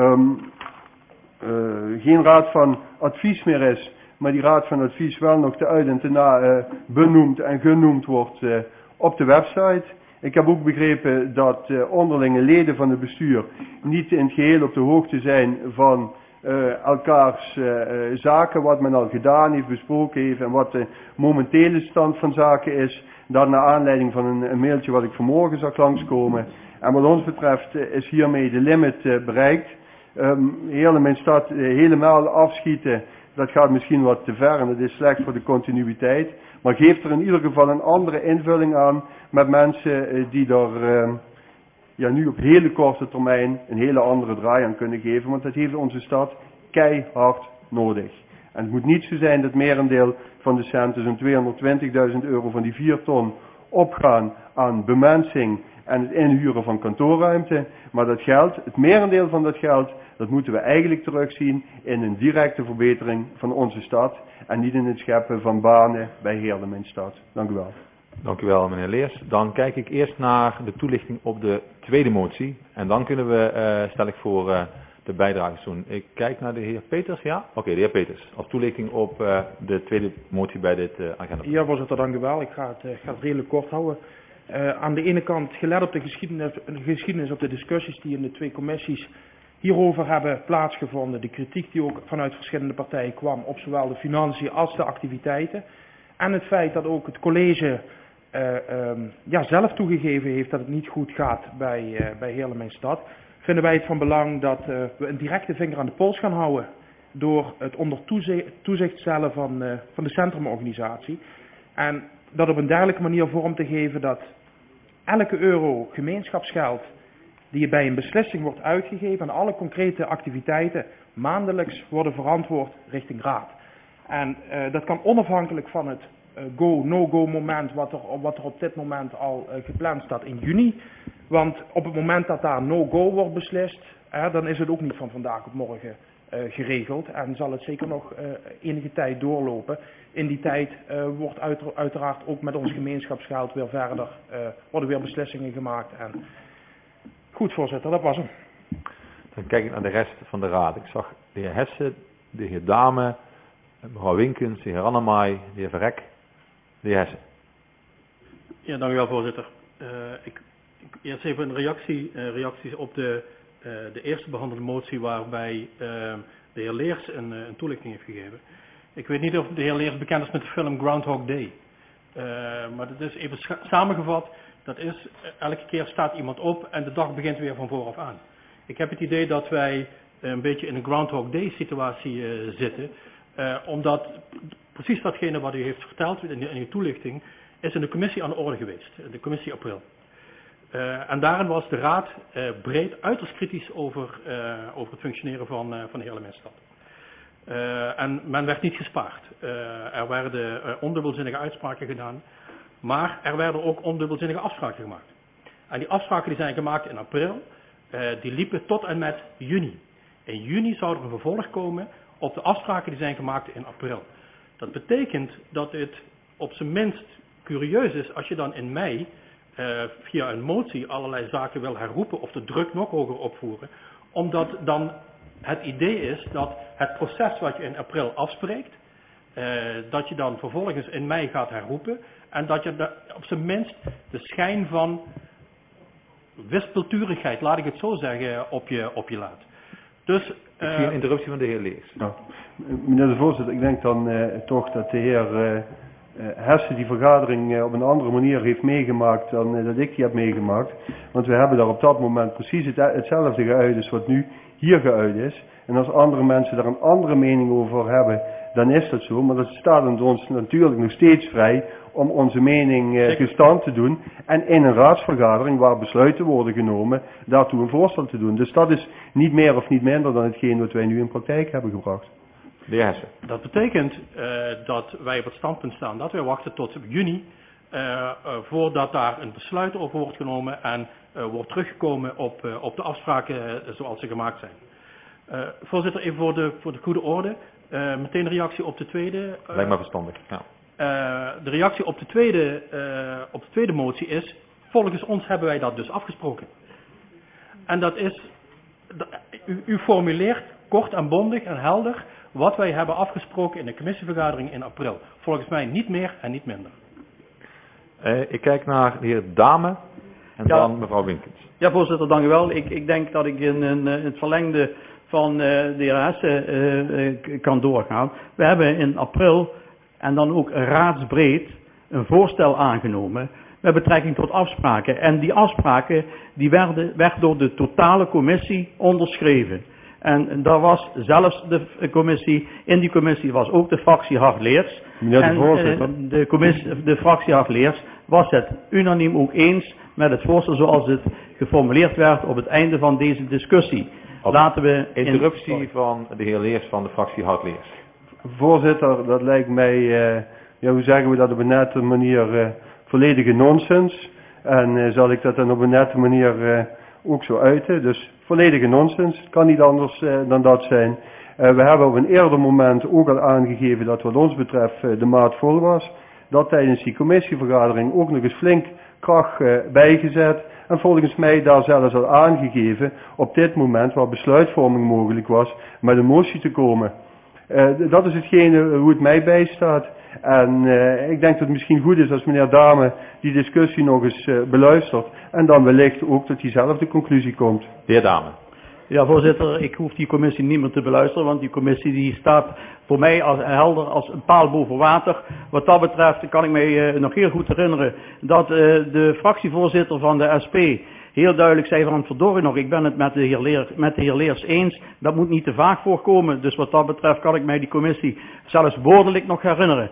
geen raad van advies meer is. Maar die raad van advies wel nog te uit en te na benoemd en genoemd wordt op de website. Ik heb ook begrepen dat onderlinge leden van het bestuur niet in het geheel op de hoogte zijn van elkaars zaken, wat men al gedaan heeft, besproken heeft en wat de momentele stand van zaken is. Dat naar aanleiding van een mailtje wat ik vanmorgen zag langskomen. En wat ons betreft is hiermee de limit bereikt. Mijn stad helemaal afschieten, dat gaat misschien wat te ver en dat is slecht voor de continuïteit. Maar geeft er in ieder geval een andere invulling aan met mensen die er nu op hele korte termijn een hele andere draai aan kunnen geven. Want dat heeft onze stad keihard nodig. En het moet niet zo zijn dat merendeel van de centen, zo'n €220.000 van die 4 ton, opgaan aan bemensing en het inhuren van kantoorruimte. Maar dat geld, het merendeel van dat geld, dat moeten we eigenlijk terugzien in een directe verbetering van onze stad. En niet in het scheppen van banen bij Heerlen, mijn stad. Dank u wel. Dank u wel, meneer Leers. Dan kijk ik eerst naar de toelichting op de tweede motie. En dan kunnen we, stel ik voor, de bijdrages doen. Ik kijk naar de heer Peters, ja? Oké, de heer Peters. Als toelichting op de tweede motie bij dit agenda. Ja, voorzitter, dank u wel. Ik ga het redelijk kort houden. Aan de ene kant, gelet op de geschiedenis, op de discussies die in de 2 commissies hierover hebben plaatsgevonden, de kritiek die ook vanuit verschillende partijen kwam op zowel de financiën als de activiteiten, en het feit dat ook het college zelf toegegeven heeft dat het niet goed gaat bij Heerlen, mijn stad, vinden wij het van belang dat we een directe vinger aan de pols gaan houden door het onder toezicht stellen van de centrumorganisatie. En dat op een dergelijke manier vorm te geven dat elke euro gemeenschapsgeld die bij een beslissing wordt uitgegeven en alle concrete activiteiten maandelijks worden verantwoord richting raad. En dat kan onafhankelijk van het go-no-go moment wat er op dit moment al gepland staat in juni. Want op het moment dat daar no-go wordt beslist, dan is het ook niet van vandaag op morgen geregeld. En zal het zeker nog enige tijd doorlopen. In die tijd wordt uiteraard ook met ons gemeenschapsgeld weer verder, worden weer beslissingen gemaakt. En goed, voorzitter, dat was hem. Dan kijk ik naar de rest van de raad. Ik zag de heer Hesse, de heer Dame, mevrouw Winkens, de heer Annemaai, de heer Verrek, de heer Hesse. Ja, dank u wel, voorzitter. Ik eerst even een reacties op de eerste behandelde motie waarbij de heer Leers een toelichting heeft gegeven. Ik weet niet of de heer Leers bekend is met de film Groundhog Day. Maar dat is even samengevat. Dat is, elke keer staat iemand op en de dag begint weer van vooraf aan. Ik heb het idee dat wij een beetje in een Groundhog Day situatie zitten. Omdat precies datgene wat u heeft verteld in uw toelichting is in de commissie aan de orde geweest. De commissie april. En daarin was de raad breed uiterst kritisch over het functioneren van Heerlen, mijn stad. En men werd niet gespaard. Er werden ondubbelzinnige uitspraken gedaan. Maar er werden ook ondubbelzinnige afspraken gemaakt. En die afspraken die zijn gemaakt in april. Die liepen tot en met juni. In juni zou er een vervolg komen op de afspraken die zijn gemaakt in april. Dat betekent dat het op zijn minst curieus is als je dan in mei via een motie allerlei zaken wil herroepen of de druk nog hoger opvoeren. Omdat dan het idee is dat het proces wat je in april afspreekt, dat je dan vervolgens in mei gaat herroepen. En dat je op zijn minst de schijn van wispelturigheid, laat ik het zo zeggen, op je laat. Dus, ik zie een interruptie van de heer Leers. Ja. Meneer de voorzitter, ik denk dan toch dat de heer Hesse die vergadering op een andere manier heeft meegemaakt dan dat ik die heb meegemaakt. Want we hebben daar op dat moment precies hetzelfde geuit als wat nu hier geuit is. En als andere mensen daar een andere mening over hebben, dan is dat zo. Maar dat staat ons natuurlijk nog steeds vrij om onze mening gestand te doen. En in een raadsvergadering waar besluiten worden genomen, daartoe een voorstel te doen. Dus dat is niet meer of niet minder dan hetgeen wat wij nu in praktijk hebben gebracht. De heer Hesse. Dat betekent dat wij op het standpunt staan dat wij wachten tot juni voordat daar een besluit over wordt genomen en wordt teruggekomen op de afspraken zoals ze gemaakt zijn. Voorzitter, even voor de goede orde. Meteen reactie op de tweede. Lijkt me verstandig. Ja. De reactie op de tweede motie is, volgens ons hebben wij dat dus afgesproken. En dat is, u formuleert kort en bondig en helder wat wij hebben afgesproken in de commissievergadering in april. Volgens mij niet meer en niet minder. Ik kijk naar de heer Dame en dan mevrouw Winkens. Ja, voorzitter, dank u wel. Ik denk dat ik in het verlengde van de heer Hesse kan doorgaan. We hebben in april en dan ook raadsbreed een voorstel aangenomen met betrekking tot afspraken. En die afspraken die werden door de totale commissie onderschreven. En daar was zelfs de commissie, in die commissie was ook de fractie Hart-Leers. Meneer de voorzitter. De fractie Hart-Leers was het unaniem ook eens met het voorstel zoals het geformuleerd werd op het einde van deze discussie. Laten we interruptie van de heer Leers van de fractie Hart-Leers. Voorzitter, dat lijkt mij, hoe zeggen we dat op een nette manier, volledige nonsens. En zal ik dat dan op een nette manier ook zo uiten. Dus volledige nonsens, het kan niet anders dan dat zijn. We hebben op een eerder moment ook al aangegeven dat wat ons betreft de maat vol was. Dat tijdens die commissievergadering ook nog eens flink kracht bijgezet. En volgens mij daar zelfs al aangegeven op dit moment waar besluitvorming mogelijk was met een motie te komen. Dat is hetgene hoe het mij bijstaat. En ik denk dat het misschien goed is als meneer Dame die discussie nog eens beluistert. En dan wellicht ook tot diezelfde conclusie komt. De heer Dame. Ja, voorzitter, ik hoef die commissie niet meer te beluisteren, want die commissie die staat voor mij als helder als een paal boven water. Wat dat betreft kan ik mij nog heel goed herinneren dat de fractievoorzitter van de SP heel duidelijk zei van verdorie nog, ik ben het met de heer Leers eens, dat moet niet te vaak voorkomen. Dus wat dat betreft kan ik mij die commissie zelfs woordelijk nog herinneren.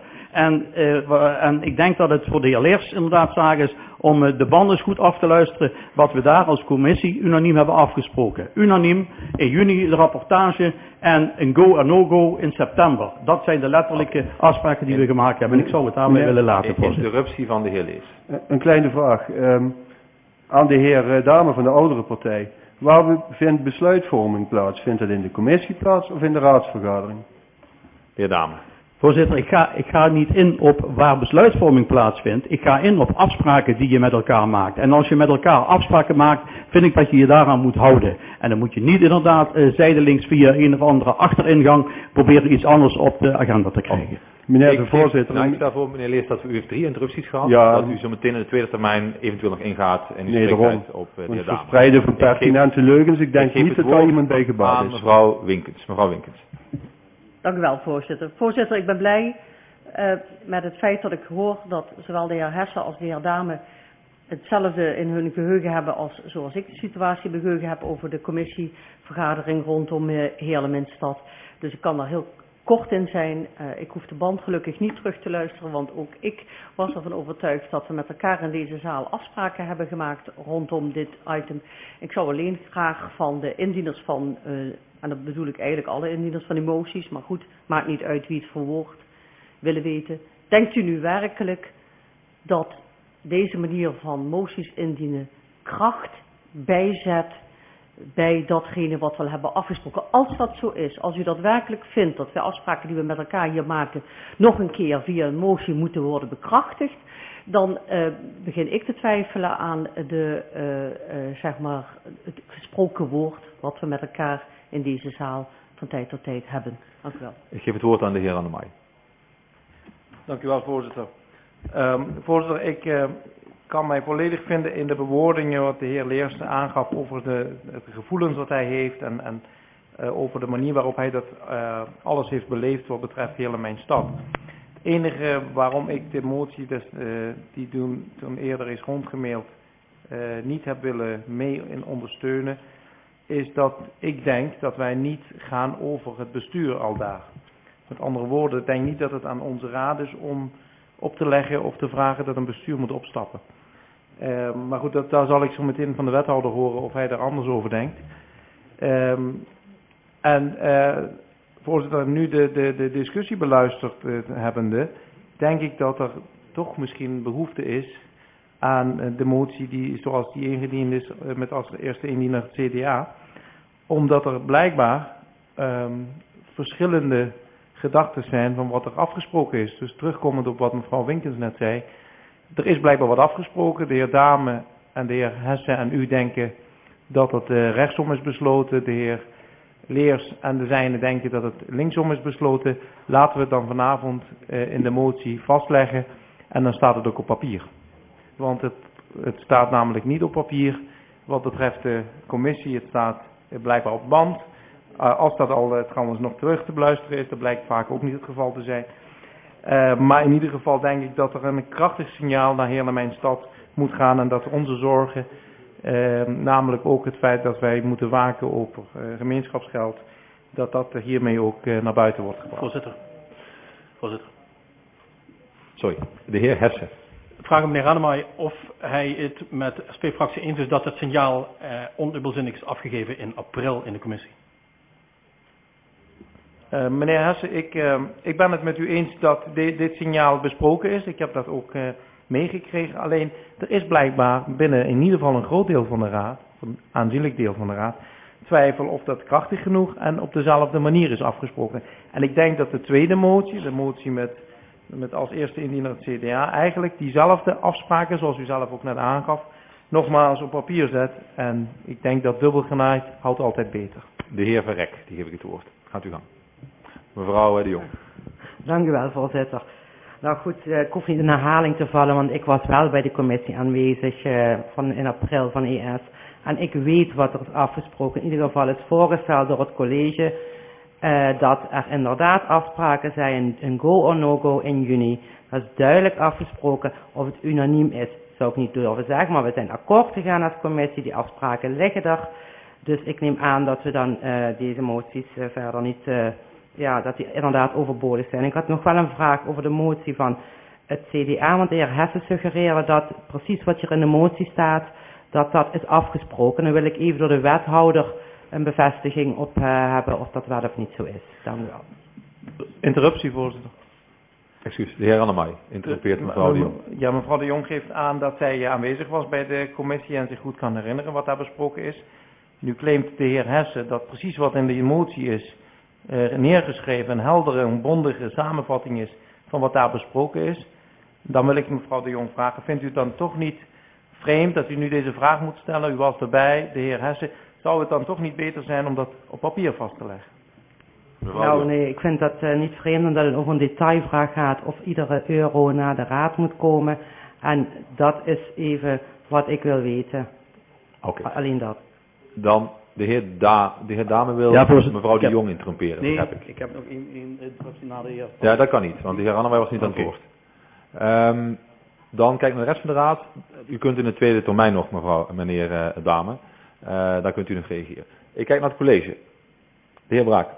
En ik denk dat het voor de heer Leers inderdaad zaak is om de banden goed af te luisteren wat we daar als commissie unaniem hebben afgesproken. Unaniem in juni de rapportage en een go en no-go in september. Dat zijn de letterlijke afspraken die we gemaakt hebben. En ik zou het daarmee willen laten. Interruptie van de heer Leers. Een kleine vraag. Aan de heer Dame van de oudere partij. Waar vindt besluitvorming plaats? Vindt het in de commissie plaats of in de raadsvergadering? De heer Dame. Voorzitter, ik ga niet in op waar besluitvorming plaatsvindt. Ik ga in op afspraken die je met elkaar maakt. En als je met elkaar afspraken maakt, vind ik dat je je daaraan moet houden. En dan moet je niet inderdaad zijdelings via een of andere achteringang proberen iets anders op de agenda te krijgen. Meneer de voorzitter. Ik stel voor, meneer Leers, dat u heeft 3 interrupties gehad. Ja. Dat u zo meteen in de tweede termijn eventueel nog ingaat en u Nee, spreekt daarom. uit op de heer Het Dame. verspreiden van pertinente leugens. Ik denk niet dat daar iemand bij gebaat aan is. mevrouw Winkens. Mevrouw Winkens. Dank u wel, voorzitter. Voorzitter, ik ben blij met het feit dat ik hoor dat zowel de heer Hesse als de heer Dame hetzelfde in hun geheugen hebben als zoals ik de situatie geheugen heb over de commissievergadering rondom Heerlen-Minstad. Dus ik kan daar heel kort in zijn. Ik hoef de band gelukkig niet terug te luisteren, want ook ik was ervan overtuigd dat we met elkaar in deze zaal afspraken hebben gemaakt rondom dit item. Ik zou alleen graag van de indieners van, en dat bedoel ik eigenlijk alle indieners van die moties, maar goed, maakt niet uit wie het verwoordt, willen weten. Denkt u nu werkelijk dat deze manier van moties indienen kracht bijzet bij datgene wat we hebben afgesproken? Als dat zo is, als u dat werkelijk vindt dat de afspraken die we met elkaar hier maken nog een keer via een motie moeten worden bekrachtigd, dan begin ik te twijfelen aan zeg maar het gesproken woord wat we met elkaar in deze zaal van tijd tot tijd hebben. Dank u wel. Ik geef het woord aan de heer Annemai. Dank u wel, voorzitter. Voorzitter, ik kan mij volledig vinden in de bewoordingen wat de heer Leers aangaf over de gevoelens wat hij heeft en over de manier waarop hij dat alles heeft beleefd wat betreft Heerlen-Mijnstad. Het enige waarom ik de motie die toen eerder is rondgemaild niet heb willen mee in ondersteunen, is dat ik denk dat wij niet gaan over het bestuur aldaar. Met andere woorden, ik denk niet dat het aan onze raad is om op te leggen of te vragen dat een bestuur moet opstappen. Maar goed, daar zal ik zo meteen van de wethouder horen of hij er anders over denkt. Voorzitter, nu de discussie beluisterd hebbende, denk ik dat er toch misschien behoefte is aan de motie zoals die ingediend is met als eerste indiener het CDA. Omdat er blijkbaar verschillende gedachten zijn van wat er afgesproken is. Dus terugkomend op wat mevrouw Winkens net zei. Er is blijkbaar wat afgesproken. De heer Dame en de heer Hesse en u denken dat het rechtsom is besloten. De heer Leers en de zijne denken dat het linksom is besloten. Laten we het dan vanavond in de motie vastleggen. En dan staat het ook op papier. Want het staat namelijk niet op papier wat betreft de commissie. Het staat blijkbaar op band. Als dat al trouwens nog terug te beluisteren is, dat blijkt vaak ook niet het geval te zijn. Maar in ieder geval denk ik dat er een krachtig signaal naar heel mijn stad moet gaan en dat onze zorgen, namelijk ook het feit dat wij moeten waken over gemeenschapsgeld, dat hiermee ook naar buiten wordt gebracht. Voorzitter. Sorry, de heer Hesse. Ik vraag meneer Rademaai of hij het met de SP-fractie eens is dat het signaal ondubbelzinnig is afgegeven in april in de commissie. Meneer Hesse, ik ben het met u eens dat dit signaal besproken is. Ik heb dat ook meegekregen. Alleen, er is blijkbaar binnen in ieder geval een groot deel van de raad, een aanzienlijk deel van de raad, twijfel of dat krachtig genoeg en op dezelfde manier is afgesproken. En ik denk dat de tweede motie, de motie met als eerste indiener het CDA, eigenlijk diezelfde afspraken, zoals u zelf ook net aangaf, nogmaals op papier zet. En ik denk dat dubbel genaaid houdt altijd beter. De heer Verrek, die geef ik het woord. Gaat u gang. Mevrouw de Jong. Dank u wel, voorzitter. Nou goed, ik hoef niet in herhaling te vallen, want ik was wel bij de commissie aanwezig in april van ES. En ik weet wat er is afgesproken. In ieder geval is voorgesteld door het college dat er inderdaad afspraken zijn, een go or no go in juni. Dat is duidelijk afgesproken. Of het unaniem is, zou ik niet durven zeggen, maar we zijn akkoord gegaan als commissie. Die afspraken liggen er. Dus ik neem aan dat we dan deze moties verder niet, dat die inderdaad overbodig zijn. Ik had nog wel een vraag over de motie van het CDA, want de heer Hesse suggereerde dat precies wat hier in de motie staat, dat is afgesproken. Dan wil ik even door de wethouder een bevestiging op hebben of dat wel of niet zo is. Dank u wel. Interruptie, voorzitter. Excuus, de heer Rademaai interrumpeert mevrouw de Jong. Ja, mevrouw de Jong geeft aan dat zij aanwezig was bij de commissie en zich goed kan herinneren wat daar besproken is. Nu claimt de heer Hesse dat precies wat in de motie is neergeschreven een heldere en bondige samenvatting is van wat daar besproken is. Dan wil ik mevrouw de Jong vragen, vindt u het dan toch niet vreemd dat u nu deze vraag moet stellen? U was erbij, de heer Hesse. Zou het dan toch niet beter zijn om dat op papier vast te leggen? Nou nee, ik vind dat niet vreemd omdat het over een detailvraag gaat of iedere euro naar de raad moet komen. En dat is even wat ik wil weten. Oké. Alleen dat. Dan de heer Dame wil mevrouw de Jong interrumperen. Nee, ik heb nog één interruptie na de heer. Ja, dat kan niet, want de heer Rademaai was niet aan het woord. Dan kijk naar de rest van de raad. U kunt in de tweede termijn nog, meneer Dame. Daar kunt u nog reageren. Ik kijk naar het college. De heer Braak.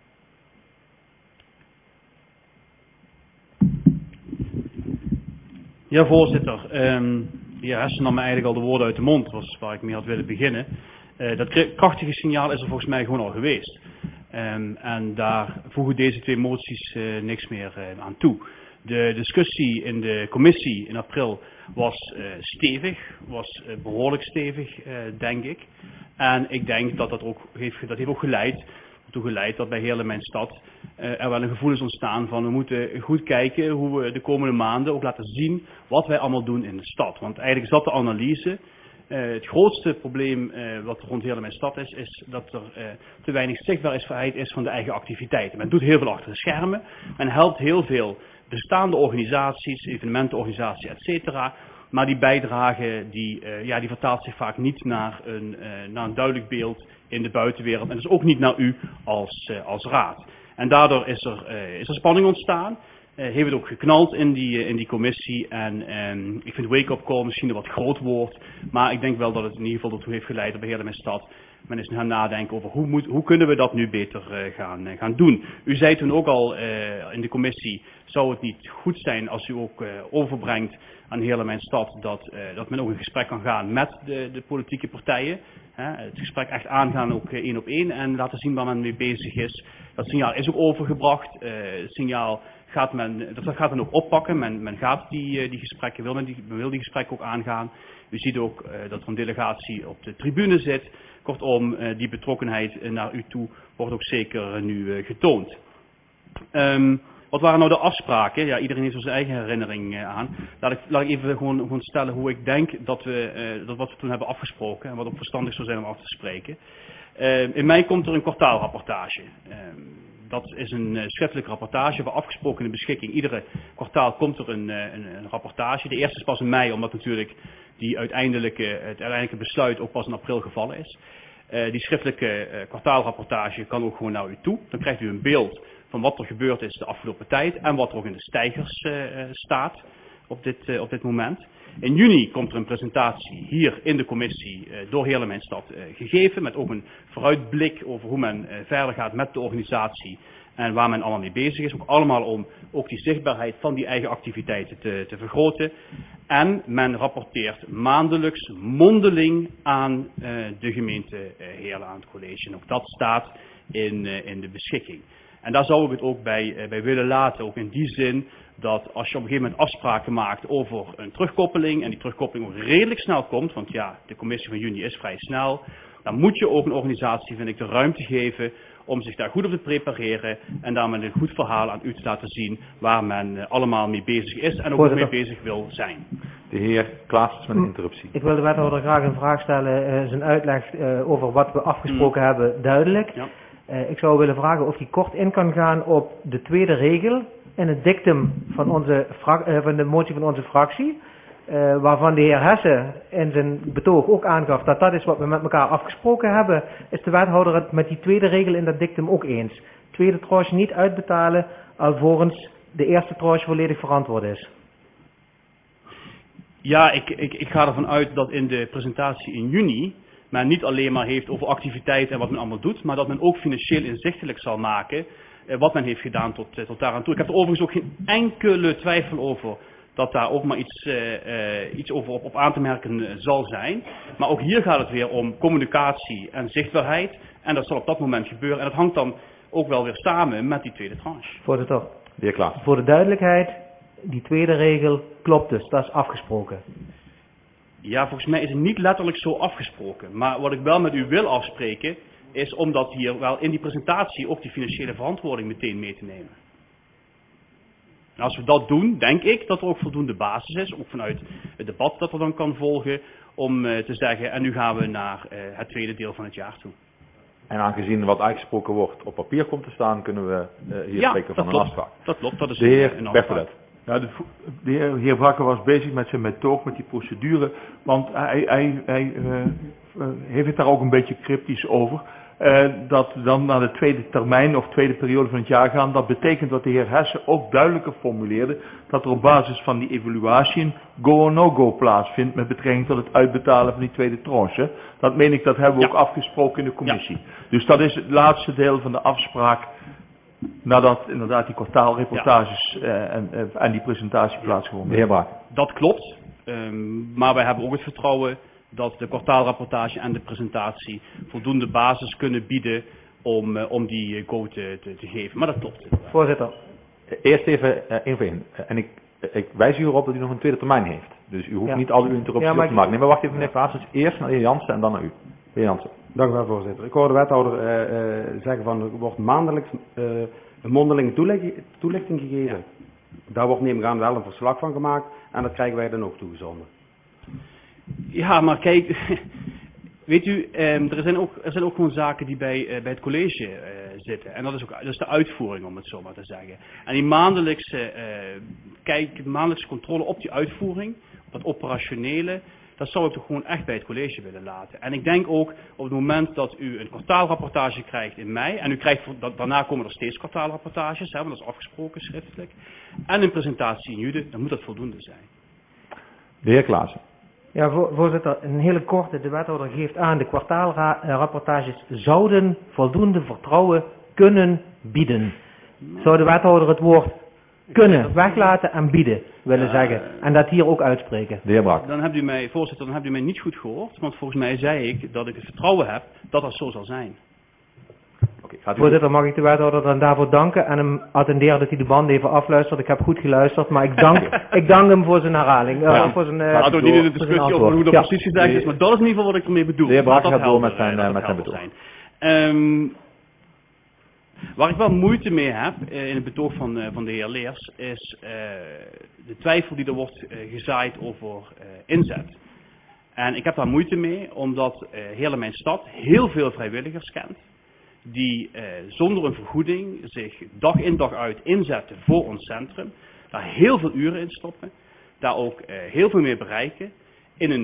Ja, voorzitter. De heer Hesse nam me eigenlijk al de woorden uit de mond, was waar ik mee had willen beginnen. Dat krachtige signaal is er volgens mij gewoon al geweest. En daar voegen deze twee moties niks meer aan toe. De discussie in de commissie in april was stevig, was behoorlijk stevig, denk ik. En ik denk dat dat heeft ook geleid dat bij Heerlen mijn stad er wel een gevoel is ontstaan van we moeten goed kijken hoe we de komende maanden ook laten zien wat wij allemaal doen in de stad. Want eigenlijk is dat de analyse. Het grootste probleem wat rond Heerlen mijn stad is dat er te weinig zichtbaarheid is van de eigen activiteiten. Men doet heel veel achter de schermen, men helpt heel veel bestaande organisaties, evenementenorganisaties, etc. Maar die bijdrage die vertaalt zich vaak niet naar een duidelijk beeld in de buitenwereld. En dus ook niet naar u als raad. En daardoor is er spanning ontstaan. Heeft het ook geknald in die commissie. En ik vind wake-up call misschien een wat groot woord. Maar ik denk wel dat het in ieder geval ertoe heeft geleid dat bij Heerlen mijn stad men is nu gaan nadenken over hoe kunnen we dat nu beter gaan doen. U zei toen ook al in de commissie, zou het niet goed zijn als u ook overbrengt aan Heerlen mijn stad dat men ook in gesprek kan gaan met de politieke partijen. Het gesprek echt aangaan ook 1 op 1 en laten zien waar men mee bezig is. Dat signaal is ook overgebracht. Het signaal gaat men ook oppakken. Men gaat die gesprekken, men wil die gesprekken ook aangaan. U ziet ook dat er een delegatie op de tribune zit. Kortom, die betrokkenheid naar u toe wordt ook zeker nu getoond. Wat waren nou de afspraken? Ja, iedereen heeft zo zijn eigen herinnering aan. Laat ik even gewoon stellen hoe ik denk dat wat we toen hebben afgesproken en wat ook verstandig zou zijn om af te spreken. In mei komt er een kwartaalrapportage. Dat is een schriftelijke rapportage, we afgesproken in de beschikking. Iedere kwartaal komt er een rapportage. De eerste is pas in mei, omdat natuurlijk het uiteindelijke besluit ook pas in april gevallen is. Die schriftelijke kwartaalrapportage kan ook gewoon naar u toe. Dan krijgt u een beeld van wat er gebeurd is de afgelopen tijd en wat er ook in de stijgers staat op dit moment. In juni komt er een presentatie hier in de commissie door Heerlen-Mijn-Stad gegeven, met ook een vooruitblik over hoe men verder gaat met de organisatie en waar men allemaal mee bezig is. Ook allemaal om ook die zichtbaarheid van die eigen activiteiten te vergroten. En men rapporteert maandelijks mondeling aan de gemeente Heerlen, aan het college. En ook dat staat in de beschikking. En daar zou ik het ook bij willen laten, ook in die zin dat als je op een gegeven moment afspraken maakt over een terugkoppeling, en die terugkoppeling ook redelijk snel komt, want ja, de commissie van juni is vrij snel, dan moet je ook een organisatie, vind ik, de ruimte geven om zich daar goed op te prepareren en daar met een goed verhaal aan u te laten zien waar men allemaal mee bezig is en ook mee bezig wil zijn. De heer Klaas met een interruptie. Ik wil de wethouder graag een vraag stellen, zijn uitleg over wat we afgesproken hebben duidelijk. Ja. Ik zou willen vragen of hij kort in kan gaan op de tweede regel in het dictum van de motie van onze fractie, waarvan de heer Hesse in zijn betoog ook aangaf dat dat is wat we met elkaar afgesproken hebben. Is de wethouder het met die tweede regel in dat dictum ook eens? Tweede tranche niet uitbetalen alvorens de eerste tranche volledig verantwoord is. Ja, ik ga ervan uit dat in de presentatie in juni men niet alleen maar heeft over activiteiten en wat men allemaal doet, maar dat men ook financieel inzichtelijk zal maken wat men heeft gedaan tot daaraan toe. Ik heb er overigens ook geen enkele twijfel over dat daar ook maar iets over op aan te merken zal zijn. Maar ook hier gaat het weer om communicatie en zichtbaarheid. En dat zal op dat moment gebeuren. En dat hangt dan ook wel weer samen met die tweede tranche. Voorzitter, de heer Klaas. Voor de duidelijkheid, die tweede regel klopt dus, dat is afgesproken. Ja, volgens mij is het niet letterlijk zo afgesproken. Maar wat ik wel met u wil afspreken, is om dat hier wel in die presentatie ook die financiële verantwoording meteen mee te nemen. En als we dat doen, denk ik dat er ook voldoende basis is, ook vanuit het debat dat er dan kan volgen, om te zeggen, en nu gaan we naar het tweede deel van het jaar toe. En aangezien wat uitgesproken wordt op papier komt te staan, kunnen we hier spreken van een afspraak. Dat klopt, dat is de heer een Bertelet. Ja, de heer Brakke was bezig met zijn metoog, met die procedure, want hij heeft het daar ook een beetje cryptisch over. Dat we dan naar de tweede termijn of tweede periode van het jaar gaan. Dat betekent dat de heer Hesse ook duidelijker formuleerde dat er op basis van die evaluatie een go or no-go plaatsvindt met betrekking tot het uitbetalen van die tweede tranche. Dat meen ik, dat hebben we ook afgesproken in de commissie. Ja. Dus dat is het laatste deel van de afspraak nadat inderdaad die kwartaalreportages en die presentatie plaatsgevonden hebben. De heer Braak. Dat klopt, maar wij hebben ook het vertrouwen dat de kwartaalrapportage en de presentatie voldoende basis kunnen bieden om die go te geven. Maar dat klopt. Voorzitter, eerst even één. En ik wijs u erop dat u nog een tweede termijn heeft. Dus u hoeft niet al uw interrupties op te maken. Nee, maar wacht even meneer Klaas. Dus eerst naar de heer Jansen en dan naar u. De heer Jansen. Dank u wel, voorzitter. Ik hoor de wethouder zeggen van er wordt maandelijks een mondelinge toelichting gegeven. Ja. Daar wordt neem ik aan wel een verslag van gemaakt en dat krijgen wij dan ook toegezonden. Ja, maar kijk, weet u, er zijn ook gewoon zaken die bij het college zitten. En dat is de uitvoering, om het zo maar te zeggen. En die maandelijkse controle op die uitvoering, op het operationele, dat zou ik toch gewoon echt bij het college willen laten. En ik denk ook op het moment dat u een kwartaalrapportage krijgt in mei, en u krijgt, daarna komen er steeds kwartaalrapportages, want dat is afgesproken schriftelijk, en een presentatie in juli, dan moet dat voldoende zijn. De heer Klaassen. Ja, voorzitter, een hele korte. De wethouder geeft aan, de kwartaalrapportages zouden voldoende vertrouwen kunnen bieden. Zou de wethouder het woord kunnen weglaten en bieden willen zeggen. En dat hier ook uitspreken. De heer Braak. Dan hebt u mij, voorzitter, dan hebt u mij niet goed gehoord. Want volgens mij zei ik dat ik het vertrouwen heb dat dat zo zal zijn. Voorzitter, mag ik de wethouder dan daarvoor danken en hem attenderen dat hij de band even afluistert. Ik heb goed geluisterd, maar ik dank hem voor zijn herhaling. Voor zijn, laten we niet in de discussie over hoe dat precies gezegd is, maar dat is in ieder geval wat ik ermee bedoel. De heer Braak gaat door met zijn betoog. Waar ik wel moeite mee heb in het betoog van de heer Leers is de twijfel die er wordt gezaaid over inzet. En ik heb daar moeite mee omdat Heerlen-Mijn-Stad heel veel vrijwilligers kent die zonder een vergoeding zich dag in dag uit inzetten voor ons centrum. Daar heel veel uren in stoppen. Daar ook heel veel mee bereiken. In een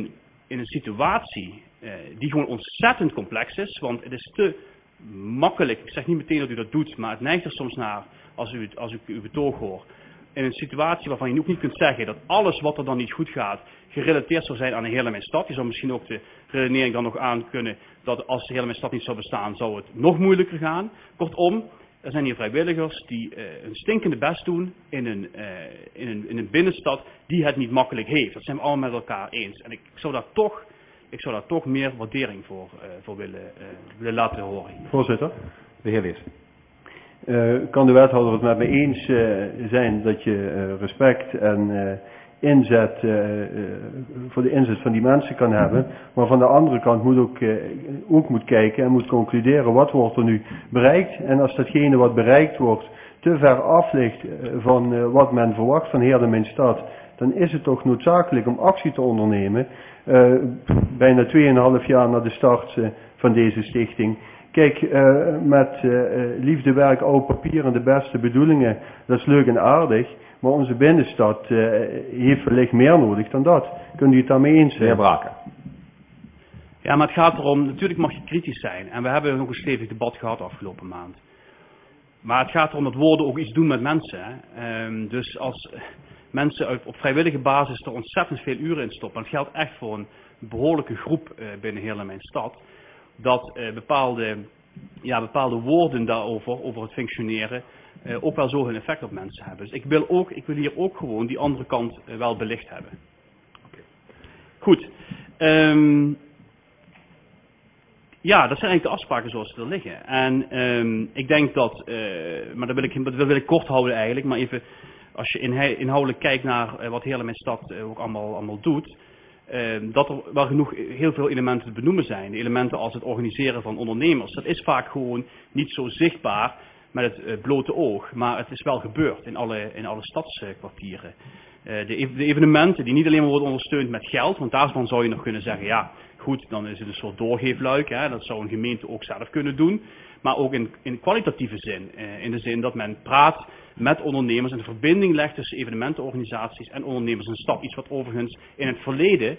in een situatie die gewoon ontzettend complex is, want het is te makkelijk, ik zeg niet meteen dat u dat doet, maar het neigt er soms naar, als ik uw betoog hoor, in een situatie waarvan je ook niet kunt zeggen dat alles wat er dan niet goed gaat, gerelateerd zou zijn aan een hele mijn stad. Je zou misschien ook de redenering dan nog aan kunnen dat als de hele mijn stad niet zou bestaan, zou het nog moeilijker gaan. Kortom, er zijn hier vrijwilligers die een stinkende best doen in een binnenstad die het niet makkelijk heeft. Dat zijn we allemaal met elkaar eens. En ik zou daar toch meer waardering voor willen laten horen. Voorzitter. De heer Leers. Kan de wethouder het met me eens zijn dat je respect en inzet voor de inzet van die mensen kan hebben, maar van de andere kant ook moet kijken en moet concluderen wat wordt er nu bereikt, en als datgene wat bereikt wordt te ver af ligt van wat men verwacht van Heerlen stad, dan is het toch noodzakelijk om actie te ondernemen, bijna 2,5 jaar na de start van deze stichting. Kijk, met liefde, werk, oud papier en de beste bedoelingen, dat is leuk en aardig, maar onze binnenstad heeft wellicht meer nodig dan dat. Kunt u het daarmee eens zijn? Meneer Braken. Ja, maar het gaat erom, natuurlijk mag je kritisch zijn. En we hebben nog een stevig debat gehad afgelopen maand. Maar het gaat erom dat woorden ook iets doen met mensen. Hè. Dus als mensen op vrijwillige basis er ontzettend veel uren in stoppen, en het geldt echt voor een behoorlijke groep binnen heel mijn stad, dat bepaalde woorden daarover, over het functioneren, ook wel zo hun effect op mensen hebben. Dus ik wil hier ook gewoon die andere kant wel belicht hebben. Okay. Goed. Ja, dat zijn eigenlijk de afspraken zoals ze er liggen. En ik denk dat, maar dat wil ik kort houden eigenlijk, maar even als je inhoudelijk kijkt naar wat Heerlen stad ook allemaal doet, dat er wel heel veel elementen te benoemen zijn. De elementen als het organiseren van ondernemers. Dat is vaak gewoon niet zo zichtbaar met het blote oog. Maar het is wel gebeurd in alle stadskwartieren. De evenementen die niet alleen maar worden ondersteund met geld. Want daarvan zou je nog kunnen zeggen, ja goed, dan is het een soort doorgeefluik. Hè, dat zou een gemeente ook zelf kunnen doen. Maar ook in kwalitatieve zin. In de zin dat men praat met ondernemers en de verbinding legt tussen evenementenorganisaties en ondernemers in de stad. Iets wat overigens in het verleden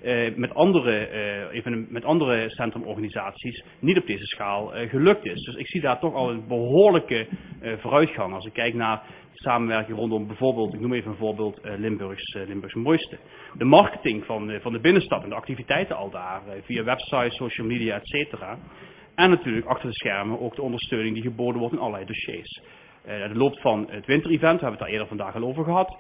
met andere centrumorganisaties niet op deze schaal gelukt is. Dus ik zie daar toch al een behoorlijke vooruitgang als ik kijk naar samenwerking rondom bijvoorbeeld, ik noem even een voorbeeld, Limburgs Mooiste. De marketing van de binnenstad en de activiteiten al daar, via websites, social media, et cetera. En natuurlijk achter de schermen ook de ondersteuning die geboden wordt in allerlei dossiers. De loop van het winterevent, we hebben het daar eerder vandaag al over gehad.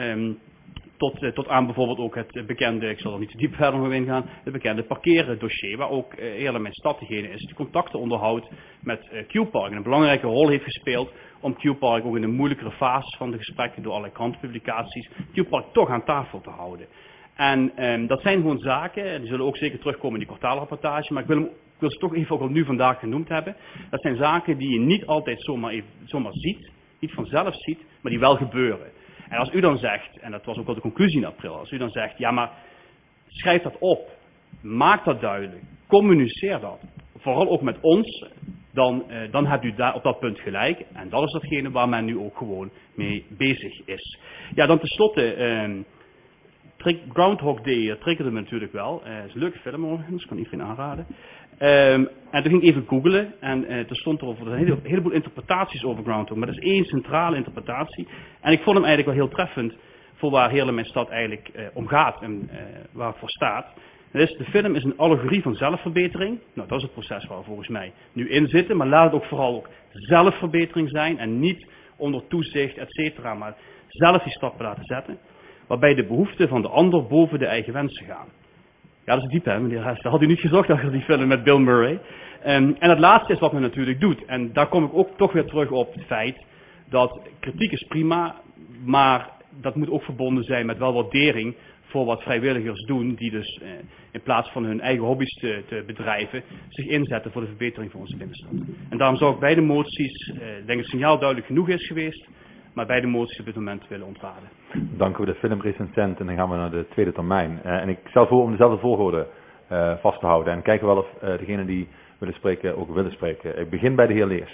Tot aan bijvoorbeeld ook het bekende, ik zal er niet te diep verder nog ingaan, het bekende parkeren dossier, waar ook Heerlen mijn stad degene is die contacten onderhoudt met Q-Park. En een belangrijke rol heeft gespeeld om Q-Park ook in de moeilijkere fase van de gesprekken door allerlei krantenpublicaties, Q-Park toch aan tafel te houden. En dat zijn gewoon zaken, en die zullen ook zeker terugkomen in die kwartaalrapportage, maar ik wil ze toch even ook al nu vandaag genoemd hebben. Dat zijn zaken die je niet altijd zomaar ziet, niet vanzelf ziet, maar die wel gebeuren. En als u dan zegt, en dat was ook wel de conclusie in april, als u dan zegt, ja maar schrijf dat op, maak dat duidelijk, communiceer dat, vooral ook met ons, dan hebt u daar op dat punt gelijk. En dat is datgene waar men nu ook gewoon mee bezig is. Ja, dan tenslotte, Groundhog Day triggerde me natuurlijk wel. Het is een leuke film overigens, kan iedereen aanraden. En toen ging ik even googlen en er stond er een heleboel interpretaties over Groundhog. Maar dat is één centrale interpretatie. En ik vond hem eigenlijk wel heel treffend voor waar Heerlen mijn stad eigenlijk om gaat en waar het voor staat. De film is een allegorie van zelfverbetering. Nou, dat is het proces waar we volgens mij nu in zitten. Maar laat het ook vooral ook zelfverbetering zijn en niet onder toezicht, et cetera. Maar zelf die stappen laten zetten. Waarbij de behoeften van de ander boven de eigen wensen gaan. Ja, dat is diep hè, meneer Hester. Had u niet gezocht achter die film met Bill Murray. En het laatste is wat men natuurlijk doet. En daar kom ik ook toch weer terug op het feit dat kritiek is prima, maar dat moet ook verbonden zijn met wel waardering voor wat vrijwilligers doen, die dus in plaats van hun eigen hobby's te bedrijven, zich inzetten voor de verbetering van onze binnenstad. En daarom zou ik bij de moties, denk dat het signaal duidelijk genoeg is geweest, maar beide moties op dit moment willen ontraden. Dank voor de filmrecensent en dan gaan we naar de tweede termijn. En ik stel voor om dezelfde volgorde vast te houden en kijken wel of degenen die willen spreken ook willen spreken. Ik begin bij de heer Leers.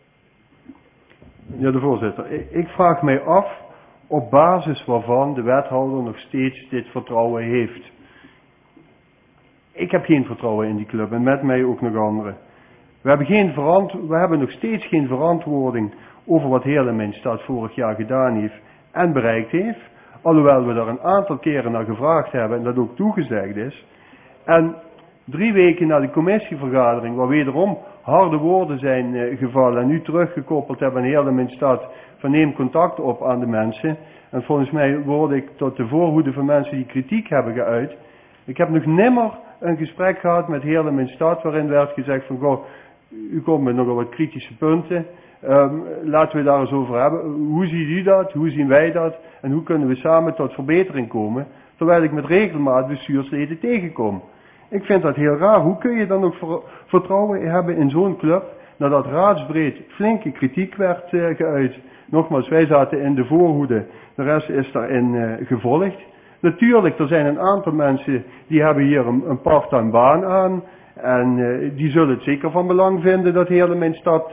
Ja, de voorzitter. Ik vraag mij af op basis waarvan de wethouder nog steeds dit vertrouwen heeft. Ik heb geen vertrouwen in die club en met mij ook nog anderen. We hebben nog steeds geen verantwoording over wat Heerlen-Mijnstad vorig jaar gedaan heeft en bereikt heeft. Alhoewel we daar een aantal keren naar gevraagd hebben en dat ook toegezegd is. En 3 weken na de commissievergadering, waar wederom harde woorden zijn gevallen en nu teruggekoppeld hebben aan Heerlen-Mijnstad, van neem contact op aan de mensen. En volgens mij word ik tot de voorhoede van mensen die kritiek hebben geuit. Ik heb nog nimmer een gesprek gehad met Heerlen-Mijnstad waarin werd gezegd van, goh, u komt met nogal wat kritische punten. Laten we daar eens over hebben. Hoe ziet u dat? Hoe zien wij dat? En hoe kunnen we samen tot verbetering komen? Terwijl ik met regelmaat bestuursleden tegenkom. Ik vind dat heel raar. Hoe kun je dan ook vertrouwen hebben in zo'n club, nadat raadsbreed flinke kritiek werd geuit? Nogmaals, wij zaten in de voorhoede, de rest is daarin gevolgd. Natuurlijk, er zijn een aantal mensen die hebben hier een part-time baan aan. En die zullen het zeker van belang vinden dat Heerlen-Mijnstad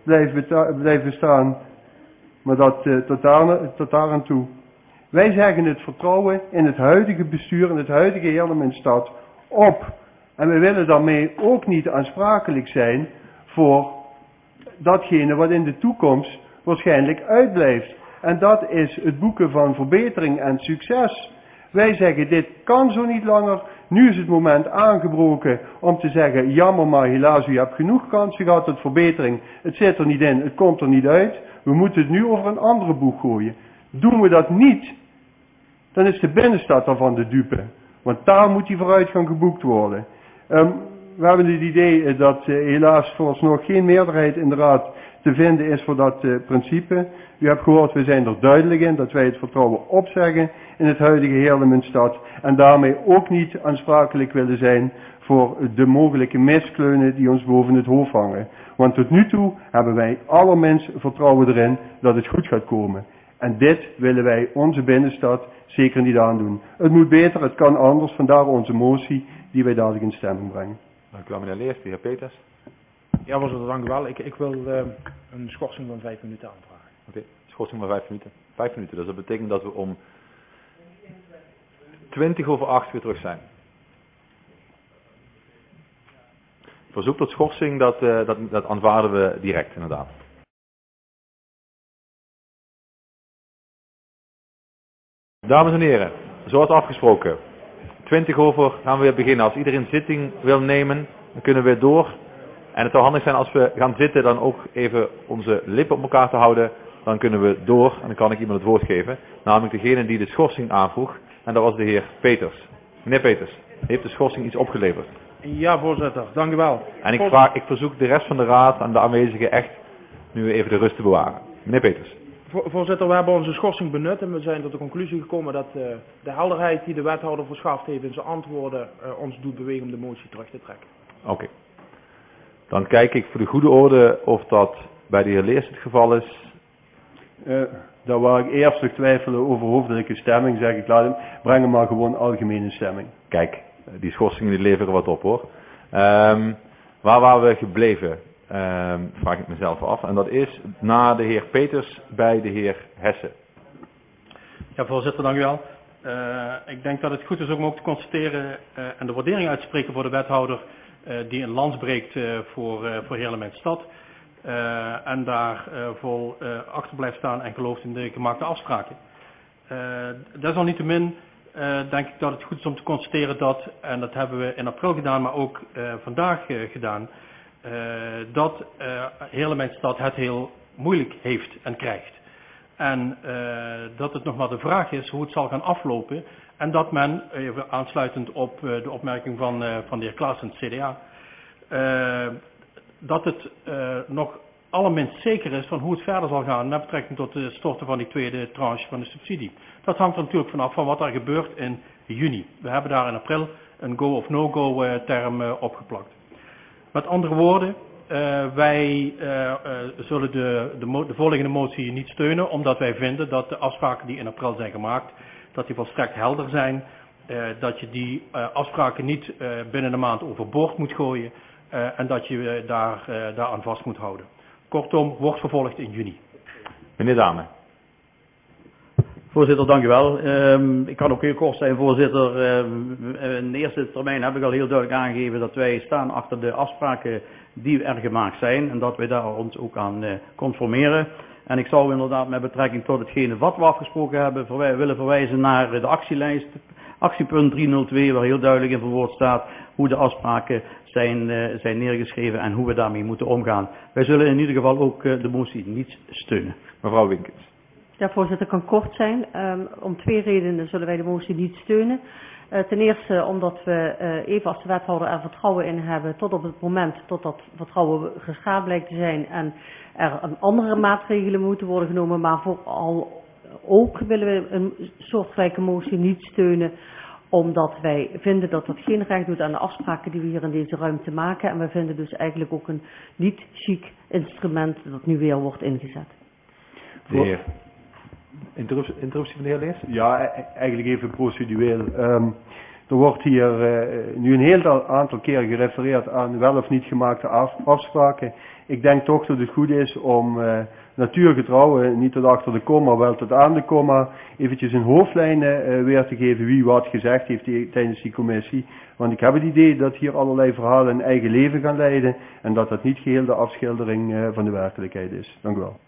blijft bestaan. Maar dat tot daar aan toe. Wij zeggen het vertrouwen in het huidige bestuur, in het huidige Heerlen-Mijnstad op. En we willen daarmee ook niet aansprakelijk zijn voor datgene wat in de toekomst waarschijnlijk uitblijft. En dat is het boeken van verbetering en succes. Wij zeggen, dit kan zo niet langer. Nu is het moment aangebroken om te zeggen, jammer maar helaas, u hebt genoeg kansen gehad tot verbetering. Het zit er niet in, het komt er niet uit. We moeten het nu over een andere boeg gooien. Doen we dat niet, dan is de binnenstad daarvan de dupe. Want daar moet die vooruitgang geboekt worden. We hebben het idee dat helaas vooralsnog geen meerderheid in de raad te vinden is voor dat principe. U hebt gehoord, we zijn er duidelijk in dat wij het vertrouwen opzeggen in het huidige Heerlen-Mijnstad. En daarmee ook niet aansprakelijk willen zijn voor de mogelijke miskleunen die ons boven het hoofd hangen. Want tot nu toe hebben wij allerminst vertrouwen erin dat het goed gaat komen. En dit willen wij onze binnenstad zeker niet aandoen. Het moet beter, het kan anders, vandaar onze motie die wij dadelijk in stemming brengen. Dank u wel, meneer Leers. De heer Peters. Ja, voorzitter, dank u wel. Ik wil een schorsing van 5 minuten aanvragen. Oké, schorsing van 5 minuten. 5 minuten, dus dat betekent dat we om 7:20 weer terug zijn. Verzoek tot schorsing, dat aanvaarden we direct, inderdaad. Dames en heren, zoals afgesproken, 7:20 gaan we weer beginnen. Als iedereen zitting wil nemen, dan kunnen we weer door. En het zou handig zijn als we gaan zitten, dan ook even onze lippen op elkaar te houden. Dan kunnen we door en dan kan ik iemand het woord geven. Namelijk degene die de schorsing aanvroeg. En dat was de heer Peters. Meneer Peters, heeft de schorsing iets opgeleverd? Ja, voorzitter, dank u wel. En ik verzoek de rest van de raad en de aanwezigen echt nu even de rust te bewaren. Meneer Peters. Voorzitter, we hebben onze schorsing benut en we zijn tot de conclusie gekomen dat de helderheid die de wethouder verschaft heeft in zijn antwoorden ons doet bewegen om de motie terug te trekken. Oké. Dan kijk ik voor de goede orde of dat bij de heer Leers het geval is. Daar waar ik eerst nog twijfelen over hoofdelijke stemming, zeg ik, breng hem maar gewoon algemene stemming. Kijk, die schorsingen die leveren wat op hoor. Waar waren we gebleven? Vraag ik mezelf af. En dat is na de heer Peters bij de heer Hesse. Ja, voorzitter, dank u wel. Ik denk dat het goed is om ook te constateren en de waardering uit te spreken voor de wethouder die een lans breekt voor Heerlen-Mijnstad. En daar vol achter blijft staan en gelooft in de gemaakte afspraken. Desalniettemin denk ik dat het goed is om te constateren dat, en dat hebben we in april gedaan, maar ook vandaag gedaan, dat Heerlen-Mijnstad het heel moeilijk heeft en krijgt. En dat het nog maar de vraag is hoe het zal gaan aflopen. En dat men, even aansluitend op de opmerking van de heer Klaas en het CDA, dat het nog allerminst zeker is van hoe het verder zal gaan met betrekking tot de storten van die tweede tranche van de subsidie. Dat hangt er natuurlijk vanaf van wat er gebeurt in juni. We hebben daar in april een go of no-go term opgeplakt. Met andere woorden, wij zullen de volgende motie niet steunen, omdat wij vinden dat de afspraken die in april zijn gemaakt, dat die volstrekt helder zijn, dat je die afspraken niet binnen een maand overboord moet gooien en dat je daar aan vast moet houden. Kortom, wordt vervolgd in juni. Meneer Dame. Voorzitter, dank u wel. Ik kan ook heel kort zijn, voorzitter. In de eerste termijn heb ik al heel duidelijk aangegeven dat wij staan achter de afspraken die er gemaakt zijn en dat wij daar ons ook aan conformeren. En ik zou inderdaad met betrekking tot hetgene wat we afgesproken hebben willen verwijzen naar de actielijst, actiepunt 302, waar heel duidelijk in verwoord staat hoe de afspraken zijn neergeschreven en hoe we daarmee moeten omgaan. Wij zullen in ieder geval ook de motie niet steunen. Mevrouw Winkens. Ja, voorzitter, kan kort zijn. Om 2 redenen zullen wij de motie niet steunen. Ten eerste omdat we even als de wethouder er vertrouwen in hebben tot op het moment tot dat vertrouwen geschaad blijkt te zijn en er andere maatregelen moeten worden genomen, maar vooral ook willen we een soortgelijke motie niet steunen omdat wij vinden dat dat geen recht doet aan de afspraken die we hier in deze ruimte maken en we vinden dus eigenlijk ook een niet chic instrument dat nu weer wordt ingezet. De heer. Interruptie van de heer Leers? Ja, eigenlijk even procedureel. Er wordt hier nu een heel aantal keer gerefereerd aan wel of niet gemaakte afspraken. Ik denk toch dat het goed is om natuurgetrouw, niet tot achter de komma, wel tot aan de komma, eventjes in hoofdlijnen weer te geven wie wat gezegd heeft tijdens die commissie. Want ik heb het idee dat hier allerlei verhalen een eigen leven gaan leiden en dat dat niet geheel de afschildering van de werkelijkheid is. Dank u wel.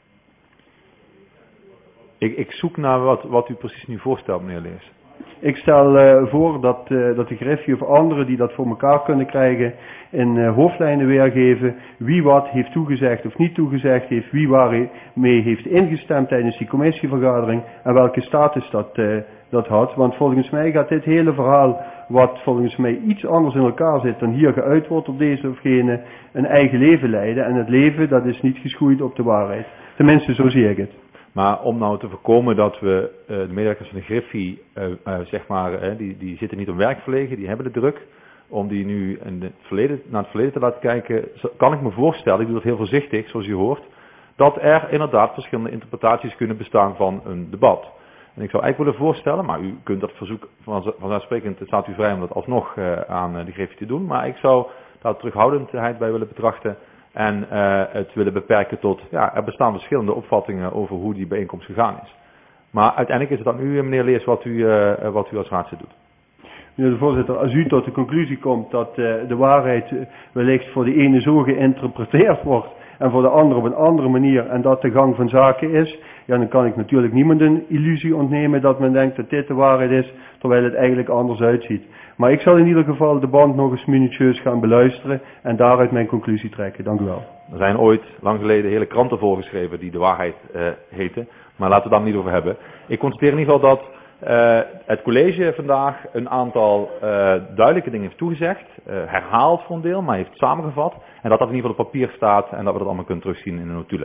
Ik zoek naar wat u precies nu voorstelt, meneer Leers. Ik stel voor dat de Griffie of anderen die dat voor elkaar kunnen krijgen in hoofdlijnen weergeven wie wat heeft toegezegd of niet toegezegd heeft, wie waarmee heeft ingestemd tijdens die commissievergadering en welke status dat had. Want volgens mij gaat dit hele verhaal, wat volgens mij iets anders in elkaar zit dan hier geuit wordt op deze of gene, een eigen leven leiden. En het leven dat is niet geschoeid op de waarheid. Tenminste, zo zie ik het. Maar om nou te voorkomen dat we de medewerkers van de Griffie, zeg maar, die zitten niet om werk verlegen, die hebben de druk. Om die nu naar het verleden te laten kijken, kan ik me voorstellen, ik doe dat heel voorzichtig, zoals u hoort, dat er inderdaad verschillende interpretaties kunnen bestaan van een debat. En ik zou eigenlijk willen voorstellen, maar u kunt dat verzoek vanzelfsprekend, het staat u vrij om dat alsnog aan de Griffie te doen, maar ik zou daar terughoudendheid bij willen betrachten. En het willen beperken tot, ja, er bestaan verschillende opvattingen over hoe die bijeenkomst gegaan is. Maar uiteindelijk is het aan u, meneer Leers, wat u als raadslid doet. Meneer de voorzitter, als u tot de conclusie komt dat de waarheid wellicht voor de ene zo geïnterpreteerd wordt en voor de andere op een andere manier en dat de gang van zaken is, ja, dan kan ik natuurlijk niemand een illusie ontnemen dat men denkt dat dit de waarheid is, terwijl het eigenlijk anders uitziet. Maar ik zal in ieder geval de band nog eens minutieus gaan beluisteren en daaruit mijn conclusie trekken. Dank u wel. Er zijn ooit, lang geleden, hele kranten voorgeschreven die de waarheid heten, maar laten we het daar niet over hebben. Ik constateer in ieder geval dat het college vandaag een aantal duidelijke dingen heeft toegezegd, herhaald voor een deel, maar heeft samengevat. En dat in ieder geval op papier staat en dat we dat allemaal kunnen terugzien in de notulen.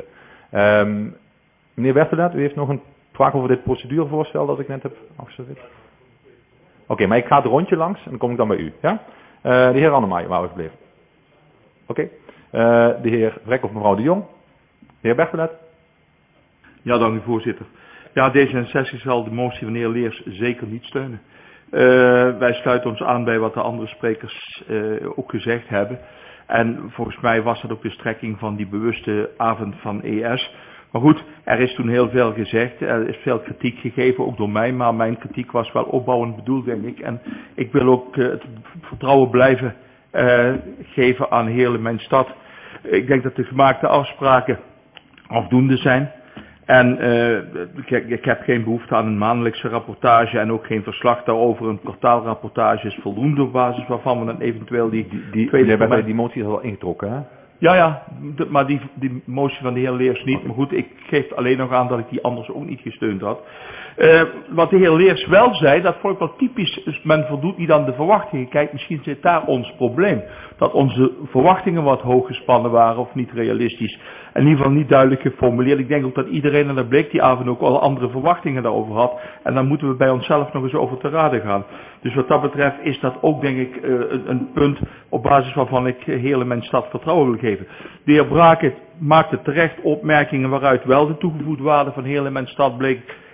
Meneer Bertelet, u heeft nog een vraag over dit procedurevoorstel dat ik net heb afgeserveerd. Oké, maar ik ga het rondje langs en dan kom ik dan bij u. Ja? De heer Annemaai, waar we gebleven. Oké. De heer Vrek of mevrouw de Jong. De heer Bertelet. Ja, dank u voorzitter. Ja, D66 zal de motie van de heer Leers zeker niet steunen. Wij sluiten ons aan bij wat de andere sprekers ook gezegd hebben. En volgens mij was dat ook de strekking van die bewuste avond van ES. Maar goed, er is toen heel veel gezegd, er is veel kritiek gegeven, ook door mij, maar mijn kritiek was wel opbouwend bedoeld, denk ik. En ik wil ook het vertrouwen blijven geven aan Heerlen, mijn stad. Ik denk dat de gemaakte afspraken afdoende zijn. En ik heb geen behoefte aan een maandelijkse rapportage en ook geen verslag daarover. Een kwartaalrapportage is voldoende op basis waarvan we dan eventueel die motie is al ingetrokken, hè? Ja, maar die motie van de heer Leers niet. Maar goed, ik geef alleen nog aan dat ik die anders ook niet gesteund had. Wat de heer Leers wel zei, dat vond ik wel typisch. Dus men voldoet niet aan de verwachtingen. Kijk, misschien zit daar ons probleem. Dat onze verwachtingen wat hoog gespannen waren of niet realistisch. En in ieder geval niet duidelijk geformuleerd. Ik denk ook dat iedereen, en dat bleek die avond ook al andere verwachtingen daarover had. En dan moeten we bij onszelf nog eens over te raden gaan. Dus wat dat betreft is dat ook, denk ik, een punt op basis waarvan ik Heerlen mijn stad vertrouwen wil geven. De heer Braken maakte terecht opmerkingen waaruit wel de toegevoegde waarde van Heerlen mijn stad bleek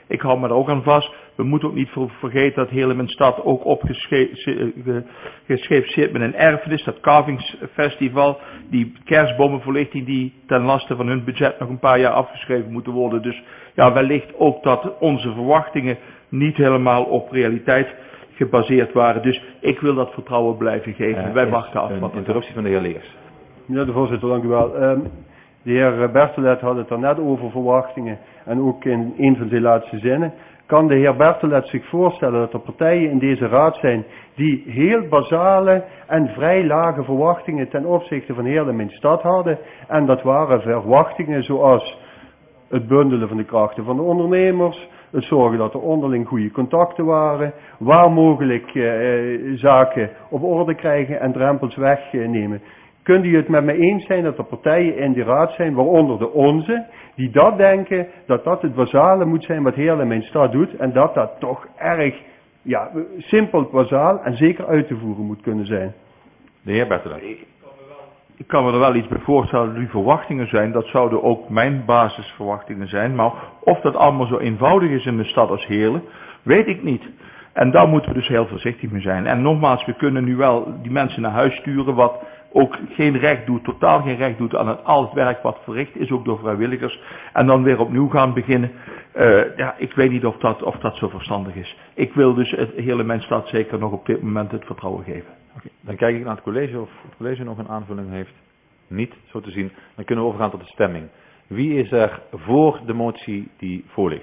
Ik hou me er ook aan vast. We moeten ook niet vergeten dat Heerlen-Stad ook opgeschreven zit met een erfenis, dat Carvingsfestival, die kerstbomenverlichting die ten laste van hun budget nog een paar jaar afgeschreven moeten worden. Dus ja, wellicht ook dat onze verwachtingen niet helemaal op realiteit gebaseerd waren. Dus ik wil dat vertrouwen blijven geven. Wij wachten af. Een interruptie van de heer Leers. Ja, de voorzitter, dank u wel. De heer Bertolet had het er net over verwachtingen en ook in een van zijn laatste zinnen. Kan de heer Bertolet zich voorstellen dat er partijen in deze raad zijn die heel basale en vrij lage verwachtingen ten opzichte van Heerlen-Stad hadden? En dat waren verwachtingen zoals het bundelen van de krachten van de ondernemers, het zorgen dat er onderling goede contacten waren, waar mogelijk zaken op orde krijgen en drempels wegnemen. Kunt u het met me eens zijn dat er partijen in die raad zijn, waaronder de onze, die dat denken, dat dat het basale moet zijn wat Heerlen-Stad doet en dat dat toch erg simpel basaal en zeker uit te voeren moet kunnen zijn? De heer Bertolet. Ik kan me er wel iets bij voorstellen dat die verwachtingen zijn. Dat zouden ook mijn basisverwachtingen zijn. Maar of dat allemaal zo eenvoudig is in een stad als Heerlen, weet ik niet. En daar moeten we dus heel voorzichtig mee zijn. En nogmaals, we kunnen nu wel die mensen naar huis sturen, wat ook geen recht doet, totaal geen recht doet aan al het werk wat verricht is, ook door vrijwilligers. En dan weer opnieuw gaan beginnen. Ik weet niet of dat zo verstandig is. Ik wil dus het hele mijn stad zeker nog op dit moment het vertrouwen geven. Okay. Dan kijk ik naar het college of het college nog een aanvulling heeft. Niet, zo te zien. Dan kunnen we overgaan tot de stemming. Wie is er voor de motie die voorligt?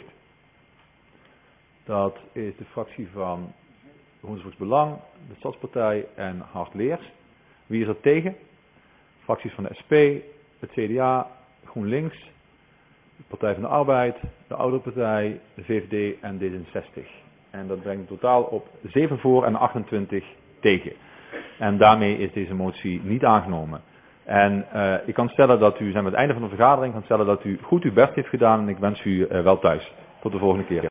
Dat is de fractie van Groentevolks Belang, de Stadspartij en Hart Leers. Wie is er tegen? Fracties van de SP, het CDA, GroenLinks, de Partij van de Arbeid, de Oudere Partij, de VVD en D66. En dat brengt totaal op 7 voor en 28 tegen. En daarmee is deze motie niet aangenomen. En ik kan stellen dat u, zijn we aan het einde van de vergadering, kan stellen dat u goed uw best heeft gedaan en ik wens u wel thuis. Tot de volgende keer.